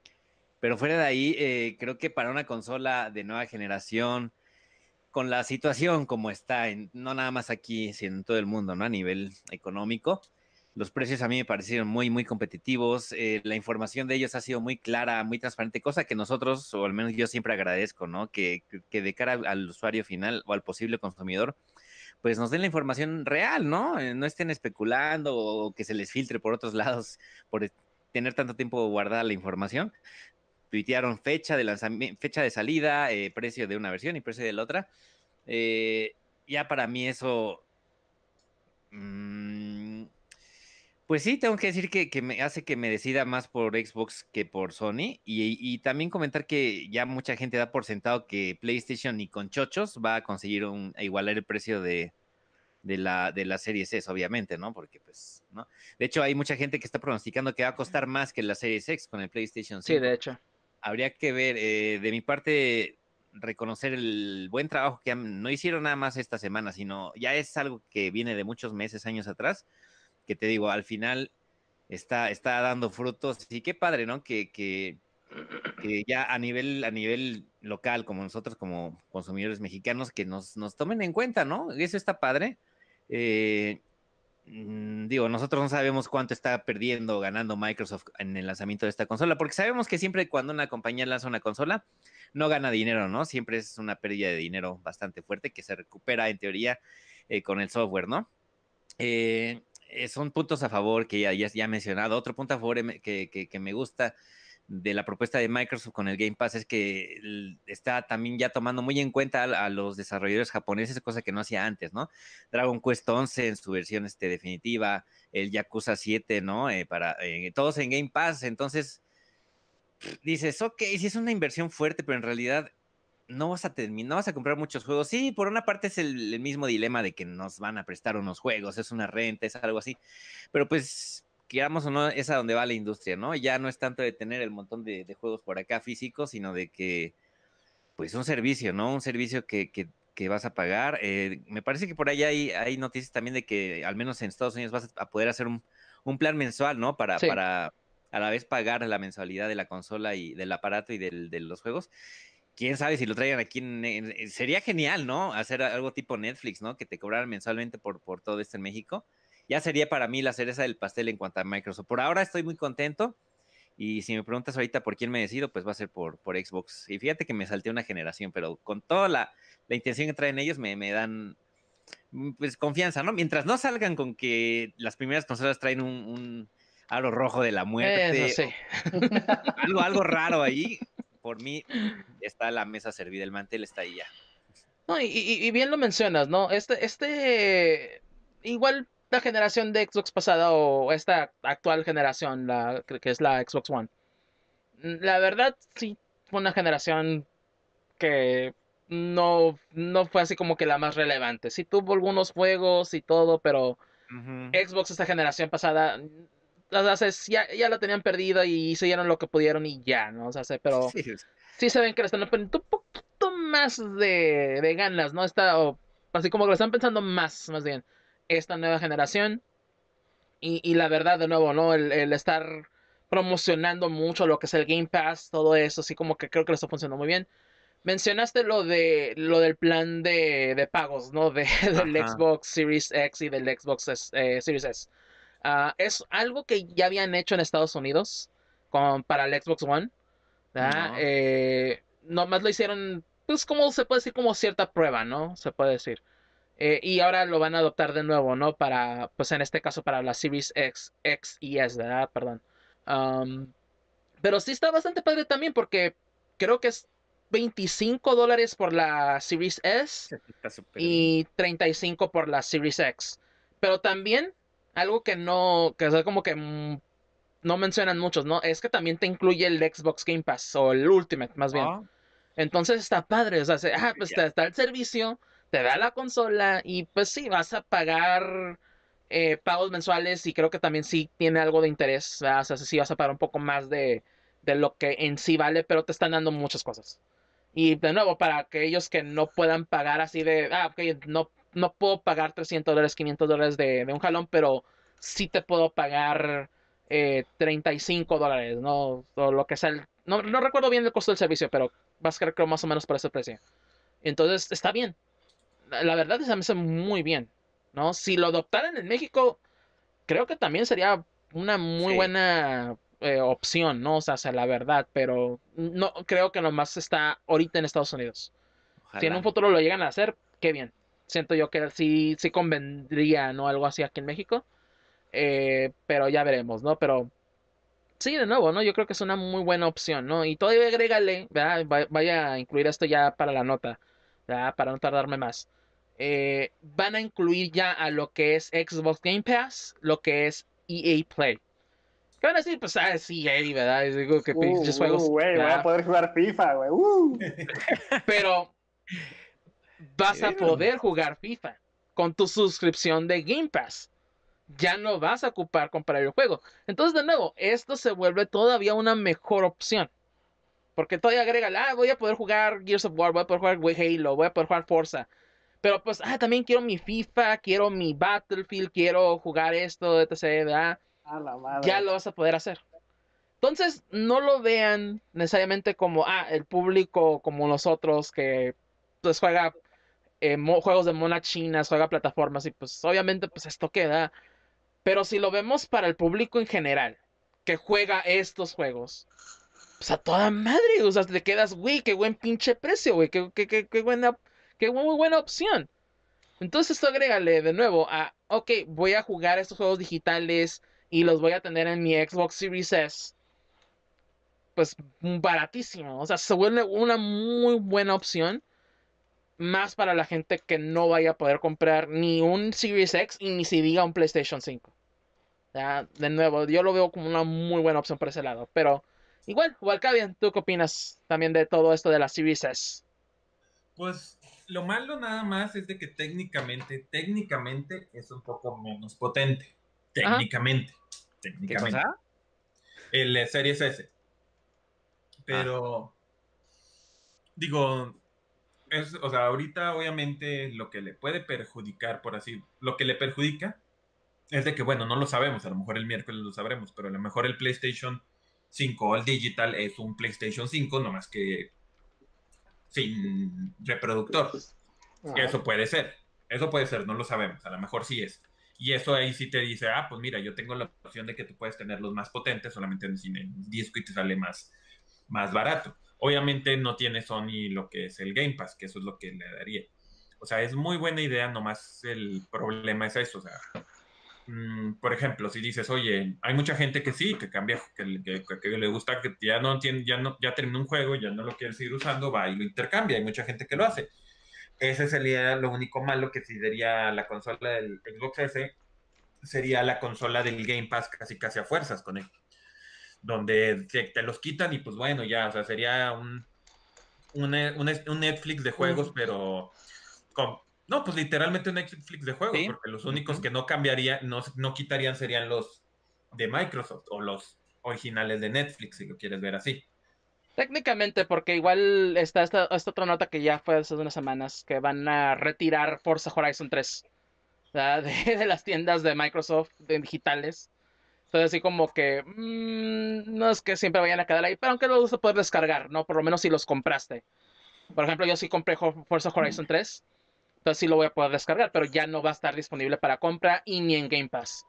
B: Pero fuera de ahí, eh, creo que para una consola de nueva generación, con la situación como está, en, no nada más aquí, sino en todo el mundo, ¿no? A nivel económico, los precios a mí me parecieron muy, muy competitivos. Eh, la información de ellos ha sido muy clara, muy transparente, cosa que nosotros, o al menos yo siempre agradezco, ¿no? Que, que de cara al usuario final o al posible consumidor, pues nos den la información real, ¿no? Eh, no estén especulando o que se les filtre por otros lados por tener tanto tiempo guardada la información. Tuitearon fecha de lanzamiento, fecha de salida, eh, precio de una versión y precio de la otra. Eh, ya para mí eso, mmm, pues sí, tengo que decir que, que, me hace que me decida más por Xbox que por Sony. Y, y, también comentar que ya mucha gente da por sentado que PlayStation ni con chochos va a conseguir un, a igualar el precio de, de la, de la Series S, obviamente, ¿no? Porque pues, ¿no? De hecho, hay mucha gente que está pronosticando que va a costar más que la Series X con el PlayStation
A: Sí, de
B: cinco.
A: hecho.
B: Habría que ver, eh, de mi parte, reconocer el buen trabajo que han, no hicieron nada más esta semana, sino ya es algo que viene de muchos meses, años atrás, que te digo, al final está, está dando frutos. Y qué padre, ¿no? Que, que, que ya a nivel, a nivel local, como nosotros, como consumidores mexicanos, que nos, nos tomen en cuenta, ¿no? Eso está padre. Eh, Mm, digo, nosotros no sabemos cuánto está perdiendo o ganando Microsoft en el lanzamiento de esta consola, porque sabemos que siempre cuando una compañía lanza una consola, no gana dinero, ¿no? Siempre es una pérdida de dinero bastante fuerte que se recupera en teoría eh, con el software, ¿no? Eh, eh, son puntos a favor que ya, ya, ya he mencionado. Otro punto a favor que, que, que me gusta de la propuesta de Microsoft con el Game Pass es que está también ya tomando muy en cuenta a, a los desarrolladores japoneses, cosa que no hacía antes, ¿no? Dragon Quest once en su versión este, definitiva, el Yakuza siete, ¿no? Eh, para, eh, todos en Game Pass, entonces dices, ok, sí es una inversión fuerte, pero en realidad no vas a terminar, no vas a comprar muchos juegos. Sí, por una parte es el, el, mismo dilema de que nos van a prestar unos juegos, es una renta, es algo así, pero pues queramos o no, es a donde va la industria, ¿no? Ya no es tanto de tener el montón de, de juegos por acá físicos, sino de que, pues un servicio, ¿no? Un servicio que, que, que vas a pagar. Eh, me parece que por ahí hay, hay noticias también de que al menos en Estados Unidos vas a poder hacer un, un plan mensual, ¿no? Para,
A: Sí.
B: para a la vez pagar la mensualidad de la consola y del aparato y del, de los juegos. Quién sabe si lo traigan aquí. En, en, sería genial, ¿no? Hacer algo tipo Netflix, ¿no? Que te cobraran mensualmente por, por todo esto en México. Ya sería para mí la cereza del pastel en cuanto a Microsoft. Por ahora estoy muy contento. Y si me preguntas ahorita por quién me decido, pues va a ser por, por Xbox. Y fíjate que me salté una generación, pero con toda la, la intención que traen ellos, me, me dan pues confianza, ¿no? Mientras no salgan con que las primeras consolas traen un, un aro rojo de la
A: Eso
B: muerte,
A: sí.
B: o algo, algo raro ahí, por mí está la mesa servida, el mantel está ahí ya.
A: No, y, y, y bien lo mencionas, ¿no? Este, este, igual la generación de Xbox pasada o esta actual generación, la que es la Xbox One. La verdad, sí, fue una generación que no, no fue así como que la más relevante. Sí tuvo algunos juegos y todo, pero
B: Ujú.
A: Xbox esta generación pasada, o sea, ya, ya la tenían perdida y hicieron lo que pudieron y ya, ¿no? O sea, se- pero
B: Sí,
A: sí se ven que le están poniendo un poquito más de, de ganas, ¿no? Está, o, así como que le están pensando más, más bien, esta nueva generación. Y, y la verdad, de nuevo, ¿no? El, el estar promocionando mucho lo que es el Game Pass, todo eso, así como que creo que lo está funcionando muy bien. Mencionaste lo de lo del plan de, de pagos, ¿no? De, del
B: ajá.
A: Xbox Series X y del Xbox S- eh, Series S. Ah, es algo que ya habían hecho en Estados Unidos con, para el Xbox One. ¿Verdad?
B: No.
A: Eh, nomás lo hicieron, pues como se puede decir, como cierta prueba, ¿no? Se puede decir. Eh, y ahora lo van a adoptar de nuevo, ¿no? Para, pues en este caso para la Series X, X y S, ¿verdad? Perdón. Um, pero sí está bastante padre también porque creo que es veinticinco dólares por la Series S
B: Está súper bien.
A: y treinta y cinco por la Series X. Pero también algo que no, que es como que mm, no mencionan muchos, ¿no? Es que también te incluye el Xbox Game Pass o el Ultimate, más bien.
B: Ah,
A: Entonces está padre, o sea, se- ah, pues
B: ya.
A: te está el servicio, te da la consola y pues sí, vas a pagar eh, pagos mensuales y creo que también sí tiene algo de interés, ¿verdad? O sea, sí vas a pagar un poco más de, de lo que en sí vale, pero te están dando muchas cosas. Y de nuevo, para aquellos que no puedan pagar así de, ah, ok, no, no puedo pagar trescientos dólares, quinientos dólares de, de un jalón, pero sí te puedo pagar eh, treinta y cinco dólares, ¿no? O lo que sea. El- no, no recuerdo bien el costo del servicio, pero vas a quedar creo más o menos por ese precio. Entonces, está bien. La, la verdad es que me hace muy bien, ¿no? Si lo adoptaran en México, creo que también sería una muy
B: Sí,
A: buena eh, opción, ¿no? O sea, sea, la verdad, pero no creo que nomás está ahorita en Estados Unidos. Si en un
B: ojalá.
A: futuro lo llegan a hacer, qué bien. Siento yo que sí, sí convendría, ¿no? Algo así aquí en México. Eh, pero ya veremos, ¿no? Pero sí, de nuevo, ¿no? Yo creo que es una muy buena opción, ¿no? Y todavía agrégale, ¿verdad? Va- Vaya a incluir esto ya para la nota, ¿verdad? Para no tardarme más. Eh, van a incluir ya a lo que es Xbox Game Pass, lo que es E A Play. ¿Qué van a decir? Pues, ah, es E A, ¿verdad? Es digo que
D: Uh,
A: pinches
D: uh,
A: juegos,
D: güey, voy a
A: ¿verdad?
D: poder jugar FIFA, güey. Uh.
A: Pero vas a
B: Eh, pero
A: poder jugar FIFA con tu suscripción de Game Pass. Ya no vas a ocupar comprar el juego. Entonces, de nuevo, esto se vuelve todavía una mejor opción. Porque todavía agrega, ah, voy a poder jugar Gears of War, voy a poder jugar Halo, voy a poder jugar Forza. Pero pues, ah, también quiero mi FIFA, quiero mi Battlefield, quiero jugar esto, etcétera. ¿Verdad?
D: A la
A: Ya
D: madre.
A: lo vas a poder hacer. Entonces, no lo vean necesariamente como, ah, el público como nosotros que pues juega eh, mo- juegos de monas chinas, juega plataformas y pues obviamente pues esto queda. Pero si lo vemos para el público en general, que juega estos juegos, pues a toda madre, o sea, te quedas, güey, qué buen pinche precio, güey, qué, qué, qué, qué buena, qué muy buena opción. Entonces esto agrégale de nuevo a, ok, voy a jugar estos juegos digitales y los voy a tener en mi Xbox Series S, pues baratísimo, o sea, se vuelve una muy buena opción, más para la gente que no vaya a poder comprar ni un Series X y ni si diga un PlayStation cinco. Ya, de nuevo, yo lo veo como una muy buena opción por ese lado. Pero igual, Walcavian, ¿tú qué opinas también de todo esto de las Series S?
C: Pues lo malo nada más es de que técnicamente, técnicamente es un poco menos potente.
A: Ajá,
C: Técnicamente,
B: ¿qué cosa?
C: técnicamente. El eh, Series S.
B: Ah,
C: Pero, digo, es, o sea, ahorita obviamente lo que le puede perjudicar, por así, lo que le perjudica es de que, bueno, no lo sabemos, a lo mejor el miércoles lo sabremos, pero a lo mejor el PlayStation cinco o el digital es un PlayStation cinco, nomás que sin reproductor.
D: Ajá.
C: Eso puede ser, eso puede ser, no lo sabemos, a lo mejor sí es. Y eso ahí sí te dice, ah, pues mira, yo tengo la opción de que tú puedes tener los más potentes solamente en, en disco y te sale más, más barato. Obviamente no tiene Sony lo que es el Game Pass, que eso es lo que le daría. O sea, es muy buena idea, nomás el problema es eso, o sea, mm, por ejemplo, si dices, oye, hay mucha gente que sí, que cambia, que, que, que le gusta, que ya no tiene, ya no, ya terminó un juego, ya no lo quiere seguir usando, va y lo intercambia. Hay mucha gente que lo hace. Ese sería lo único malo que sería la consola del Xbox S, sería la consola del Game Pass casi casi a fuerzas con él, donde te, te los quitan y pues bueno, ya, o sea, sería un, un, un, un Netflix de juegos,
D: Mm.
C: pero con, no, pues literalmente un Netflix de juegos,
B: Sí.
C: porque los únicos
B: Ujú.
C: que no cambiarían, no, no quitarían serían los de Microsoft o los originales de Netflix, si lo quieres ver así.
A: Técnicamente, porque igual está esta, esta otra nota que ya fue hace unas semanas, que van a retirar Forza Horizon tres, ¿verdad? De, de las tiendas de Microsoft de digitales. Entonces así como que mmm, no es que siempre vayan a quedar ahí, pero aunque los vas a poder descargar, ¿no? Por lo menos si los compraste. Por ejemplo, yo sí compré Forza Horizon tres, entonces sí lo voy a poder descargar, pero ya no va a estar disponible para compra y ni en Game Pass.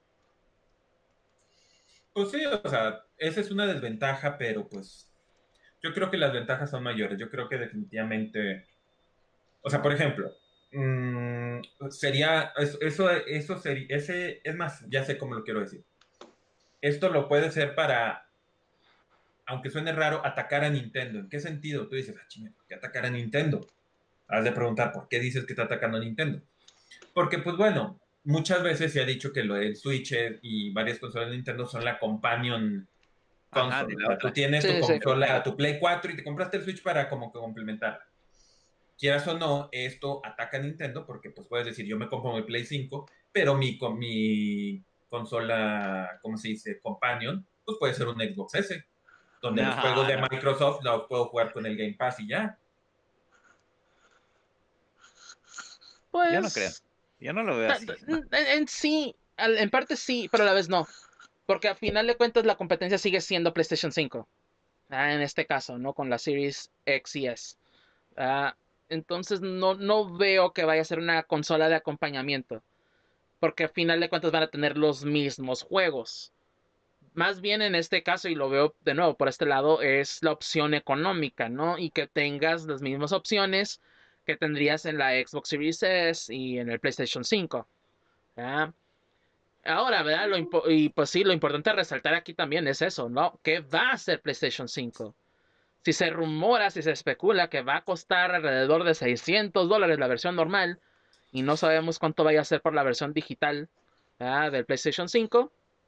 C: Pues sí, o sea, esa es una desventaja, pero pues yo creo que las ventajas son mayores. Yo creo que definitivamente, o sea, por ejemplo, mmm, sería, eso, eso, eso sería, ese, es más, ya sé cómo lo quiero decir. Esto lo puede ser para, aunque suene raro, atacar a Nintendo. ¿En qué sentido? Tú dices, ah, chinga, ¿por qué atacar a Nintendo? Has de preguntar, ¿por qué dices que está atacando a Nintendo? Porque, pues bueno, muchas veces se ha dicho que lo del Switch y varias consolas de Nintendo son la companion
B: Ajá, de
C: console. O
B: la
C: sea, tú
B: otra.
C: tienes
A: Sí,
C: tu
A: sí, sí.
B: De otra.
C: consola, tu Play cuatro y te compraste el Switch para como que complementarla. Quieras o no, esto ataca a Nintendo porque pues puedes decir, yo me compro mi Play cinco, pero mi, con mi consola, ¿cómo se dice? Companion, pues puede ser un Xbox S, donde los juegos
B: No,
C: de
B: no.
C: Microsoft los puedo jugar con el Game Pass y ya.
B: Yo no creo.
A: Pues
B: Yo no lo veo
A: ta-
B: así.
A: ta-
B: No.
A: en, en sí, al- en parte sí, pero a la vez no. Porque al final de cuentas la competencia sigue siendo PlayStation cinco. Ah, en este caso, ¿no? Con la Series X y S. Ah, entonces no, no veo que vaya a ser una consola de acompañamiento. Porque al final de cuentas van a tener los mismos juegos. Más bien en este caso, y lo veo de nuevo por este lado, es la opción económica, ¿no? Y que tengas las mismas opciones que tendrías en la Xbox Series S y en el PlayStation cinco. ¿Ya? Ahora, ¿verdad? Lo impo- y pues sí, lo importante a resaltar aquí también es eso, ¿no? ¿Qué va a ser PlayStation cinco? Si se rumora, si se especula que va a costar alrededor de seiscientos dólares la versión normal y no sabemos cuánto vaya a ser por la versión digital, ¿verdad? Del PlayStation cinco,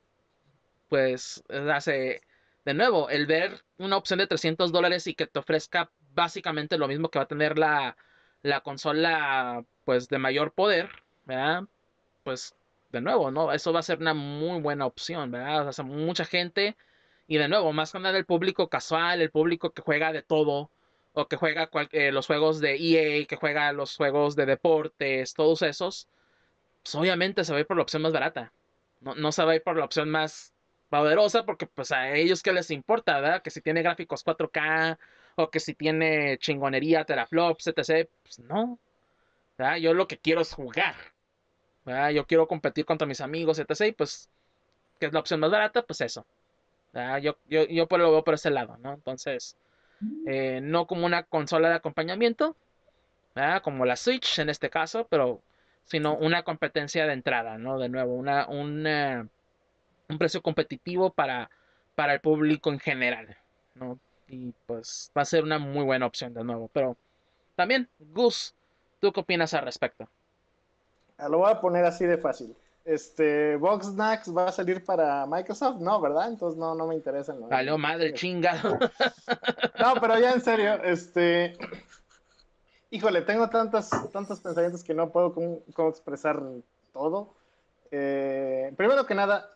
A: pues hace de nuevo el ver una opción de trescientos dólares y que te ofrezca básicamente lo mismo que va a tener la, la consola pues de mayor poder, ¿verdad? Pues de nuevo, ¿no? Eso va a ser una muy buena opción, ¿verdad? O sea, mucha gente, y de nuevo, más que nada el público casual, el público que juega de todo, o que juega cual, eh, los juegos de E A, que juega los juegos de deportes, todos esos, pues obviamente se va a ir por la opción más barata. No, no se va a ir por la opción más poderosa, porque pues a ellos qué les importa, ¿verdad? Que si tiene gráficos cuatro K, o que si tiene chingonería, teraflops, etcétera. Pues no, ¿verdad? Yo lo que quiero es jugar. ¿Verdad? Yo quiero competir contra mis amigos, etcétera. Y pues, ¿qué es la opción más barata? Pues eso. ¿Verdad? Yo, yo, yo por lo veo por ese lado, ¿no? Entonces, eh, no como una consola de acompañamiento, ¿verdad? Como la Switch en este caso, pero sino una competencia de entrada, ¿no? De nuevo, una, una, un precio competitivo para, para el público en general, ¿no? Y pues va a ser una muy buena opción de nuevo. Pero también, Gus, ¿tú qué opinas al respecto?
D: Ah, lo voy a poner así de fácil. Este, Box Snacks va a salir para Microsoft, no, ¿verdad? Entonces no, no me interesa en lo, en
A: Valió
D: lo
A: madre,
D: posible.
A: chingado.
D: No, pero ya en serio, este, híjole, tengo tantos, tantos pensamientos que no puedo cómo, cómo expresar todo. Eh, primero que nada,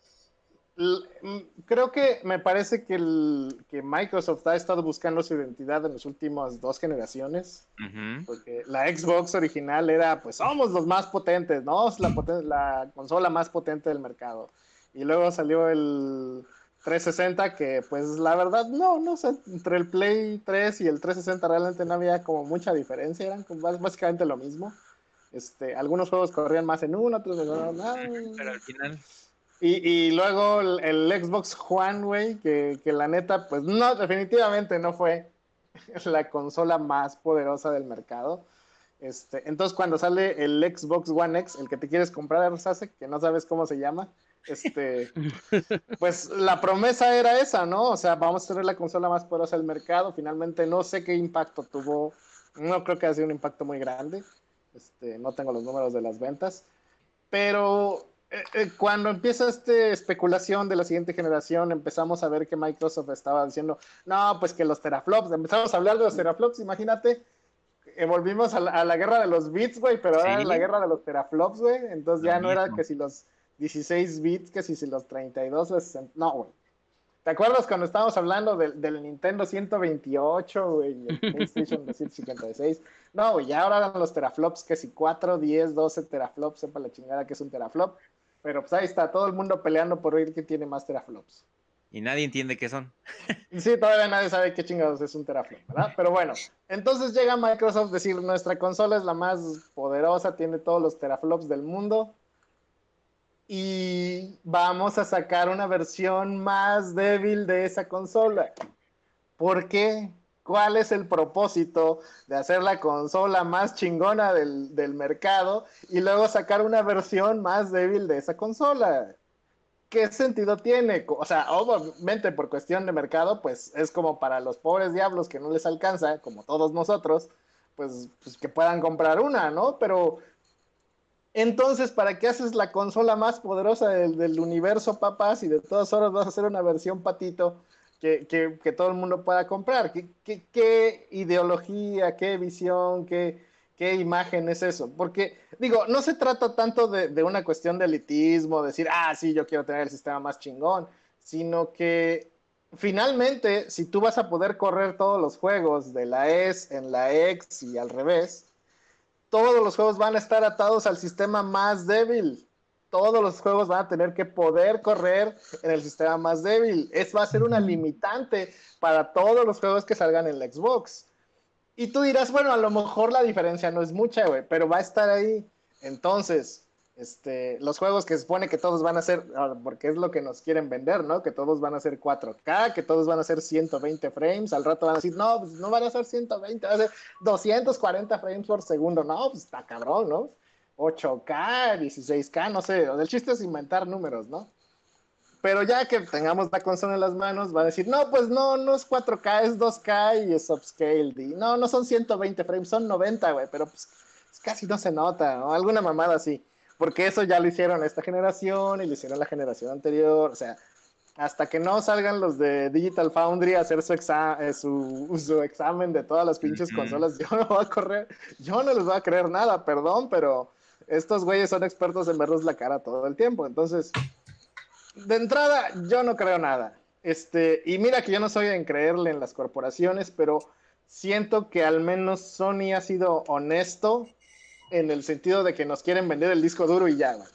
D: creo que me parece que, el, que Microsoft ha estado buscando su identidad en las últimas dos generaciones.
B: Ujú.
D: Porque la Xbox original era, pues somos los más potentes, ¿no? Es la, poten la consola más potente del mercado. Y luego salió el trescientos sesenta, que pues la verdad, no, no sé, entre el Play tres y el trescientos sesenta realmente no había como mucha diferencia, eran básicamente lo mismo. Este, algunos juegos corrían más en uno, otros en
B: Pero
D: no.
B: al final,
D: Y, y luego el, el Xbox One, güey, que, que la neta, pues no, definitivamente no fue la consola más poderosa del mercado. Este, entonces, cuando sale el Xbox One X, el que te quieres comprar, Sase, que no sabes cómo se llama, este, pues la promesa era esa, ¿no? O sea, vamos a tener la consola más poderosa del mercado. Finalmente, no sé qué impacto tuvo. No creo que haya sido un impacto muy grande. Este, no tengo los números de las ventas. Pero eh, eh, cuando empieza esta especulación de la siguiente generación, empezamos a ver que Microsoft estaba diciendo, no, pues que los teraflops, empezamos a hablar de los teraflops, imagínate, eh, volvimos a la, a la guerra de los bits, güey, pero ahora era la
B: Sí,
D: guerra de los teraflops, güey, entonces
B: lo
D: ya no era
B: mismo.
D: que si los dieciséis bits, que si, si los treinta y dos, los sesenta, no, güey. ¿Te acuerdas cuando estábamos hablando del, del Nintendo ciento veintiocho, güey, y el PlayStation doscientos cincuenta y seis? No, güey, ya ahora eran los teraflops, que si cuatro, diez, doce teraflops, sepa la chingada que es un teraflop. Pero pues ahí está, todo el mundo peleando por ver quién tiene más teraflops.
B: Y nadie entiende qué son.
D: Y sí, todavía nadie sabe qué chingados es un teraflop, ¿verdad? Pero bueno, entonces llega Microsoft a decir, nuestra consola es la más poderosa, tiene todos los teraflops del mundo. Y vamos a sacar una versión más débil de esa consola. ¿Por qué? ¿Cuál es el propósito de hacer la consola más chingona del, del mercado y luego sacar una versión más débil de esa consola? ¿Qué sentido tiene? O sea, obviamente por cuestión de mercado, pues es como para los pobres diablos que no les alcanza, como todos nosotros, pues, pues que puedan comprar una, ¿no? Pero entonces, ¿para qué haces la consola más poderosa del, del universo, papás? Y de todas horas vas a hacer una versión patito que, que, que todo el mundo pueda comprar. ¿Qué, qué, qué ideología, qué visión, qué, qué imagen es eso? Porque, digo, no se trata tanto de, de una cuestión de elitismo, decir, ah, sí, yo quiero tener el sistema más chingón, sino que finalmente, si tú vas a poder correr todos los juegos de la S en la X y al revés, todos los juegos van a estar atados al sistema más débil. Todos los juegos van a tener que poder correr en el sistema más débil. Es, va a ser una limitante para todos los juegos que salgan en la Xbox. Y tú dirás, bueno, a lo mejor la diferencia no es mucha, güey, pero va a estar ahí. Entonces, este, los juegos que se supone que todos van a ser, porque es lo que nos quieren vender, ¿no? Que todos van a ser cuatro K, que todos van a ser ciento veinte frames, al rato van a decir, no, pues no van a ser ciento veinte, van a ser doscientos cuarenta frames por segundo, no, pues está cabrón, ¿no? ocho K, dieciséis K, no sé, el chiste es inventar números, ¿no? Pero ya que tengamos la consola en las manos, va a decir, no, pues no, no es cuatro K, es dos K y es upscaled. Y no, no son ciento veinte frames, son noventa, güey, pero pues casi no se nota, ¿no? Alguna mamada así. Porque eso ya lo hicieron esta generación y lo hicieron la generación anterior. O sea, hasta que no salgan los de Digital Foundry a hacer su, exa eh, su, su examen de todas las pinches
B: Ujú.
D: consolas, yo no voy a correr, yo no les voy a creer nada, perdón, pero estos güeyes son expertos en vernos la cara todo el tiempo. Entonces, de entrada, yo no creo nada. Este, y mira que yo no soy en creerle en las corporaciones, pero siento que al menos Sony ha sido honesto en el sentido de que nos quieren vender el disco duro y ya, güey.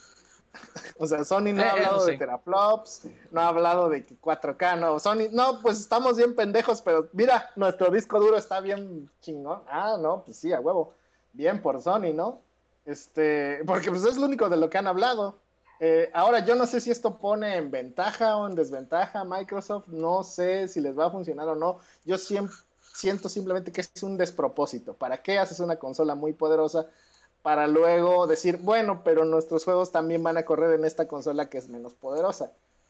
D: O sea, Sony no ha
A: Eh, eso
D: hablado de
A: sí.
D: teraflops, no ha hablado de cuatro K, no. Sony, no, pues estamos bien pendejos, pero mira, nuestro disco duro está bien chingón. Ah, no, pues sí, a huevo. Bien por Sony, ¿no? Este, porque pues es lo único de lo que han hablado. Eh, ahora, yo no sé si esto pone en ventaja o en desventaja a Microsoft, no sé si les va a funcionar o no. Yo siempre, siento simplemente que es un despropósito. ¿Para qué haces una consola muy poderosa para luego decir, bueno, pero nuestros juegos también van a correr en esta consola que es menos poderosa?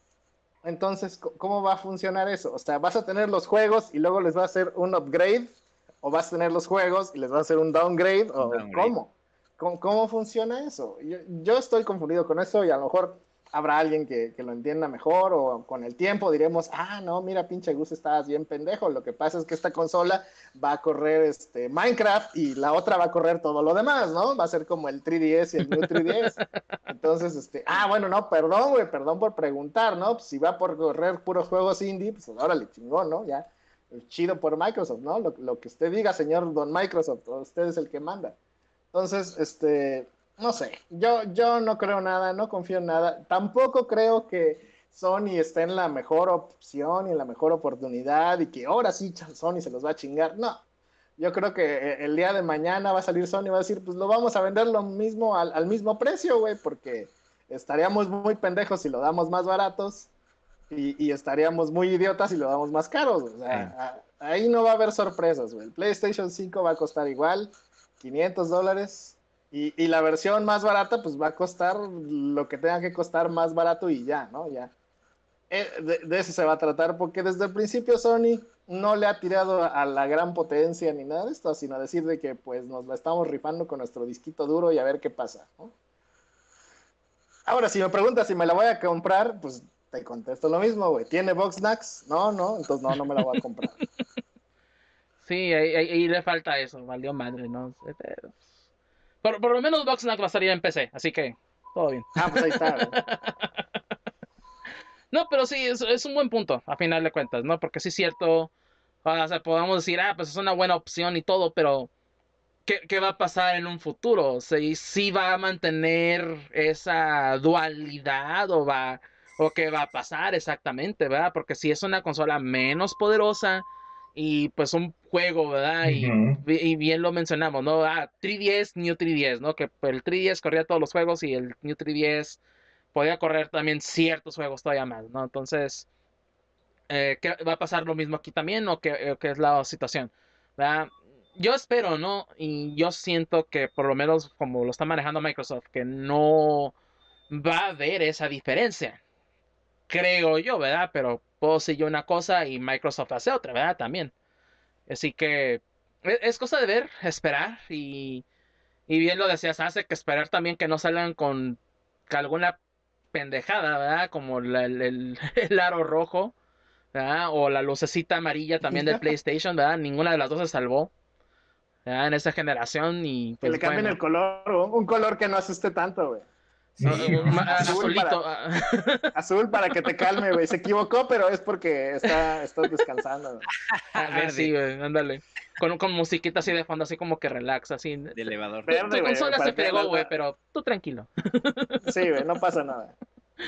D: Entonces, ¿cómo va a funcionar eso? O sea, ¿vas a tener los juegos y luego les va a hacer un upgrade? ¿O vas a tener los juegos y les va a hacer un downgrade?
B: Un
D: ¿O
B: downgrade.
D: cómo? ¿Cómo, cómo funciona eso? Yo, yo, estoy confundido con eso y a lo mejor habrá alguien que, que, lo entienda mejor o con el tiempo diremos, ah, no, mira, pinche Gus, estabas bien pendejo. Lo que pasa es que esta consola va a correr este, Minecraft y la otra va a correr todo lo demás, ¿no? Va a ser como el tres D S y el New tres D S. Entonces, este, ah, bueno, no, perdón, güey, perdón por preguntar, ¿no? Pues si va por correr puros juegos indie, pues órale, chingón, ¿no? Ya, chido por Microsoft, ¿no? Lo, lo que usted diga, señor Don Microsoft, usted es el que manda. Entonces, este, no sé, yo, yo no creo nada, no confío en nada. Tampoco creo que Sony esté en la mejor opción y en la mejor oportunidad y que ahora sí Sony se los va a chingar. No, yo creo que el día de mañana va a salir Sony y va a decir, pues lo vamos a vender lo mismo al, al mismo precio, güey, porque estaríamos muy pendejos si lo damos más baratos y, y estaríamos muy idiotas si lo damos más caros. O sea,
B: Sí.
D: a, ahí no va a haber sorpresas, güey. El PlayStation cinco va a costar igual, quinientos dólares. Y, y la versión más barata, pues va a costar lo que tenga que costar más barato y ya, ¿no? Ya. Eh, de, de eso se va a tratar, porque desde el principio Sony no le ha tirado a la gran potencia ni nada de esto, sino a decir de que pues nos la estamos rifando con nuestro disquito duro y a ver qué pasa, ¿no? Ahora, si me preguntas si me la voy a comprar, pues te contesto lo mismo, güey. ¿Tiene Box Snacks? No, no, entonces no, no me la voy a comprar.
A: Sí, ahí, ahí- ahí le falta eso, valió madre, ¿no? sé, pero- Por, por lo menos Boxnack va a salir en P C, así que todo bien.
D: Ah, pues ahí está, güey.
A: No, pero sí, es, es un buen punto, a final de cuentas, ¿no? Porque sí es cierto, o sea, podemos decir, ah, pues es una buena opción y todo, pero ¿qué, qué va a pasar en un futuro? ¿Sí, sí va a mantener esa dualidad o va, o qué va a pasar exactamente, ¿verdad? Porque si es una consola menos poderosa y pues un juego, ¿verdad? Y,
C: Ujú.
A: y bien lo mencionamos, ¿no? Ah, tres D S, New tres D S, ¿no? Que el tres D S corría todos los juegos y el New tres D S podía correr también ciertos juegos todavía más, ¿no? Entonces, eh, ¿qué va a pasar lo mismo aquí también o qué, eh, qué es la situación? ¿Verdad? Yo espero, ¿no? Y yo siento que por lo menos como lo está manejando Microsoft, que no va a haber esa diferencia. Creo yo, ¿verdad? Pero puedo decir yo una cosa y Microsoft hace otra, ¿verdad? También. Así que es, es cosa de ver, esperar y, y bien lo decías, hace que esperar también que no salgan con alguna pendejada, ¿verdad? Como la- el, el, el aro rojo, ¿verdad? O la lucecita amarilla también del PlayStation, ¿verdad? Ninguna de las dos se salvó, ¿verdad? En esta generación y
D: Que le
A: pues
D: cambien el
A: bueno,
D: color, un color que no asuste tanto, güey.
A: uh,
C: Sí,
A: uh,
C: ¿no?
A: ma- a-
D: Azul
A: azulito.
D: para, azul para que te calme, güey. Se equivocó, pero es porque está, estás descansando, güey.
A: Ah, ah, sí,
B: Verde,
A: güey, ándale. Con, con musiquita así de fondo, así como que relax, así.
B: de elevador.
A: Tu, tu
D: Verde, güey,
A: consola se
D: para que
A: fregó,
D: la,
A: güey,
D: la...
A: pero tú tranquilo.
D: Sí, güey, no pasa nada.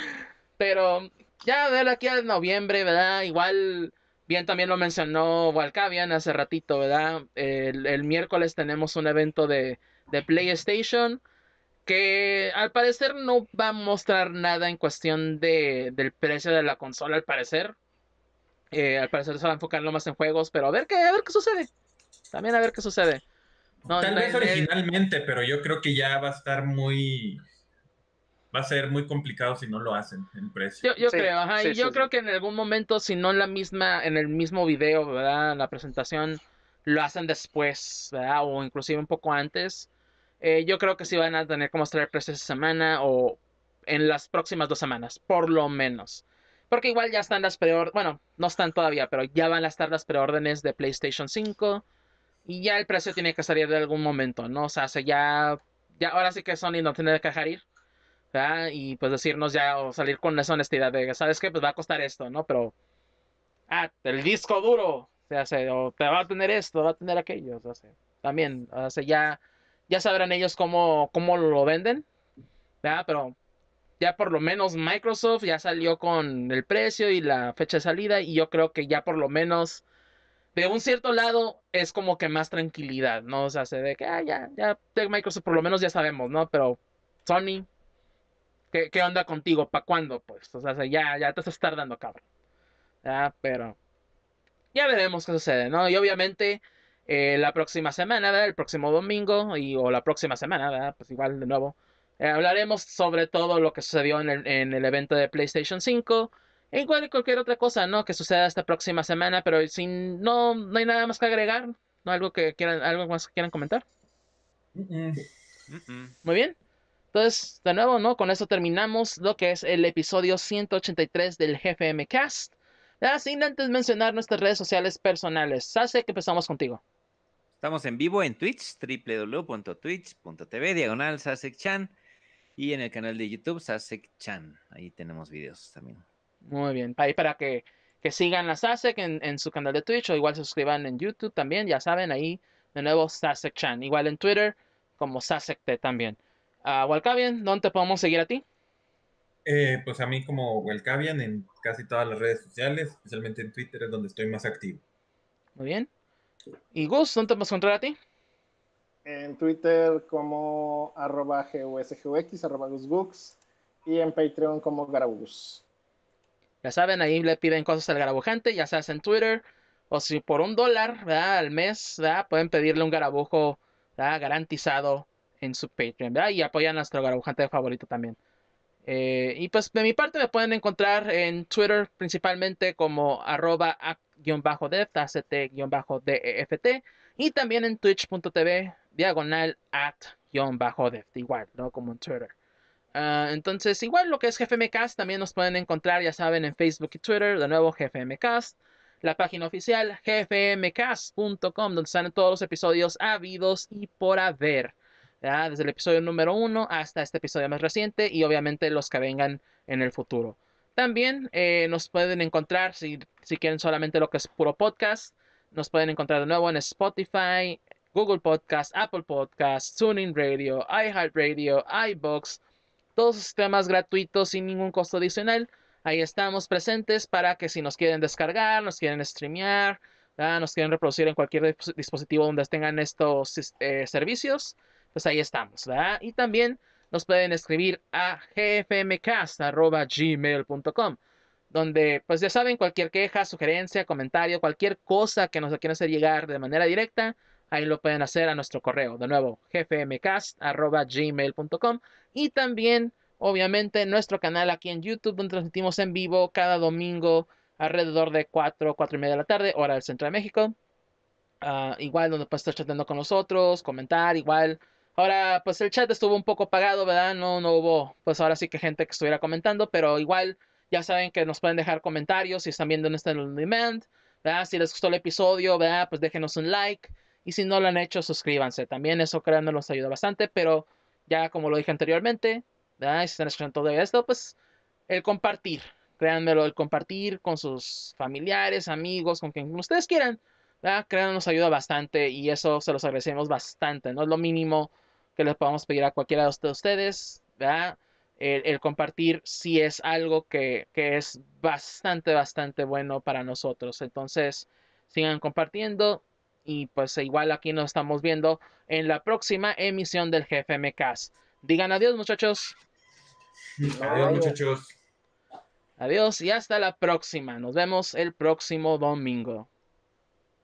A: Pero ya ver aquí en noviembre, ¿verdad? Igual, bien también lo mencionó Walcavian hace ratito, ¿verdad? El, el miércoles tenemos un evento de, de PlayStation que al parecer no va a mostrar nada en cuestión de, del precio de la consola, al parecer. Eh, al parecer se va a enfocar más en juegos, pero a ver qué, a ver qué sucede. También a ver qué sucede. No,
C: Tal
A: no,
C: vez
A: eh,
C: originalmente, pero yo creo que ya va a estar muy, va a ser muy complicado si no lo hacen el precio.
A: yo, yo
D: Sí,
A: creo, ajá,
D: sí,
A: y yo
D: sí,
A: creo
D: sí.
A: que en algún momento, si no en la misma, en el mismo video, ¿verdad? La presentación lo hacen después, ¿verdad? O inclusive un poco antes. Eh, yo creo que sí van a tener que mostrar el precio esa semana o en las próximas dos semanas, por lo menos. Porque igual ya están las preórdenes, bueno, no están todavía, pero ya van a estar las preórdenes de PlayStation cinco y ya el precio tiene que salir de algún momento, ¿no? O sea, se ya, ya ahora sí que Sony no tiene que dejar ir, ¿verdad? Y pues decirnos ya o salir con esa honestidad de, ¿sabes qué? Pues va a costar esto, ¿no? Pero, ah, el disco duro, se hace, o te va a tener esto, va a tener aquello, o sea, también, o sea, ya, ya sabrán ellos cómo, cómo lo venden, ¿verdad? Pero ya por lo menos Microsoft ya salió con el precio y la fecha de salida y yo creo que ya por lo menos de un cierto lado es como que más tranquilidad, ¿no? O sea, se ve que, ah, ya, ya, de Microsoft por lo menos ya sabemos, ¿no? Pero Sony, ¿qué, qué onda contigo? ¿Para cuándo? Pues, o sea, ya, ya te estás tardando, cabrón. Ya, pero ya veremos qué sucede, ¿no? Y obviamente eh, la próxima semana, ¿verdad? El próximo domingo y, o la próxima semana, ¿verdad? Pues igual de nuevo. eh, hablaremos sobre todo lo que sucedió en el, en el evento de PlayStation cinco. E igual y cualquier otra cosa, ¿no? Que suceda esta próxima semana, pero sin, no, no hay nada más que agregar, ¿no? Algo que quieran, algo más que quieran comentar.
C: Mm, mm.
B: Mm, mm.
A: Muy bien. Entonces, de nuevo, ¿no? Con eso terminamos lo que es el episodio ciento ochenta y tres del G F M Cast. Ah, sin antes mencionar nuestras redes sociales personales. Sase, que empezamos contigo.
B: Estamos en vivo en Twitch, w w w punto twitch punto t v, diagonal Sasek-chan, y en el canal de YouTube Sasek-chan. Ahí tenemos videos también.
A: Muy bien. Ahí para que, que sigan a Sasek en, en su canal de Twitch o igual se suscriban en YouTube también. Ya saben, ahí de nuevo Sasek-chan. Igual en Twitter como Sasek-t también. Uh, Walcavian, ¿dónde te podemos seguir a ti?
C: Eh, pues a mí como Welcavian en casi todas las redes sociales, especialmente en Twitter es donde estoy más activo.
A: Muy bien. Y Gus, ¿dónde te podemos encontrar a ti?
D: En Twitter como arroba gusgux, arroba gusgux, y en Patreon como Garabus.
A: Ya saben, ahí le piden cosas al garabujante, ya sea en Twitter, o si por un dólar, ¿verdad? Al mes, ¿verdad? Pueden pedirle un garabujo, ¿verdad? Garantizado en su Patreon, ¿verdad? Y apoyan a nuestro garabujante favorito también. Eh, y pues de mi parte me pueden encontrar en Twitter principalmente como arroba act-deft, act-deft, y también en twitch punto t v diagonal at-deft, igual, ¿no? Como en Twitter. Uh, entonces, igual lo que es G F M Cast, también nos pueden encontrar, ya saben, en Facebook y Twitter, de nuevo G F M Cast, la página oficial g f m cast punto com, donde están todos los episodios habidos y por haber, ¿ya? Desde el episodio número uno hasta este episodio más reciente y obviamente los que vengan en el futuro. También eh, nos pueden encontrar, si, si quieren solamente lo que es puro podcast, nos pueden encontrar de nuevo en Spotify, Google Podcast, Apple Podcast, TuneIn Radio, iHeartRadio, iVoox, todos los sistemas gratuitos sin ningún costo adicional. Ahí estamos presentes para que si nos quieren descargar, nos quieren streamear, ¿verdad? Nos quieren reproducir en cualquier dispositivo donde tengan estos eh, servicios, pues ahí estamos, ¿verdad? Y también nos pueden escribir a g f m cast arroba gmail punto com, donde pues ya saben, cualquier queja, sugerencia, comentario, cualquier cosa que nos quieran hacer llegar de manera directa, ahí lo pueden hacer a nuestro correo, de nuevo, g f m cast arroba gmail punto com. Y también, obviamente, nuestro canal aquí en YouTube, donde transmitimos en vivo cada domingo alrededor de cuatro, cuatro y media de la tarde, hora del centro de México. Uh, igual donde puedes estar chateando con nosotros, comentar, igual. Ahora, pues el chat estuvo un poco apagado, ¿verdad? No, no hubo, pues ahora sí que gente que estuviera comentando, pero igual ya saben que nos pueden dejar comentarios si están viendo en este on demand, ¿verdad? Si les gustó el episodio, ¿verdad? Pues déjenos un like. Y si no lo han hecho, suscríbanse. También eso, créanme, nos ayuda bastante, pero ya como lo dije anteriormente, ¿verdad? Si están escuchando todo esto, pues el compartir, créanmelo, el compartir con sus familiares, amigos, con quien ustedes quieran, ¿verdad? Créanme, nos ayuda bastante y eso se los agradecemos bastante, no es lo mínimo que les podamos pedir a cualquiera de ustedes, ¿verdad? El, el compartir sí es algo que, que es bastante, bastante bueno para nosotros. Entonces, sigan compartiendo y pues igual aquí nos estamos viendo en la próxima emisión del G F M Cast. Digan adiós, muchachos.
C: Adiós, muchachos.
A: Adiós y hasta la próxima. Nos vemos el próximo domingo.